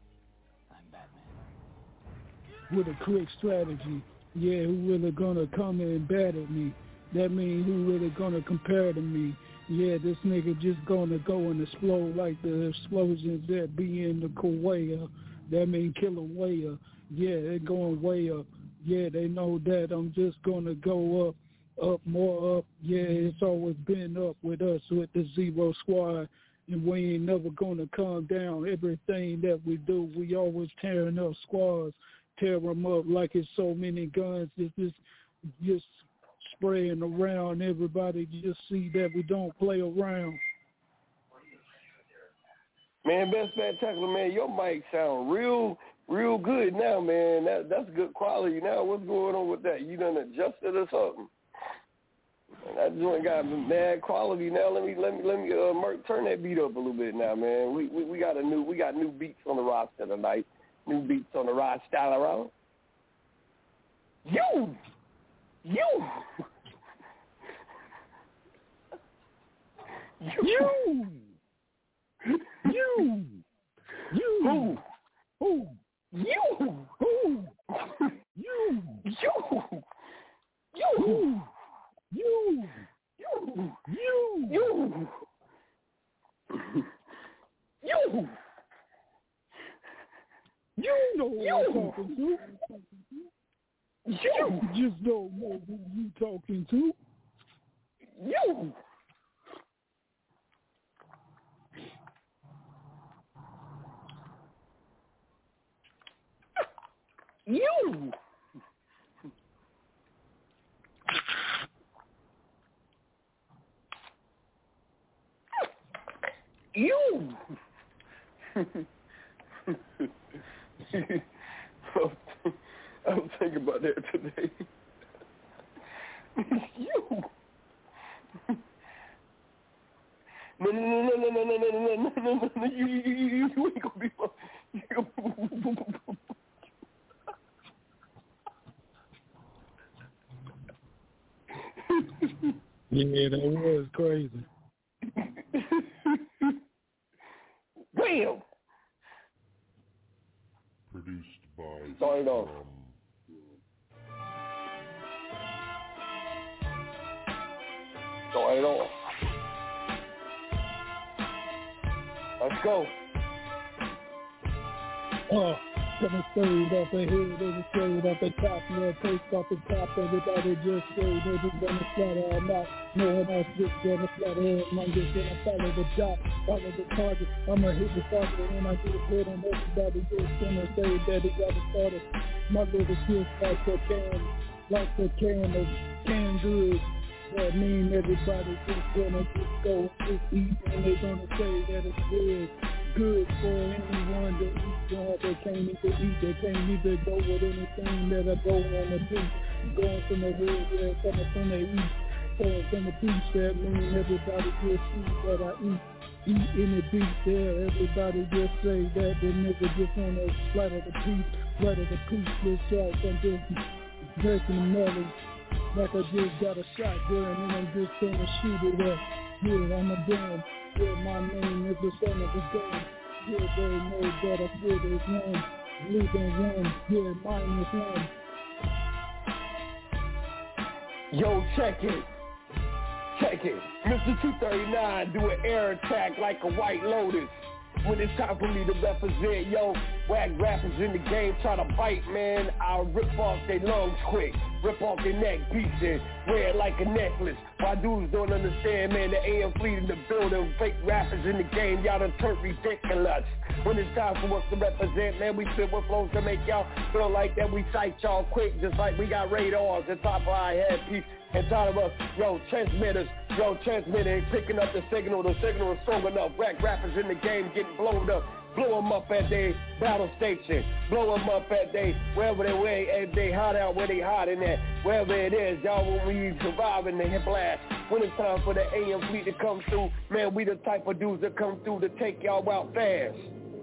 With a quick strategy. Yeah, who really gonna come and bat at me? That means who really gonna compare to me? Yeah, this nigga just gonna go and explode like the explosions that be in the Kuwait. That mean killing way up. Yeah, they going way up. Yeah, they know that I'm just gonna go up, up, more up. Yeah, it's always been up with us, with the Zero Squad. And we ain't never gonna calm down. Everything that we do, we always tearing up squads. Tear them up like it's so many guns. It's just, just spraying around. Everybody just see that we don't play around. Man, Best Spectacular, man, your mic sound real, real good now, man. That that's good quality now. What's going on with that? You done adjusted or something? Man, that joint got mad quality now. Let me let me let me uh Merc, turn that beat up a little bit now, man. We we, we got a new we got new beats on the roster tonight. New beats on the roster style around. You You You You You Who Who You Who You You You You You You You You You know who I'm talking to. You just don't know who you talking to. You. You. You. I was thinking about that today. You. No, no, no, no, no, no, no, no, no, no, no, no, you, you, you, you ain't gonna be. Yeah, that was crazy. Wham! Produced by. Start off. Start off. Let's go. Oh, coming straight off the head, and straight off the top, no taste off the top, everybody just straight, they just gonna splatter or not, no one else just gonna splatter him, I'm just gonna follow the dot, follow the target, I'ma hit the target, and when I get hit on everybody just gonna say that he got it started, my little kids like a can, like a can of canned goods. That mean everybody just gonna just go just eat, and they gonna say that it's good, good for anyone to eat. God, they can't even eat, they can't even go with anything that I go on the beach. Going from the hood, yeah, coming from the east, going from the beach. That mean everybody just see that I eat, eat in the beach there. Everybody just say that the nigga just wanna splatter the piece, splatter the piece. This shot, I'm just breaking the melon. Like I just got a shotgun and I'm just gonna shoot it up. Yeah, I'm a gun. Yeah, my name is the son of a gun. Yeah, they know that I feel there's one. Leaving one. Yeah, mine is one. Yo, check it. Check it. Mister two thirty-nine do an air attack like a White Lotus. When it's time for me to represent, yo, whack rappers in the game try to bite, man, I'll rip off their lungs quick, rip off their neck, beats it, wear it like a necklace. Why dudes don't understand, man, the A M fleet in the building, fake rappers in the game, y'all done turned ridiculous. When it's time for us to represent, man, we spit with flows to make y'all feel like that we sight y'all quick, just like we got radars on top of our headpiece. And talking about, yo, transmitters, yo, transmitting, picking up the signal, the signal is strong enough. Whack rappers in the game getting blown up. Blow them up at their battle station. Blow them up at they, wherever they way, if they hot out where they hot in there. Wherever it is, y'all, when we survive in the hip blast. When it's time for the A M fleet to come through, man, we the type of dudes that come through to take y'all out fast.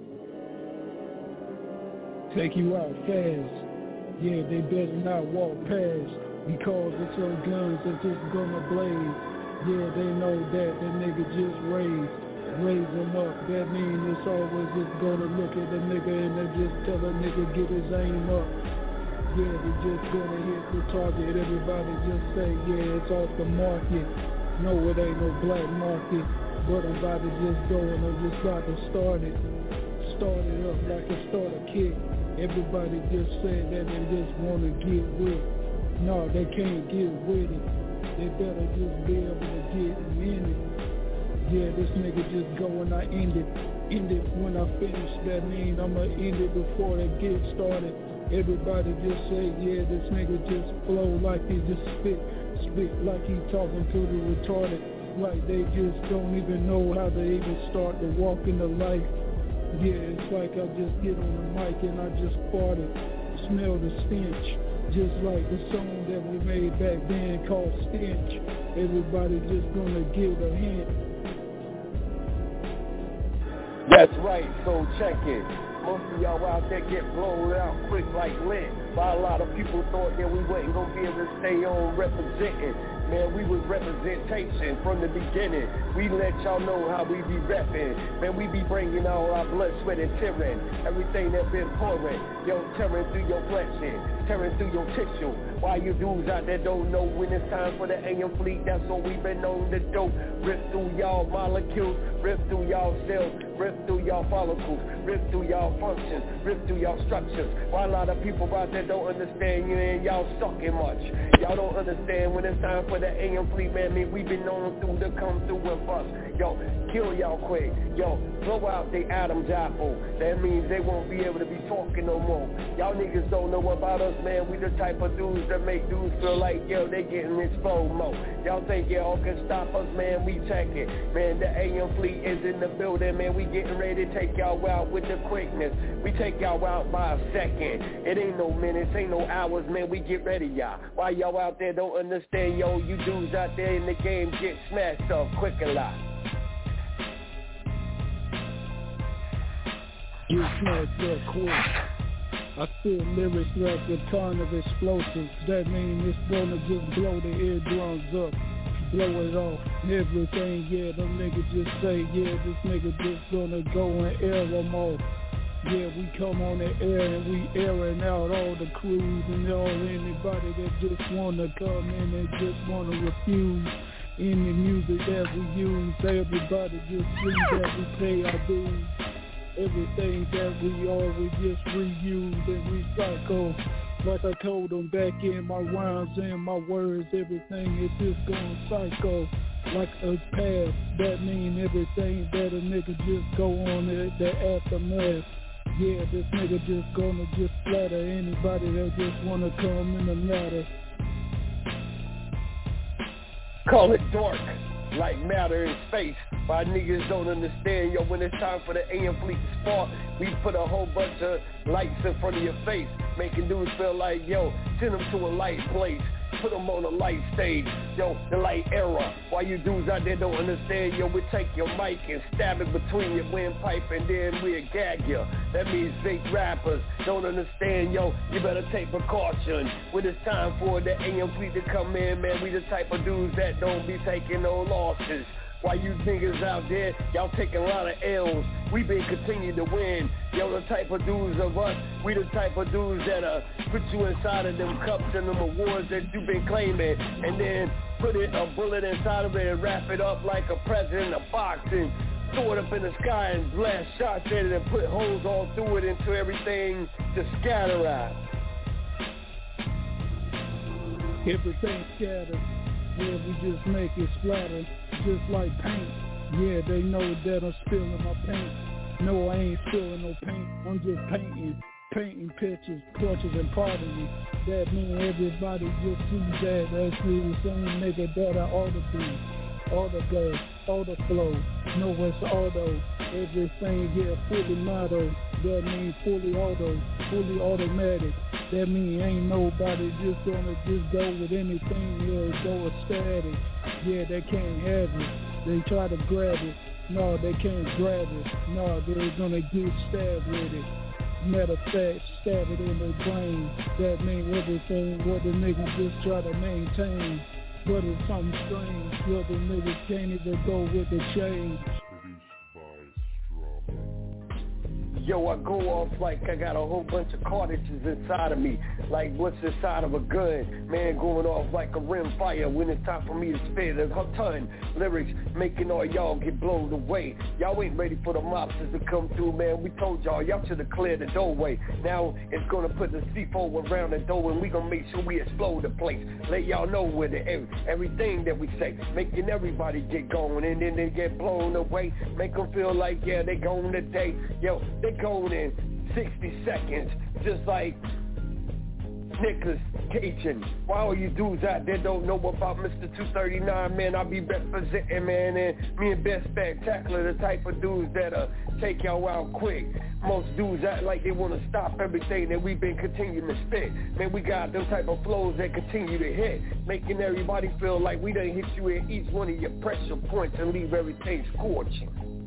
Take you out fast. Yeah, they better not walk past. Because it's your guns that's just gonna blaze. Yeah, they know that the nigga just raised, raise them up. That mean it's always just gonna look at the nigga and they just tell a nigga get his aim up. Yeah, they just gonna hit the target. Everybody just say, yeah, it's off the market. No, it ain't no black market. But I'm about to just go and I'm just about to start it. Start it up like a starter kit. Everybody just say that they just wanna get with. No, they can't get with it. They better just be able to get in it. Yeah, this nigga just go and I end it. End it when I finish. That mean I'ma end it before they get started. Everybody just say, yeah, this nigga just flow like he just spit. Spit like he talking to the retarded. Like they just don't even know how to even start to walk into life. Yeah, it's like I just get on the mic and I just farted. Smell the stench. Just like the song that we made back then called Stench. Everybody just gonna give a hint. That's right, so check it. Most of y'all out there get blown out quick like lint. By a lot of people thought that we wasn't gonna be able to stay on representing. Man, we was representation from the beginning. We let y'all know how we be repping. Man, we be bringing all our blood, sweat, and tearing. Everything that been pouring. Yo, tearing through your flesh and tearing through your tissue. Why you dudes out there don't know when it's time for the A M fleet? That's what we been on the dope. Rip through y'all molecules. Rip through y'all cells. Rip through y'all follicles. Rip through y'all functions. Rip through y'all structures. Why a lot of people out there don't understand you and y'all sucking much. Y'all don't understand when it's time for the A M Fleet, man, man, we been known through to come through and bust. Yo, kill y'all quick. Yo, blow out the Adam's apple. That means they won't be able to be talking no more. Y'all niggas don't know about us, man. We the type of dudes that make dudes feel like, yo, they getting this slow-mo. Y'all think y'all can stop us, man, we check it. Man, the A M Fleet is in the building, man. We getting ready to take y'all out with the quickness. We take y'all out by a second. It ain't no minutes, ain't no hours, man. We get ready, y'all. Why y'all out there don't understand, yo, you dudes out there in the game get smashed up quick a lot. Get smashed up quick. I feel lyrics like a ton of explosives. That means it's gonna just blow the eardrums up, blow it off, everything. Yeah, them niggas just say, yeah, this nigga just gonna go and air them off. Yeah, we come on the air and we airing out all the crews and all anybody that just wanna come in and just wanna refuse any music that we use. Everybody just see that we pay our dues. Everything that we always just reuse and recycle. Like I told them back in my rhymes and my words, everything is just going psycho. Like a path, that mean everything that a nigga just go on at the aftermath. Yeah, this nigga just gonna just flatter anybody that just wanna come in the ladder. Call it dark, like matter in space. Why niggas don't understand, yo, when it's time for the A M Fleet to spark, we put a whole bunch of lights in front of your face, making dudes feel like, yo, send them to a light place, put them on a light stage, yo, the light era. Why you dudes out there don't understand, yo, we take your mic and stab it between your windpipe and then we'll gag you. That means fake rappers don't understand, yo, you better take precaution. When it's time for the A M Fleet to come in, man, we the type of dudes that don't be taking no losses. Why you niggas out there, y'all taking a lot of L's. We been continue to win. Yo, the type of dudes of us, we the type of dudes that uh, put you inside of them cups and them awards that you been claiming, and then put it a bullet inside of it and wrap it up like a president of boxing. Throw it up in the sky and blast shots at it and put holes all through it until everything just scatter out. Everything scatters. Yeah, we just make it splatter, just like paint. Yeah, they know that I'm spilling my paint. No, I ain't spilling no paint. I'm just painting, painting pictures, portraits, and pardon me. That mean everybody just sees that. That's the same nigga that I ought to be. Auto go, auto flow. No, it's auto. Everything, yeah, fully motto. That means fully auto, fully automatic. That mean ain't nobody just gonna just go with anything, yeah, go static. Yeah, they can't have it. They try to grab it. No, they can't grab it. No, they're gonna get stabbed with it. Matter of fact, stab it in their brain. That mean everything what the niggas just try to maintain. But it's something strange, where the niggas can't even go with the change. Yo, I go off like I got a whole bunch of cartridges inside of me, like what's inside of a gun. Man, going off like a rim fire when it's time for me to spit a ton. Lyrics making all y'all get blown away. Y'all ain't ready for the mobsters to come through, man. We told y'all, y'all should have cleared the doorway. Now it's gonna put the C four around the door and we gonna make sure we explode the place. Let y'all know where the every, everything that we say, making everybody get going and then they get blown away. Make them feel like, yeah, they gone today. Yo, they going in sixty seconds, just like Nicholas Cajun. Why all you dudes out there don't know about Mister two thirty-nine, man, I be representing, man, and me and Best Spectacular, the type of dudes that uh, take y'all out quick. Most dudes act like they want to stop everything that we've been continuing to spit. Man, we got them type of flows that continue to hit, making everybody feel like we done hit you in each one of your pressure points and leave everything scorching.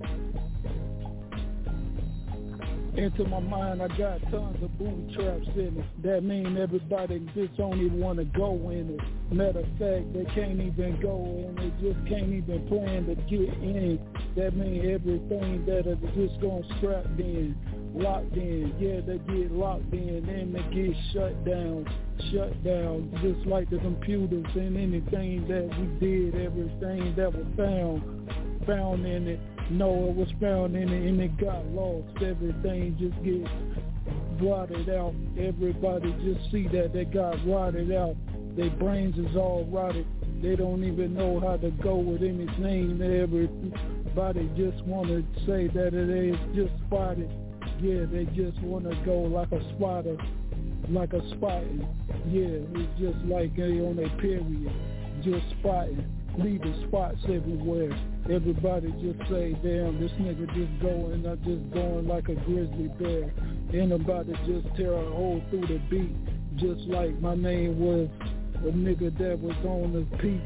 Into my mind, I got tons of booty traps in it. That mean everybody just don't even want to go in it. Matter of fact, they can't even go in. They just can't even plan to get in. That mean everything that is just gonna strap in, locked in. Yeah, they get locked in and they get shut down, shut down. Just like the computers and anything that we did, everything that was found, found in it. No, it was found in it and it got lost. Everything just gets rotted out. Everybody just see that they got rotted out. Their brains is all rotted. They don't even know how to go with anything. Everybody just want to say that it is just spotted. Yeah, they just want to go like a spotter, like a spotting. Yeah, it's just like they on a period, just spotting. Leaving spots everywhere. Everybody just say, damn, this nigga just going, I just going like a grizzly bear. Anybody just tear a hole through the beat, just like my name was a nigga that was on the peak.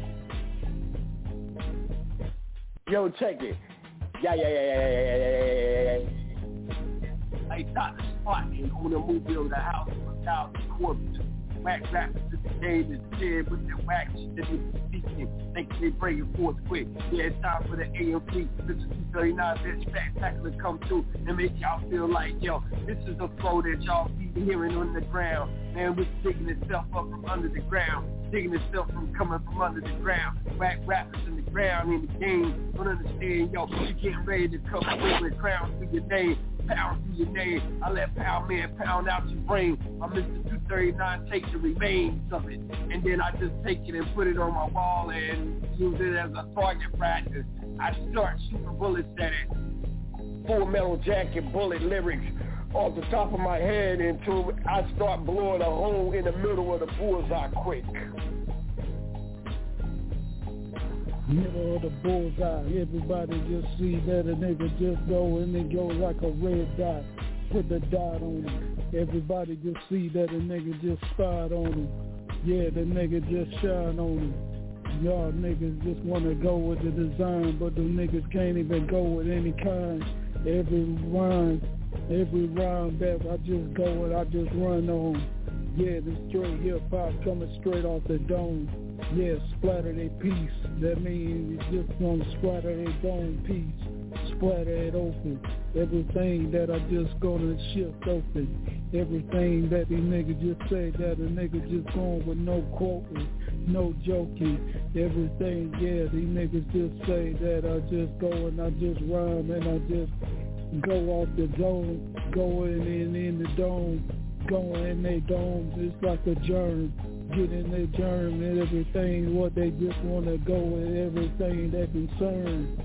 Yo, check it. Yeah, yeah, yeah, yeah, yeah, yeah, yeah, yeah. Hey, Doctor Spot on the movie of the house without the corpse. Whack rappers in the game is dead with their whack shit that they speaking. Think they bring it forth quick. Yeah, it's time for the A M fleet. This is two thirty-nine, that spectacular come through and make y'all feel like, yo, this is the flow that y'all be hearing on the ground. Man, we're digging itself up from under the ground. Digging itself from coming from under the ground. Whack rappers in the ground in the game. Don't understand, yo, you getting ready to come away with crowns for your name. Pound through your name. I let Pound Man pound out your brain. My Mister two thirty-nine takes the remains of it. And then I just take it and put it on my wall and use it as a target practice. I start shooting bullets at it. Full Metal Jacket bullet lyrics off the top of my head until I start blowing a hole in the middle of the bullseye quick. Middle of the bullseye, everybody just see that a nigga just go and it go like a red dot. Put the dot on him. Everybody just see that a nigga just spied on him. Yeah, the nigga just shine on him. Y'all niggas just wanna go with the design, but the niggas can't even go with any kind. Every rhyme, every rhyme that I just go with, I just run on. Yeah, the straight hip hop coming straight off the dome. Yeah, splatter their piece. That means it's just gonna splatter their dome piece. Splatter it open. Everything that I just gonna shift open. Everything that these niggas just say that a nigga just going with no quoting, no joking. Everything, yeah, these niggas just say that I just go and I just rhyme and I just go off the dome, going in in the dome, going in their dome. It's like a germ. Get in their germ and everything, what they just want to go with everything that concern.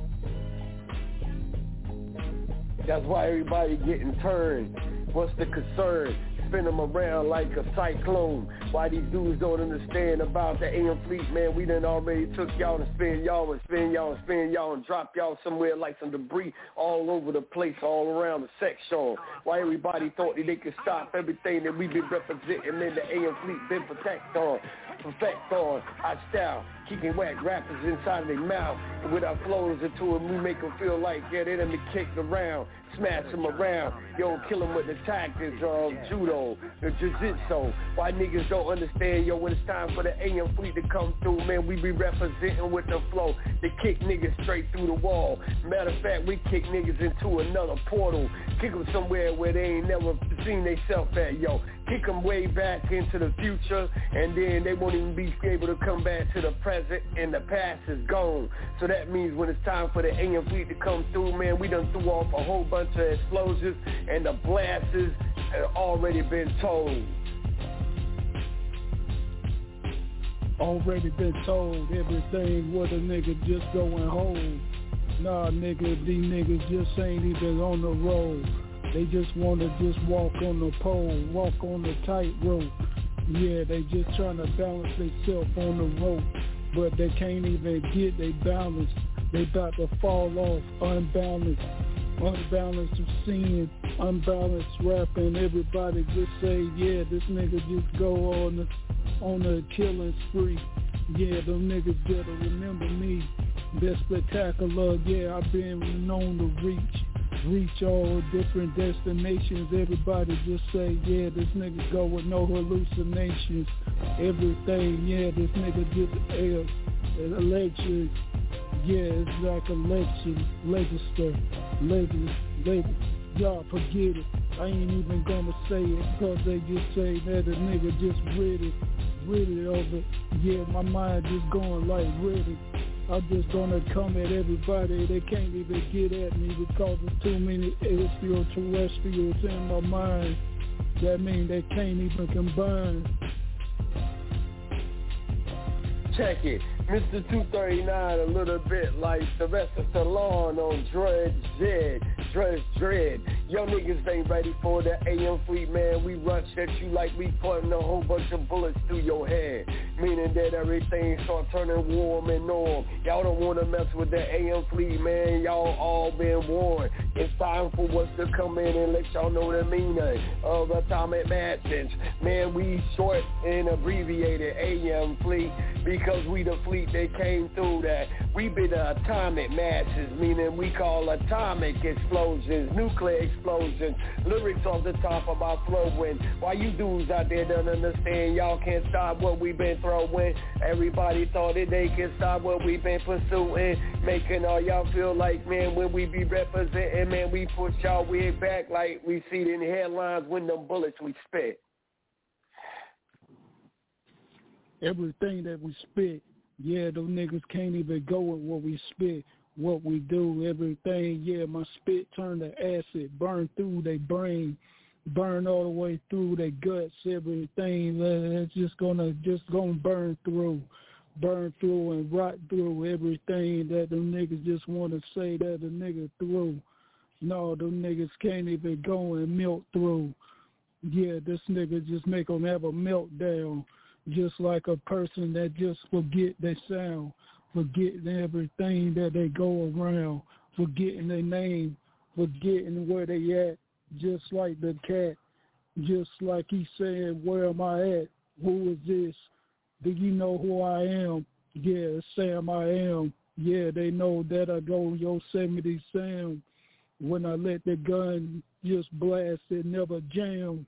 That's why everybody getting turned. What's the concern? Spin them around like a cyclone. Why these dudes don't understand about the A M fleet, man? We done already took y'all and spin y'all and spin y'all and spin y'all and drop y'all somewhere like some debris all over the place, all around the section. Why everybody thought that they could stop everything that we been representing in the A M fleet, been protect on, perfect on, our style, keeping whack rappers inside of their mouth. And with our flows into them, we make them feel like, yeah, they done been kicked around, smash them around, yo, kill them with the tactics of judo, the jiu-jitsu. Why niggas don't understand, yo, when it's time for the A M fleet to come through, man, we be representing with the flow. They kick niggas straight through the wall. Matter of fact, we kick niggas into another portal. Kick them somewhere where they ain't never seen they self at, yo. Kick them way back into the future, and then they won't even be able to come back to the present, and the past is gone. So that means when it's time for the A M fleet to come through, man, we done threw off a whole bunch of explosions, and the blasts have already been told. Already been told everything what a nigga just going home. Nah, nigga, these niggas just ain't even on the road. They just want to just walk on the pole, walk on the tightrope. Yeah, they just trying to balance themselves on the rope, but they can't even get they balance. They about to fall off, unbalanced, unbalanced sin, unbalanced rapping. Everybody just say, yeah, this nigga just go on the on the killing spree. Yeah, them niggas better remember me. They're spectacular. Yeah, I've been known to reach. Reach all different destinations. Everybody just say, yeah, this nigga go with no hallucinations. Everything, yeah, this nigga just air, election. Yeah, it's like election, legislature, legis, legis. Y'all forget it. I ain't even gonna say it because they just say that a nigga just ready, ready over. Yeah, my mind just going like ready. I'm just gonna come at everybody. They can't even get at me because there's too many extraterrestrials in my mind. That means they can't even combine. Check it. Mister two thirty-nine, a little bit like Sylvester Stallone on Drudge Dread, Drudge Dread. Yo niggas ain't ready for the A M Fleet, man. We rush at you like we putting a whole bunch of bullets through your head. Meaning that everything start turning warm and norm. Y'all don't want to mess with the A M Fleet, man. Y'all all been warned. It's time for us to come in and let y'all know the meaning of atomic matches. Man, we short and abbreviated A M Fleet because we the fleet that came through that. We be the atomic matches, meaning we call atomic explosions, nuclear explosions, lyrics off the top of our flowing. Why you dudes out there don't understand? Y'all can't stop what we been throwing. Everybody thought that they can stop what we been pursuing, making all y'all feel like, man, when we be representing, man, we push y'all wig back like we see it in the headlines when them bullets we spit. Everything that we spit, yeah, those niggas can't even go with what we spit, what we do, everything, yeah, my spit turn to acid, burn through their brain, burn all the way through their guts, everything, it's just gonna, just gonna burn through, burn through and rot through everything that them niggas just want to say that the nigga through. No, them niggas can't even go and melt through. Yeah, this nigga just make them have a meltdown. Just like a person that just forget their sound, forgetting everything that they go around, forgetting their name, forgetting where they at, just like the cat, just like he said, where am I at? Who is this? Do you know who I am? Yeah, Sam I am. Yeah, they know that I go Yosemite Sam. When I let the gun just blast, it never jam.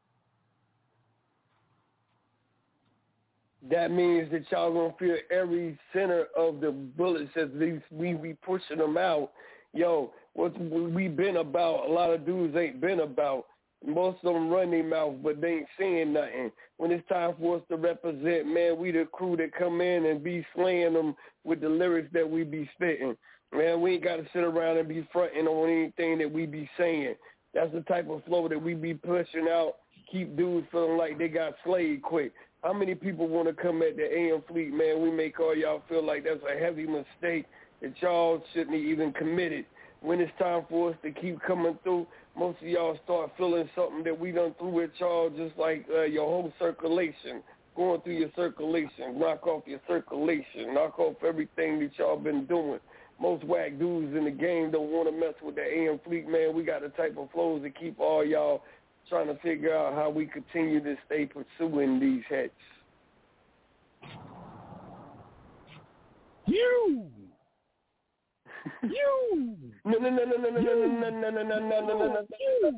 That means that y'all gonna feel every center of the bullets as these we be pushing them out. Yo, what we been about, a lot of dudes ain't been about. Most of them run their mouth, but they ain't saying nothing. When it's time for us to represent, man, we the crew that come in and be slaying them with the lyrics that we be spitting. Man, we ain't got to sit around and be fronting on anything that we be saying. That's the type of flow that we be pushing out, keep dudes feeling like they got slayed quick. How many people want to come at the A M Fleet, man? We make all y'all feel like that's a heavy mistake that y'all shouldn't even committed. When it's time for us to keep coming through, most of y'all start feeling something that we done through with y'all, just like uh, your whole circulation, going through your circulation, knock off your circulation, knock off everything that y'all been doing. Most whack dudes in the game don't want to mess with the A M Fleet, man. We got the type of flows to keep all y'all trying to figure out how we continue to stay pursuing these hits. You! You! No, no, no, no, no, no, no, no, no, no, no, no, no, no,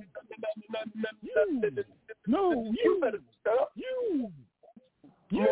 you! No, you! better shut up. You! You!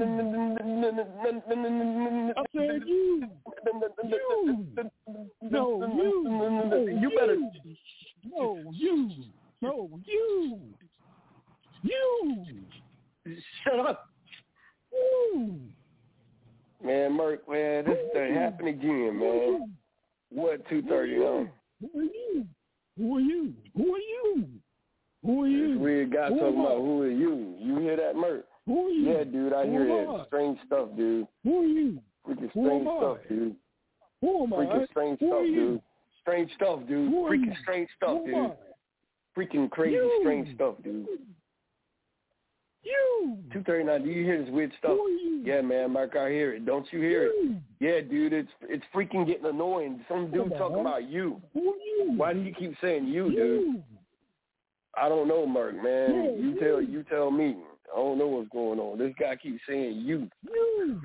I said you! You! No, you! You better. No, you! No, you! You! Shut up! You! Man, Merc, man, this thing happened again, man. What, two thirty on? Who are you? Who are you? Who are you? Who are you? This weird guy who talking about who are you? You hear that, Merc? Who are you? Yeah, dude, I who hear that. I? Strange stuff, dude. Who are you? Freaking who strange stuff, I? dude. Who am I? Freaking strange who stuff, are you? dude. Strange stuff, dude. Who are Freaking you? strange stuff, who dude. Am I? Freaking crazy you. strange stuff, dude. You. two thirty-nine, do you hear this weird stuff? Who are you? Yeah, man, Mark, I hear it. Don't you hear you. it? Yeah, dude, it's it's freaking getting annoying. Some dude Come talking on. about you. Who are you? Why do you keep saying you, you. dude? I don't know, Mark, man. Yeah, you, you. tell you tell me. I don't know what's going on. This guy keeps saying you. You.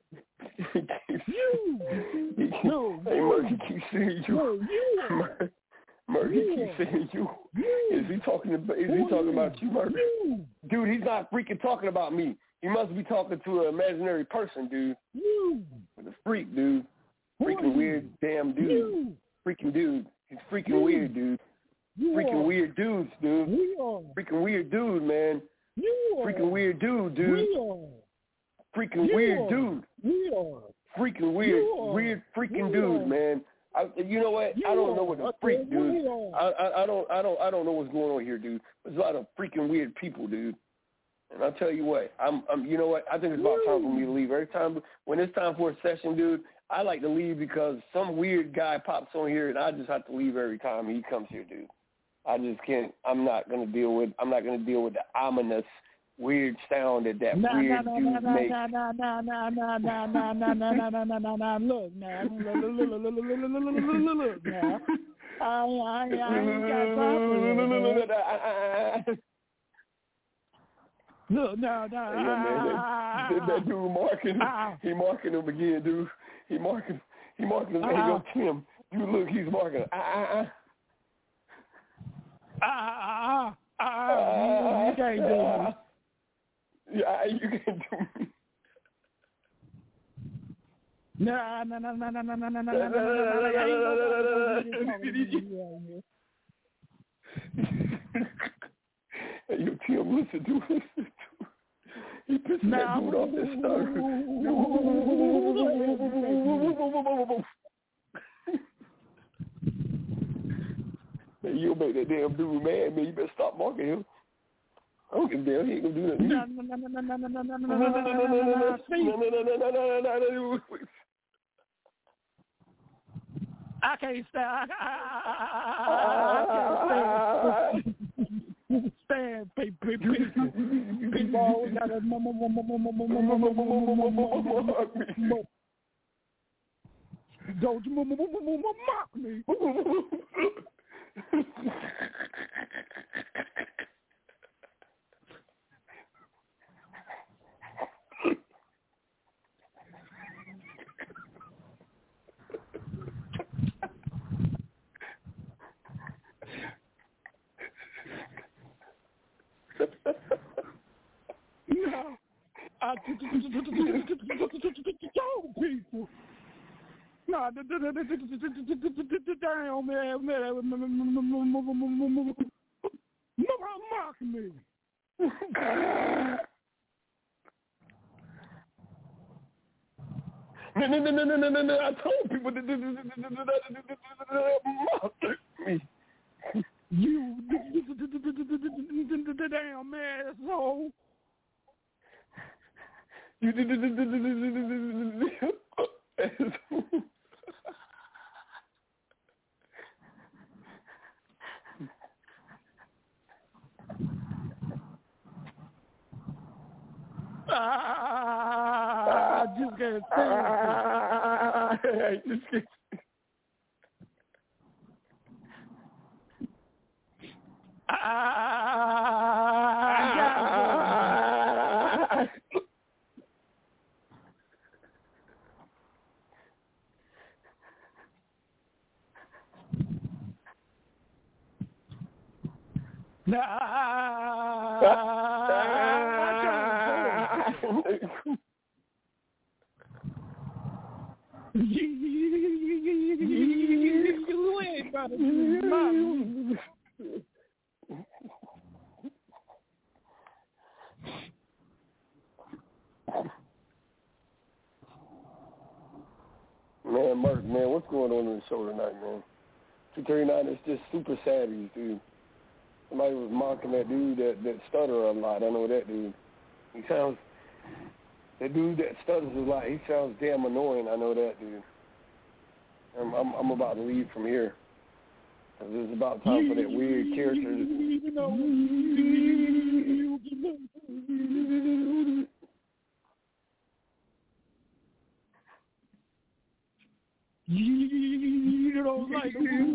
you. No, hey, Mark, he keeps saying you. No, you. Mark, Mark he keeps saying you. you. Is he talking about? Is Who he are talking you? about you, Mark? You. Dude, he's not freaking talking about me. He must be talking to an imaginary person, dude. You. With a freak, dude. Who are Freaking you? weird damn dude. You. Freaking dude. He's freaking You. weird, dude. You Freaking are. weird dudes, dude. We are. Freaking weird dude, man. You are. Freaking weird dude, dude. We are. Freaking You weird are. dude. We are. Freaking weird, You are. weird freaking We dude, are. man. I, you know what? You I don't are. know what the I freak, said dude. we are. I, I I don't I don't I don't know what's going on here, dude. There's a lot of freaking weird people, dude. And I'll tell you what, I'm, I'm, you know what, I think it's about time for me to leave. Every time, when it's time for a session, dude, I like to leave because some weird guy pops on here and I just have to leave every time he comes here, dude. I just can't, I'm not going to deal with, I'm not going to deal with the ominous, weird sound that that nah, weird nah, dude nah, nah, makes. Nah, nah, nah, nah, nah, nah, nah, nah, nah, nah, nah, nah, nah, nah, look now, look, look, look, look, look, look now. I, I, I ain't got time for that. Look, no, no. Hey, yo, man, that, that, that dude marking, he marking him again, dude. He marking, he marking him. Hey, yo, Tim, you look, he's marking him. Ah, ah, ah. Ah, ah, ah. You can't do me. Yeah, you can't do me. Nah, nah, nah, nah, nah, nah, nah, nah, nah, nah, Hey, yo, Tim, listen, dude, listen, dude. He pissing that dude off that starter. Hey, you'll make that damn dude mad, man. You better stop marking him. I don't give a damn. He ain't gonna do nothing. No, no, no, no, no, no, no, no, no, no, no, I can't stand. I can't stand. Stand people. People always got a don't you mock me. No, I told people. No, damn man, mock me. No, no, no, no, no, no, no! I told people to mock me. You damn asshole. You did asshole. I just can't stand it. I just can't. I got Nah, you ain't got to do Man, Mark, man, what's going on in the show tonight, man? two thirty-nine is just super savage, dude. Somebody was mocking that dude that, that stutter a lot. I know that dude. He sounds, that dude that stutters a lot, he sounds damn annoying. I know that dude. I'm, I'm, I'm about to leave from here. Cause it's about time for that weird character. You don't like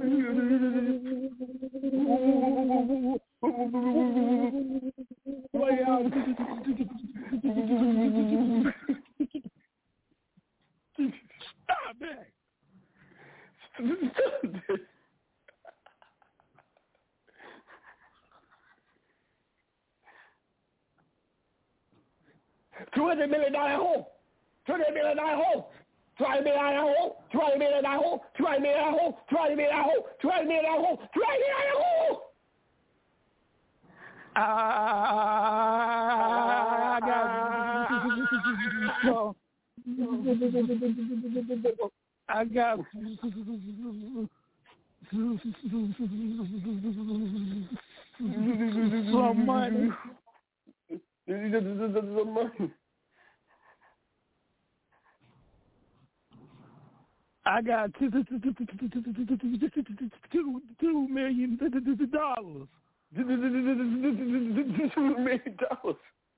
way out. Stop that. two hundred million dollar home. two hundred million dollar home. Try me at home, try me at home, try me at home, try me at home, try me at home, try me at home. I got I got some money. the money. I got two, two, two million dollars. Two million dollars.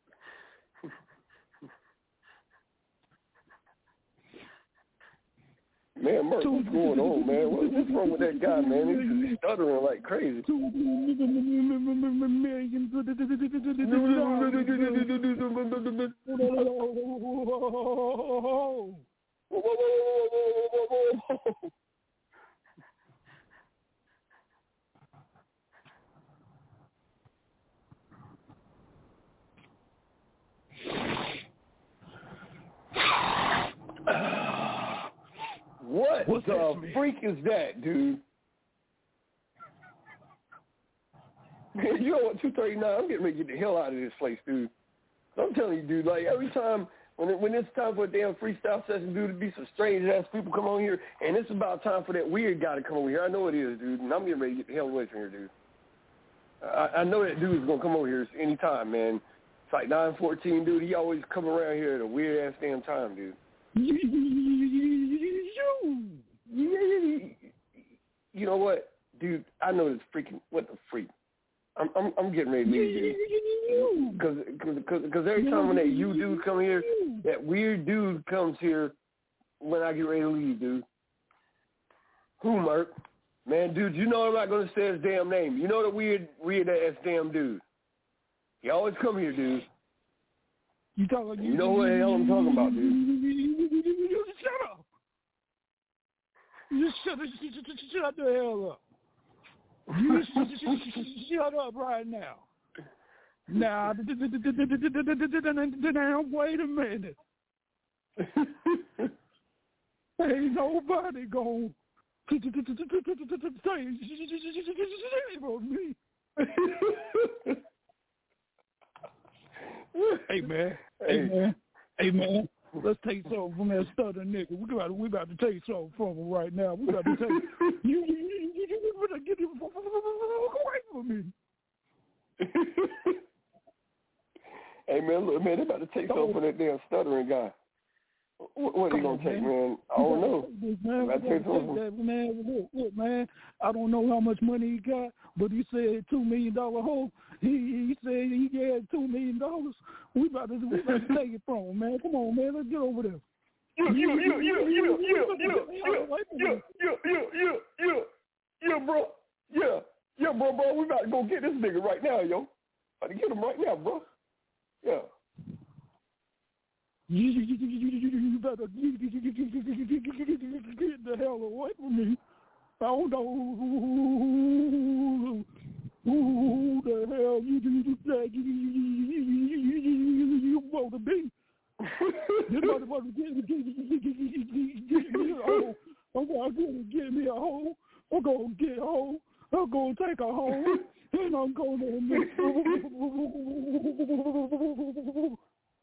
Man, Mark, what's going on, man? What, what's wrong with that guy, man? He's stuttering like crazy. Two million Whoa, whoa, whoa, whoa, whoa, whoa, whoa. What What's the freak is that, dude? Man, you know what, two thirty-nine, I'm getting ready to get the hell out of this place, dude. I'm telling you, dude, like, every time, when it, when it's time for a damn freestyle session, dude, to be some strange-ass people come on here, and it's about time for that weird guy to come over here. I know it is, dude, and I'm getting ready to get the hell away from here, dude. I, I know that dude is going to come over here any time, man. It's like nine fourteen, dude. He always come around here at a weird-ass damn time, dude. You know what, dude? I know this freaking what the freak. I'm I'm, I'm getting ready to leave, dude. Because because because every time when that you dude come here, that weird dude comes here when I get ready to leave, dude. Who, Merc? Man, dude, you know I'm not gonna say his damn name. You know the weird weird ass damn dude. He always come here, dude. You talking? You know what the hell I'm talking about, dude? Shut up! You shut, shut the hell up. You shut up right now. Now, wait a minute. Ain't nobody gonna say on me. Hey, man. Hey, man. Hey, man. Let's take something from that stuttering nigga. We got we about to take something from him right now. We got to take you. You you you, you better get him away from me. Hey man, look man, they about to take something from that damn stuttering guy. What, what are they gonna take, man? I don't know. Man, I take that, man. Look, look, man. I don't know how much money he got, but he said two million dollar hole. He he said he had two million dollars. We about to we about to take it from him, man. Come on, man. Let's get over there. You you you you you you you you you you you you you bro. Yeah yeah bro bro. We about to go get this nigga right now, yo. About to get him right now, bro. Yeah. You, you, you, you, you better you, you, you, you, get the hell away from me. I don't know who, who, who the hell you, you, you, you, you, you, you want to be. You motherfucker get me a hole. I'm going to get me a hole. I'm going to get a hole. I'm going to take a hole. And I'm going to...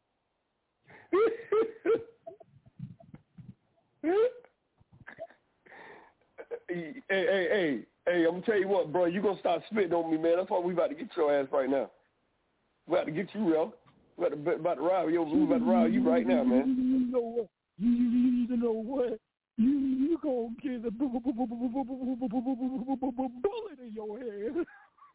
hey, hey, hey, hey, I'm gonna tell you what, bro, you gonna start spitting on me, man. That's why we about to get your ass right now. We about to get you, yo. We about to, about to rob you. We about to rob you right now, man. You know what? You, you know what? You, you gonna get a bullet in your head.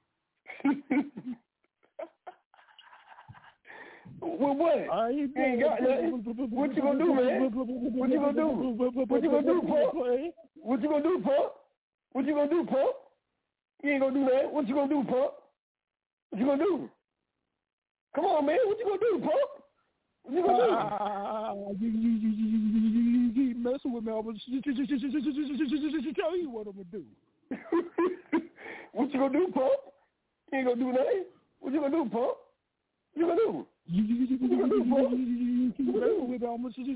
Well, what? I ain't, you ain't got nothing. What you gonna do, man? What you gonna do? What you gonna do, Pump? What you gonna do, Pump? What you gonna do, Pump? You ain't gonna do that. What you gonna do, Pump? What you gonna do? Come on, man. What you gonna do, Pump? What you gonna do? Uh, you, you, you, you, you keep messing with me. I'm gonna tell you what I'm gonna do. What you gonna do, Pump? You ain't gonna do nothing. What you gonna do, Pump? What you gonna do? You, you, you, you gonna do, Pump? You keep messing with me. I'm gonna tell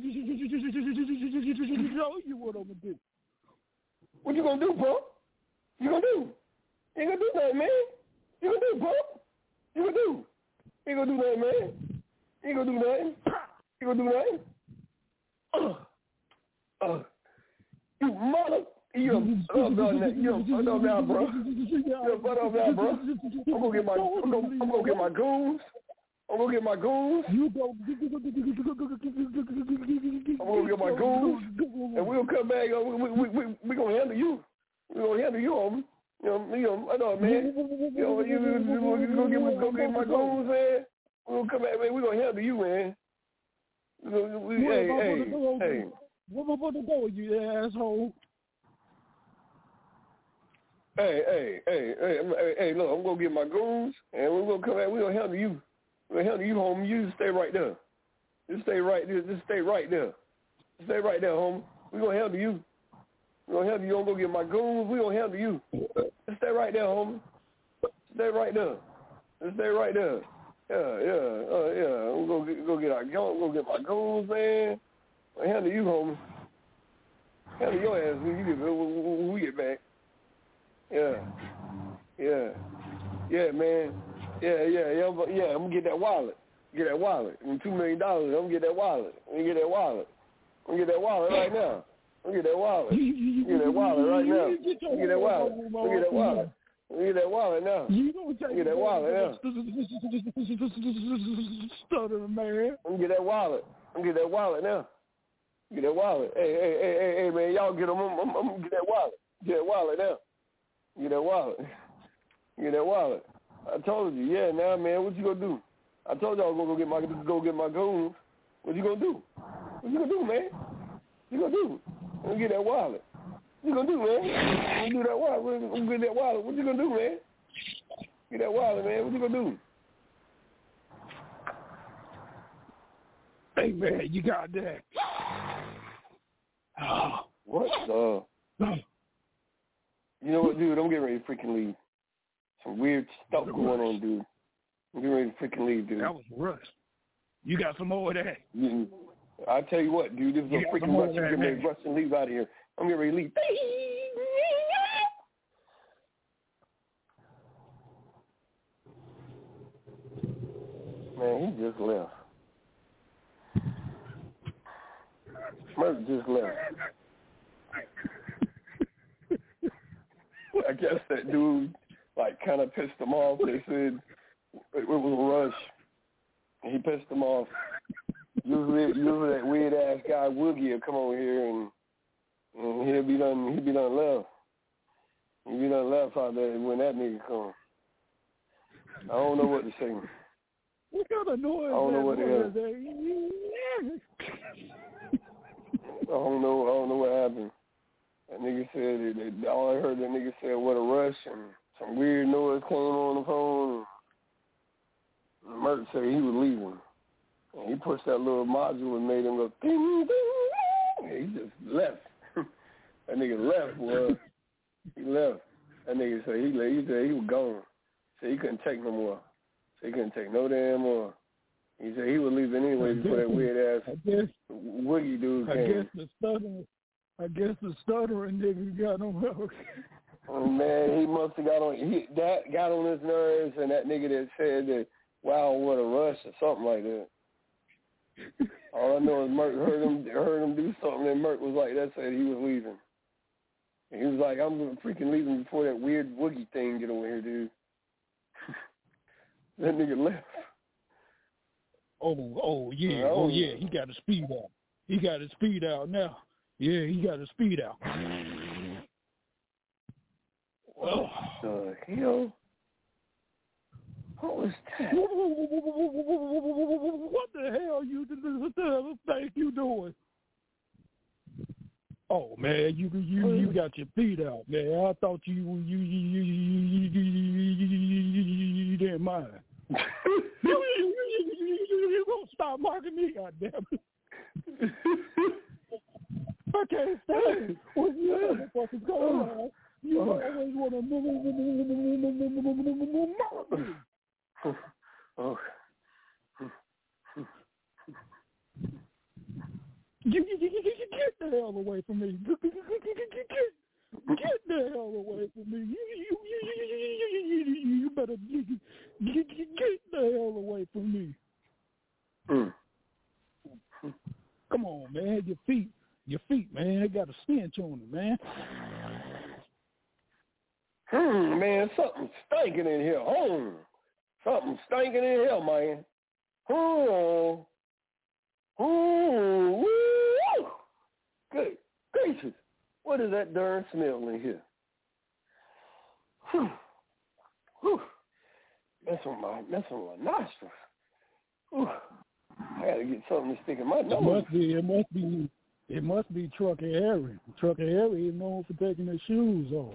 you what I'm gonna do. What you gonna do, Pump? You gonna do? You ain't gonna do nothing, man. You gonna do, Pump? You gonna do? You ain't gonna do nothing, man. You ain't gonna do nothing. You gonna do nothing? Uh, uh, you mother, you up now, you up now, bro. You up now, bro. I'm gonna get my, I'm gonna, I'm gonna get my goons. I'm gonna get my goons. You go. I'm gonna get my goons, and we'll come back. We we we we, we gonna handle you. We gonna handle you, homie. You know, you know, I know, man. You know, you, you, you, you go get my go get my goons, man. We gonna come back, man. We gonna handle you, man. We, we, we, hey, hey, hey. Where am I supposed to go, you asshole? Hey, hey, hey, hey, hey, hey, look, I'm gonna get my goons, and we're gonna come back. We're gonna handle you. We're gonna handle you, homie. You just stay right there. Just stay right there. Just stay right there. Just stay right there, homie. We're gonna handle you. We're gonna handle you. I'm gonna get my goons. We're gonna handle you. Just stay right there, homie. Stay right there. Just stay right there. Yeah, yeah, uh, yeah. I'm gonna get, go get our goons. Go get my goons, man. I handle you, homie. Handle your ass when you get when we get back. Yeah, yeah, yeah, man. Yeah, yeah, yeah. I'm, yeah, I'm gonna get that wallet. Get that wallet. And two million dollars. I'm gonna get that wallet. I'm gonna get that wallet. I'm gonna get that wallet right now. I'm gonna get that wallet. Get that wallet right now. Get that wallet. Get that wallet. Get that wallet now. Get that wallet now. Stuttering, man. I'm gonna get that wallet. I'm gonna get that wallet now. Get that wallet. Hey, hey, hey, hey, hey, man, y'all get them. I'm, I'm, I'm gonna get that wallet. Get that wallet now. Get that wallet. Get that wallet. I told you, yeah, now, man, what you gonna do? I told you I was gonna go get my go get my goons. What you gonna do? What you gonna do, man? What you gonna do? I'm gonna get that wallet. What you gonna do, man? I'm gonna do that wallet. I'm gonna get that wallet. What you gonna do, man? Get that wallet, man. What you gonna do? Hey, man, you got that. Oh. What the? You know what, dude? I'm getting ready to freaking leave. Some weird stuff going on, dude. I'm getting ready to freaking leave, dude. That was rush. You got some more of that? You, I tell you what, dude. This is a freaking rush. I'm getting ready to rush and leave out of here. I'm getting ready to leave. Man, he just left. Murph just left. I guess that dude, like, kind of pissed him off. They said it was a rush. He pissed him off. Usually, usually that weird ass guy Woogie will come over here and, and he'll be done. He'll be done left. He'll be done left out there when that nigga come. I don't know what to say. What kind of noise? I don't know what it is. I don't know. I don't know what happened. That nigga said it, it, all I heard that nigga said what a rush and some weird noise came on the phone. And Mert said he was leaving. And he pushed that little module and made him go ding, ding, ding. He just left. That nigga left, boy. He left. That nigga said he, he said he was gone. Said he couldn't take no more. Said he couldn't take no damn more. He said he was leaving anyway before that weird ass Woogie dude I came. guess the stuttering, I guess the stuttering nigga got on her. Oh, man, he must have got on. He that got on his nerves, and that nigga that said that, "Wow, what a rush" or something like that. All I know is Mert heard him heard him do something, and Mert was like, that said he was leaving. And he was like, "I'm freaking leaving before that weird Woogie thing get over here, dude." That nigga left. Oh, oh yeah, oh yeah, he got his speed out. He got his speed out now. Yeah, he got his speed out. What the hell? What was that? What the hell you what the hell think you doing? Oh man, you you you got your feet out, man. I thought you you you you, you, you didn't mind. You gonna stop marking me, goddamn it! I can't stand what you motherfuckers going on. You always want to mark me. Oh. Get, get, get, get the hell away from me. Get, get, get the hell away from me. You, you, you, you, you better get, get, get the hell away from me. Mm. Come on, man. Your feet, your feet, man. They got a stench on them, man. Hmm, man, something stinking in here. Oh, something stinking in here, man. Oh, oh, woo! Good gracious, what is that darn smell in here? Whew, whew. That's on my, that's on my nostrils. Whew. I gotta get something to stick in my nose. It must be, it must be, it must be Trucker Harry. Trucker Harry is known for taking his shoes off.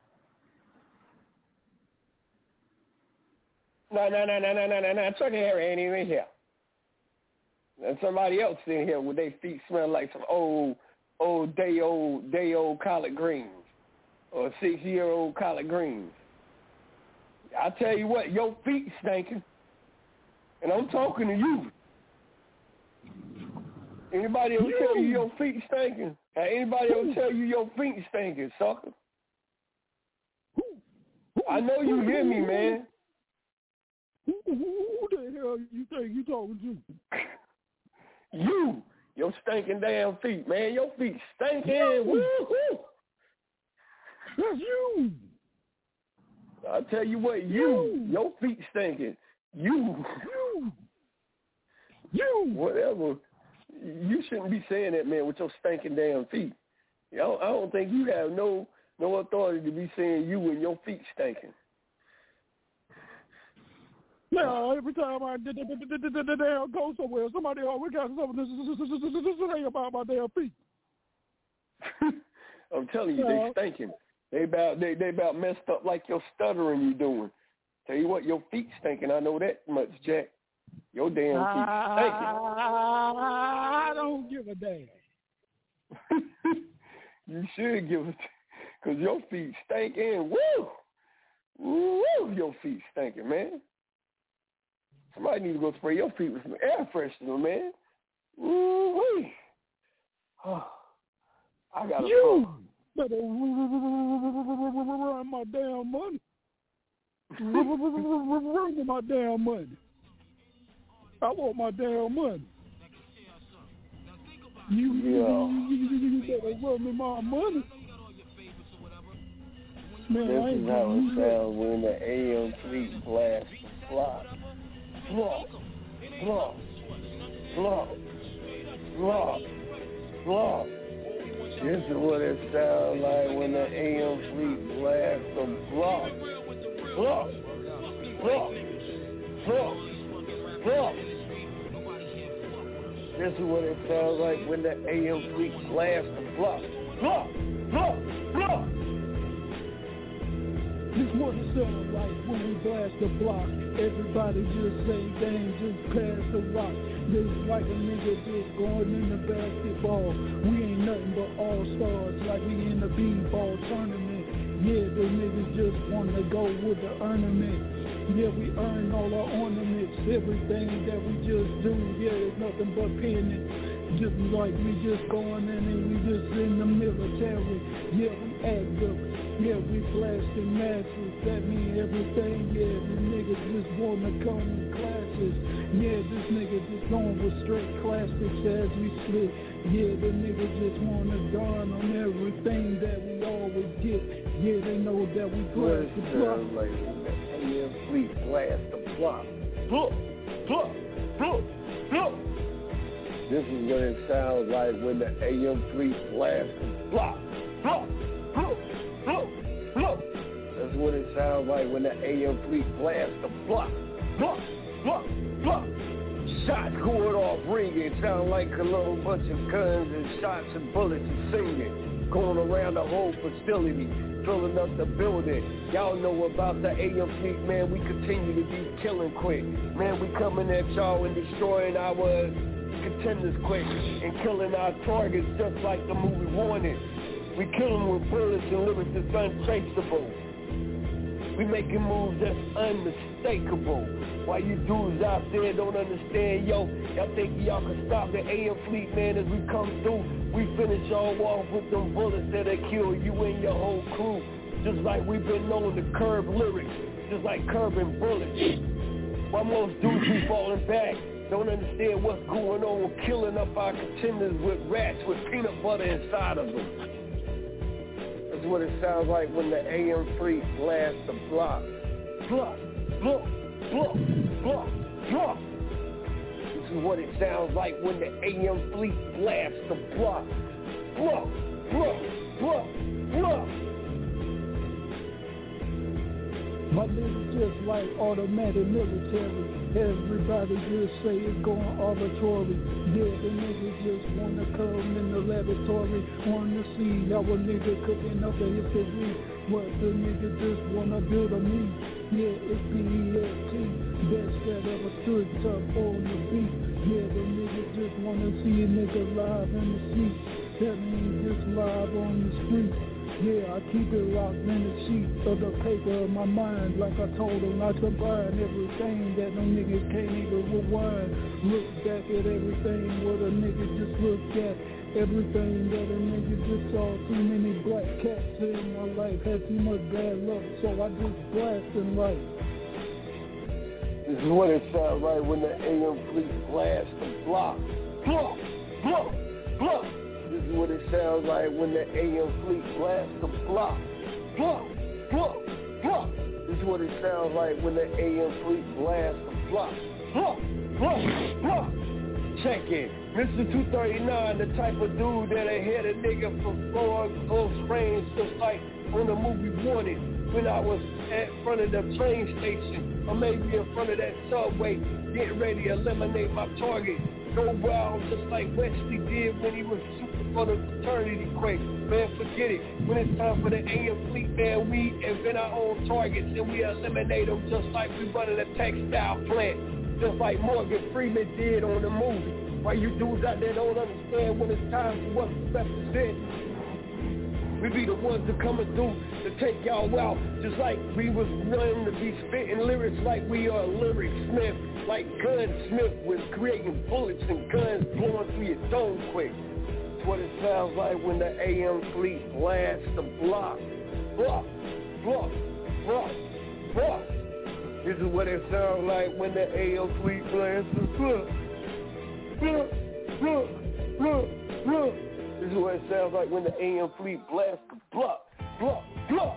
No, no, no, no, no, no, no, no. Trucker Harry ain't even here. There's somebody else in here with their feet smell like some old, old day old, day old collard greens or six year old collard greens. I tell you what, your feet stinking, and I'm talking to you. Anybody ever tell you your feet stinking? Anybody ever tell you your feet stinking, sucker? I know you hear me, man. Who, who, who the hell you think you talking to? You, your stinking damn feet, man. Your feet stinking. Woo-hoo. That's you. I tell you what, you, you. Your feet stinking. You. You. You. Whatever. You shouldn't be saying that, man, with your stinking damn feet. I don't, I don't think you have no no authority to be saying you and your feet stinking. Yeah, every time I did the damn go somewhere, somebody always got something to say about my damn feet. I'm telling you, they stinking. They about they they about messed up like your stuttering you doing. Tell you what, your feet stinking. I know that much, Jack. Your damn feet stinking. I don't give a damn. You should give it, cause your feet stinking. Woo, woo, your feet stinking, man. Somebody need to go spray your feet with some air freshener, man. Woo wee. Oh, I got you better run my damn money. Run my damn money. I want my damn money. You, yeah. you better run me my money. Man, this I ain't is how it you sounds when the A M fleet blasts the block. Block, block, block, block, block. This is what it sounds like when the A M fleet blasts the block. Block, block, block, block. This is what it sounds like when the A M fleet blasts the block. Block, block, block. This is what it sounds like when we blast the block. Everybody just say dang, just pass the rock. Just like a nigga just going in the basketball. We ain't nothing but all-stars like we in the b-ball tournament. Yeah, the niggas just wanna go with the ornament. Yeah, we earn all our ornaments. Everything that we just do, yeah, it's nothing but penny. Just like we just going in and we just in the military. Yeah, we act up. Yeah, we blasting masses. That mean everything. Yeah, the niggas just wanna come in classes. Yeah, this nigga just going with straight classics as we split. Yeah, the niggas just wanna darn on everything that we always get. Yeah, they know that we blast the block. Like, A M fleet blast the block. Block, block, block, block. This is what it sounds like when the A M fleet blasts the block. Block, block, block, block. That's what it sounds like when the A M fleet blasts the block. Block, block, block. Shots going off ringing, sound like a little bunch of guns and shots and bullets and singing. Going around the whole facility, filling up the building. Y'all know about the A M fleet, man. We continue to be killing quick. Man, we coming at y'all and destroying our contenders quick and killing our targets just like the movie Warning. We kill them with bullets and lyrics that's untraceable. We making moves that's unmistakable. While you dudes out there don't understand, yo, y'all think y'all can stop the A M fleet, man, as we come through. We finish y'all off with them bullets that'll kill you and your whole crew. Just like we've been known to curb lyrics, just like curbing bullets. While most dudes be falling back, don't understand what's going on, killing up our contenders with rats with peanut butter inside of them. That's what it sounds like when the A M fleet blasts the block. Block, block, block, block, block. is what it sounds like when the A M fleet blasts the block. Block, block, block, block. My niggas just like automatic military. Everybody just say it's going arbitrary. Yeah, the niggas just wanna come in the laboratory. Wanna see how a nigga cooking up the history. What the nigga just wanna build a me. Yeah, it's P E S T. Best that ever stood tough on the beat. Yeah, the niggas just wanna see a nigga live in the seat. That means just live on the street. Yeah, I keep it locked in the sheet of the paper of my mind. Like I told them, I combine everything that no niggas can't even rewind. Look back at everything what a nigga just looked at. Everything that a nigga just saw. Too many black cats in my life. Had too much bad luck, so I just blast in life. This is what it sounds like when the A M fleet blasts the block. Block, block, block. This is what it sounds like when the A M fleet blasts the block. Block, block, block. This is what it sounds like when the A M fleet blasts the block. Block, block, block. Check it. Mister two thirty-nine, the type of dude that'll hit a nigga from far close range, just like on the movie Wanted, when I was at front of the train station, or maybe in front of that subway, getting ready to eliminate my target. Go wild just like Wesley did when he was shooting for the fraternity quake. Man, forget it. When it's time for the A M fleet, man, we invent our own targets and we eliminate them just like we running a textile plant. Just like Morgan Freeman did on the movie. Why you dudes out there don't understand when it's time for what to represent? We be the ones that coming through to take y'all out, just like we was running to be spitting lyrics like we are lyric smith, like Gunsmith was creating bullets and guns blowing through your dome quick. That's what it sounds like when the A M fleet blasts the block. Block, block, block, block. This is what it sounds like when the A M fleet blasts the block. Block, block, block, block. This is what it sounds like when the A M fleet blasts the block, block, block.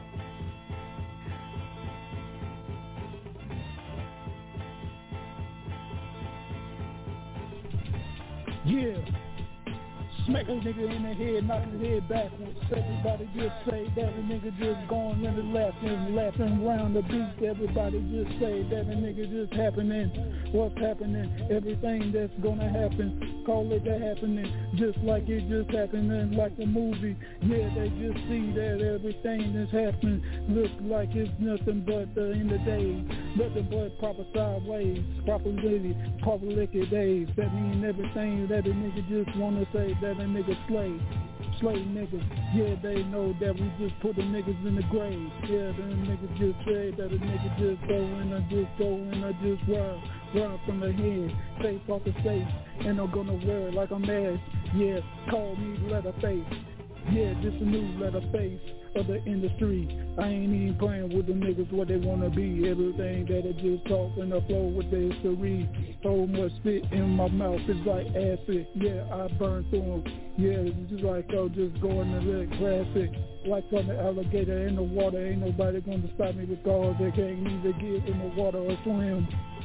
Yeah. Smack a nigga in the head, knock his head backwards. Everybody just say that a nigga just going in the left and laughing around the beat. Everybody just say that a nigga just happening. What's happening? Everything that's gonna happen, call it the happening. Just like it just happening, like the movie. Yeah, they just see that everything that's happening look like it's nothing but the end of days. Nothing but proper sideways, proper litty, proper liquor days. That mean everything that a nigga just wanna say that a nigga slave, slave niggas. Yeah, they know that we just put the niggas in the grave. Yeah, them niggas just say that a nigga just go in and just go in and just run, run from the head, face off the face, and I'm gonna wear it like a mask. Yeah, call me Leatherface. Yeah, just a new Leatherface of the industry. I ain't even playing with the niggas what they wanna be. Everything that I just talk and I flow with the history. So much spit in my mouth, it's like acid. Yeah, I burn through them. Yeah, it's just like oh, just going to that classic. Like from the alligator in the water, ain't nobody gonna stop me because they can't even get in the water or swim.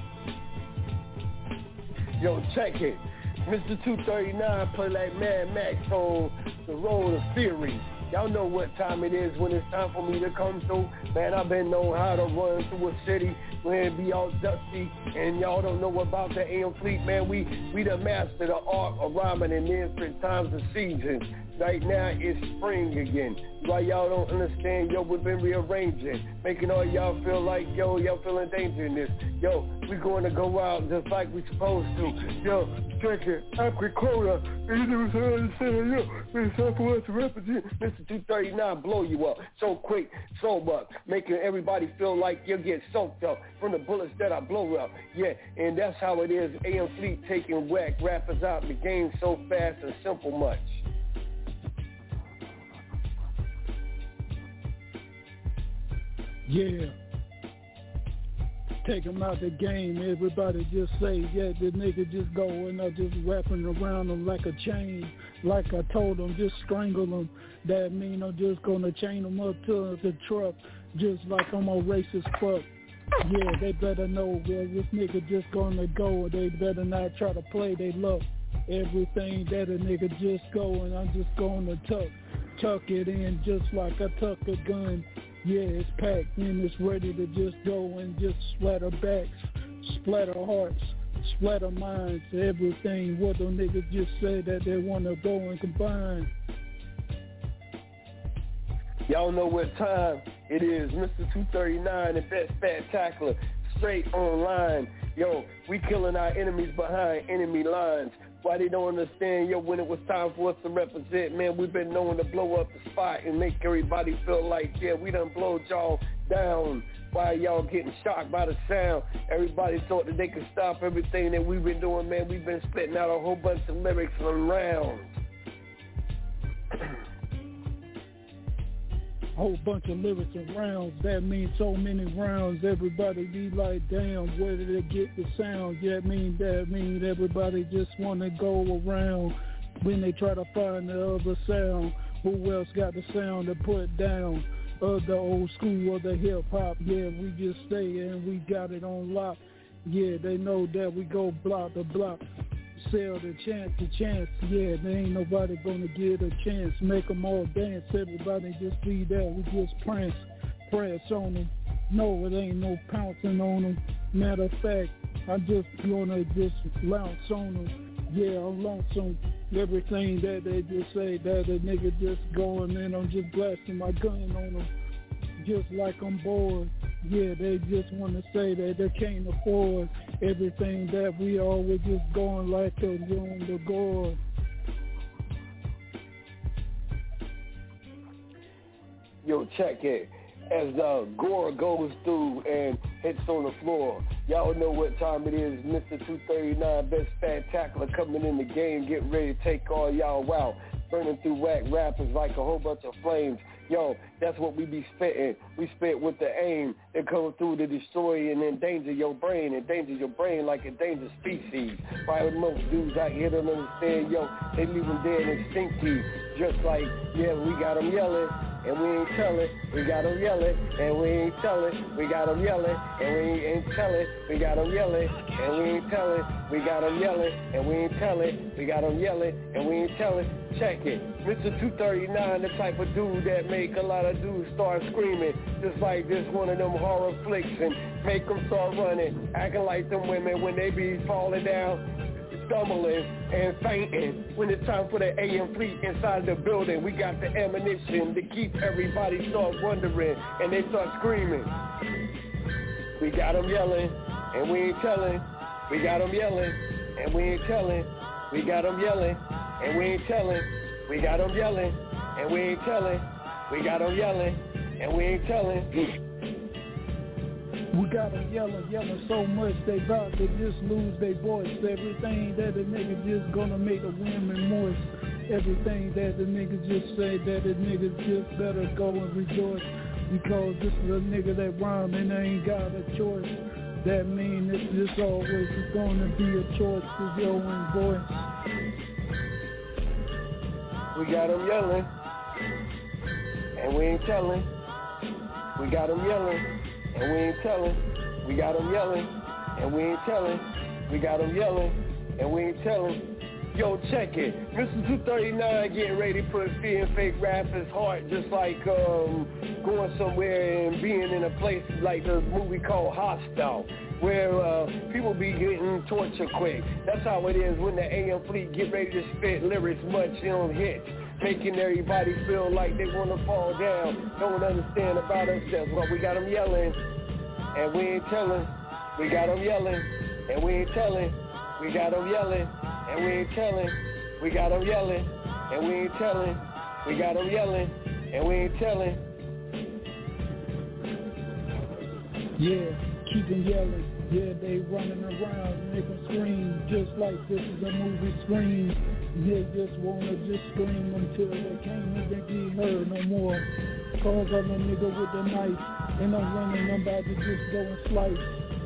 Yo, check it. Mister two thirty-nine play like Mad Max on the road of Fury. Y'all know what time it is when it's time for me to come through. Man, I've been knowing how to run through a city when it be all dusty, and y'all don't know about the A M fleet, man. We we the master the art of rhyming in different times of seasons. Right now it's spring again. Why y'all don't understand, yo, we've been rearranging, making all y'all feel like, yo, y'all feeling danger in this. Yo, we going to go out just like we supposed to. Yo, check it, Aquicota, you know what I'm saying, yo, it's time for us to represent. Mister two thirty-nine blow you up so quick, so much, making everybody feel like you get soaked up from the bullets that I blow up. Yeah, and that's how it is. A M Fleet taking whack rappers out the game so fast and simple much. Yeah, take him out the game. Everybody just say, yeah, the nigga just go and I just wrapping around him like a chain. Like I told him, just strangle him. That mean I'm just gonna chain him up to the truck, just like I'm a racist fuck. Yeah, they better know where this nigga just gonna go. They better not try to play they luck. Everything that a nigga just go, and I'm just gonna tuck, tuck it in just like I tuck a gun. Yeah, it's packed and it's ready to just go and just splatter backs, splatter hearts, splatter minds, everything. What the niggas just say that they wanna go and combine. Y'all know what time it is. Mister two thirty-nine, the best fat tackler, straight online. Yo, we killing our enemies behind enemy lines. Why they don't understand, yo, when it was time for us to represent, man, we've been known to blow up the spot and make everybody feel like, yeah, we done blowed y'all down. Why y'all getting shocked by the sound? Everybody thought that they could stop everything that we've been doing, man. We've been spitting out a whole bunch of lyrics and rounds. Whole bunch of lyrics and rounds, that means so many rounds. Everybody be like, damn, where did they get the sound? Yeah, that mean that mean everybody just wanna go around when they try to find the other sound. Who else got the sound to put down? Of the old school or the hip hop, yeah, we just stay and we got it on lock. Yeah, they know that we go block to block. Sell the chance to chance, yeah, there ain't nobody gonna get a chance. Make them all dance, everybody just be there. We just prance, press on them. No, it ain't no pouncing on them. Matter of fact, I'm just gonna just lounge on them. Yeah, I'm lonesome. Everything that they just say, that a nigga just going in, I'm just blasting my gun on them. Just like I'm bored. Yeah, they just want to say that they can't afford everything that we always just going like a room to gore. Yo, check it. As the gore goes through and hits on the floor, y'all know what time it is. Mister two thirty-nine, best fat tackler coming in the game, getting ready to take all y'all out. Burning through whack rappers like a whole bunch of flames. Yo, that's what we be spitting. We spit with the aim that goes through to destroy and endanger your brain, endanger your brain like endangered species. Why most dudes out here don't understand, yo, they leave them dead and stinky. Just like, yeah, we got them yelling, and we ain't tellin'. We got them yelling, and we ain't tellin'. We got them yelling, and we ain't tellin'. We got them yelling, and we ain't tellin'. We got them yelling, and we ain't tellin'. We got them yelling, and we ain't tellin'. Check it. Mister two thirty-nine, the type of dude that make a lot of dudes start screaming, just like this one of them horror flicks, and make them start running, acting like them women when they be falling down, stumbling and fainting. When it's time for the A M fleet inside the building, we got the ammunition to keep everybody start wondering, and they start screaming. We got them yelling, and we ain't telling. We got them yelling, and we ain't telling. We got them yelling, and we ain't telling. We got them yelling, and we ain't telling. We got them yelling, and we ain't telling. We got them yelling, yelling so much they bout to just lose their voice. Everything that the nigga just gonna make a woman moist. Everything that the nigga just say, that the nigga just better go and rejoice. Because this is a nigga that rhyme and ain't got a choice. That mean it's just always gonna be a choice for your own voice. We got them yelling, and we ain't telling. We got them yelling, and we ain't telling. We got them yelling, and we ain't telling. We got them yelling, and we ain't telling. Yo, check it. Mister two thirty-nine getting ready to put fear in fake rappers' heart, just like um, going somewhere and being in a place like the movie called Hostile, where uh, people be getting tortured quick. That's how it is when the A M fleet get ready to spit lyrics much on hits, making everybody feel like they want to fall down, don't understand about themselves. But we got them yelling, and we ain't telling. We got them yelling, and we ain't telling. We got them yelling, and we ain't telling. We got them yelling, and we ain't telling. We got them yelling, and we ain't telling. Yeah, keep them yelling. Yeah, they running around, make them scream, just like this is a movie scream. They just wanna just scream until they can't even be heard no more. Cause I'm a nigga with a knife, and I'm running, I'm about to just go and slice.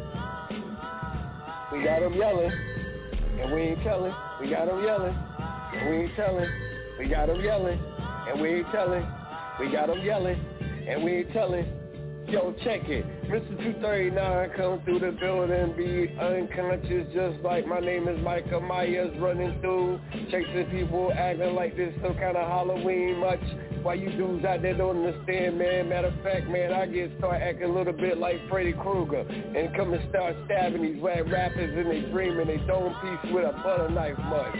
We got them yelling, and we ain't telling. We got them yelling, and we ain't telling. We got them yelling, and we ain't telling. We got them yelling, and we ain't telling. Yo, check it. Mister two thirty-nine come through the building, be unconscious just like my name is Micah Myers, running through, chasing people, acting like this some kind of Halloween much. Why you dudes out there don't understand, man? Matter of fact, man, I get start acting a little bit like Freddy Krueger and come and start stabbing these whack rappers in their dream and they dome piece with a butter knife much.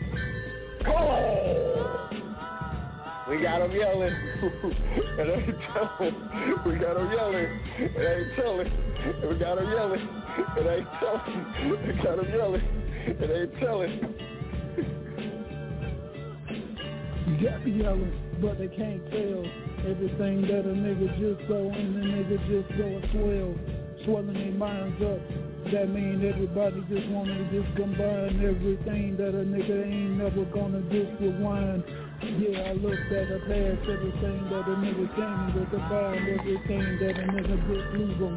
Oh! We got them yelling. It ain't telling. We got them yelling. It ain't telling. We got them yelling. It ain't telling. We got them yelling. It ain't telling. You got me yelling, but they can't tell everything that a nigga just go and the nigga just go and swell, swelling their minds up. That mean everybody just wanna just combine everything that a nigga ain't never gonna just rewind. Yeah, I look back, I pass everything that a nigga came with, combine everything that a nigga just leave them.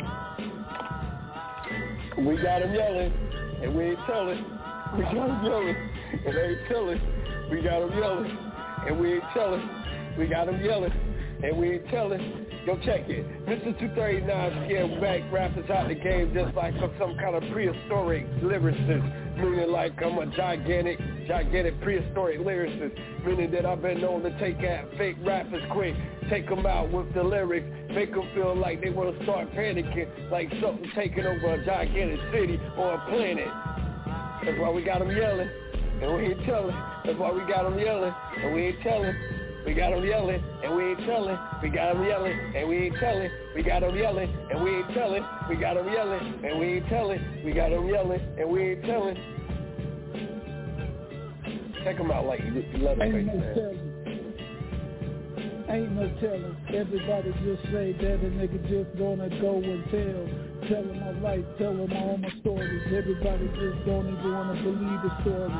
We got them yelling, and we ain't telling. We got them yelling, and they ain't telling. We got them yelling, and we ain't telling. We got them yelling, and we ain't telling. Yo, check it. Mister two thirty-nine scared back rappers out the game just like I'm some kind of prehistoric lyricist. Meaning like I'm a gigantic, gigantic prehistoric lyricist. Meaning that I've been known to take out fake rappers quick. Take them out with the lyrics. Make them feel like they want to start panicking. Like something taking over a gigantic city or a planet. That's why we got them yelling. And we ain't telling. That's why we got them yelling. And we ain't telling. We got them yelling, and we ain't telling. We got them yelling, and we ain't telling. We got them yelling, and we ain't telling. We got them yelling, and we ain't telling. We got them yelling, and we ain't telling. Check them out like you love it. Ain't no telling. Ain't no telling. Everybody just say that a nigga just gonna go and tell. Tell them my life, tell them all my stories. Everybody just don't even wanna believe the story.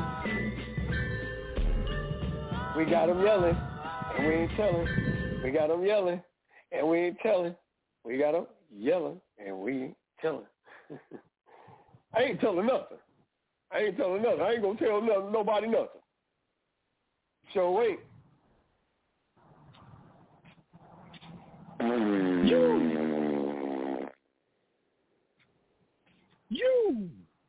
We got them yelling. And we ain't telling. We got them yelling, and we ain't telling. We got them yelling, and we ain't telling. I ain't telling nothing. I ain't telling nothing. I ain't gonna tell nothing, nobody nothing. So wait. You. You.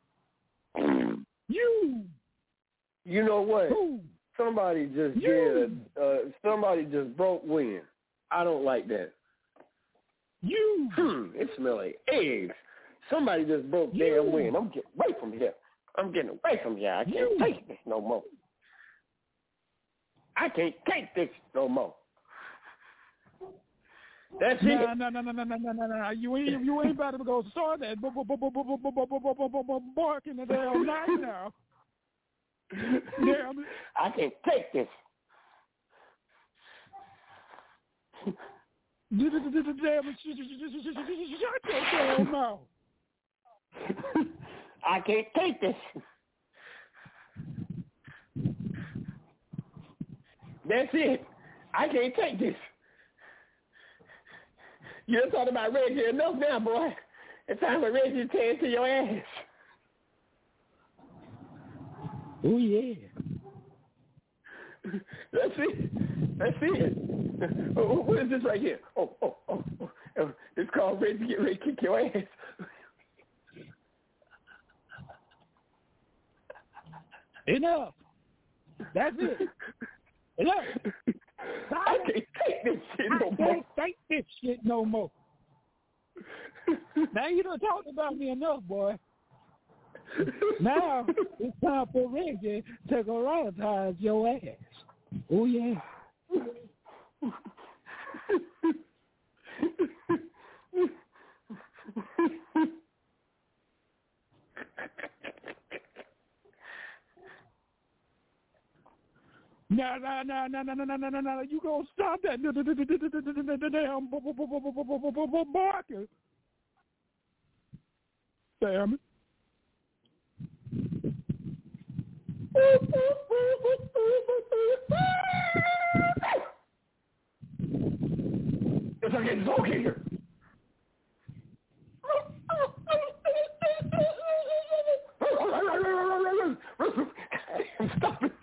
You. You know what? Who? Somebody just you. did. Uh, somebody just broke wind. I don't like that. You. Hmm. It smells like eggs. Somebody just broke you. damn wind. I'm getting away from here. I'm getting away from here. I can't you. take this no more. I can't take this no more. That's nah, it. No, no, no, no, no, no, no, no. You ain't, you ain't about to go start that barking the damn night now. Damn. I can't take this. Damn, shut your damn mouth. I can't take this. That's it. I can't take this. You're talking about Reggie enough now, boy. It's time for Reggie to turn to your ass. Oh, yeah. That's it. That's it. Oh, what is this right here? Oh, oh, oh, oh. It's called Reggie Get Ready to Kick Your Ass. Enough. That's it. Enough. I can't take this shit no more. I can't take this shit no more. Now you done talked about me enough, boy. Now it's time for Reggie to garage your ass. Oh, yeah. No, no, no, no, no, no, no, no, no, no. You gonna stop that damn barking. Damn it. It's okay, it's okay here. Stop it.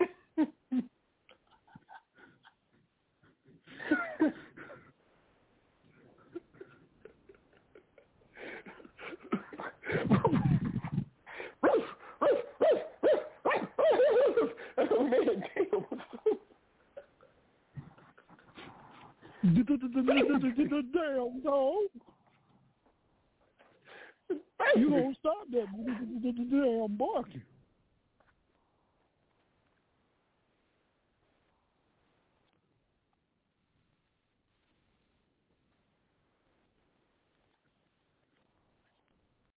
Damn dog. You don't stop that damn barking.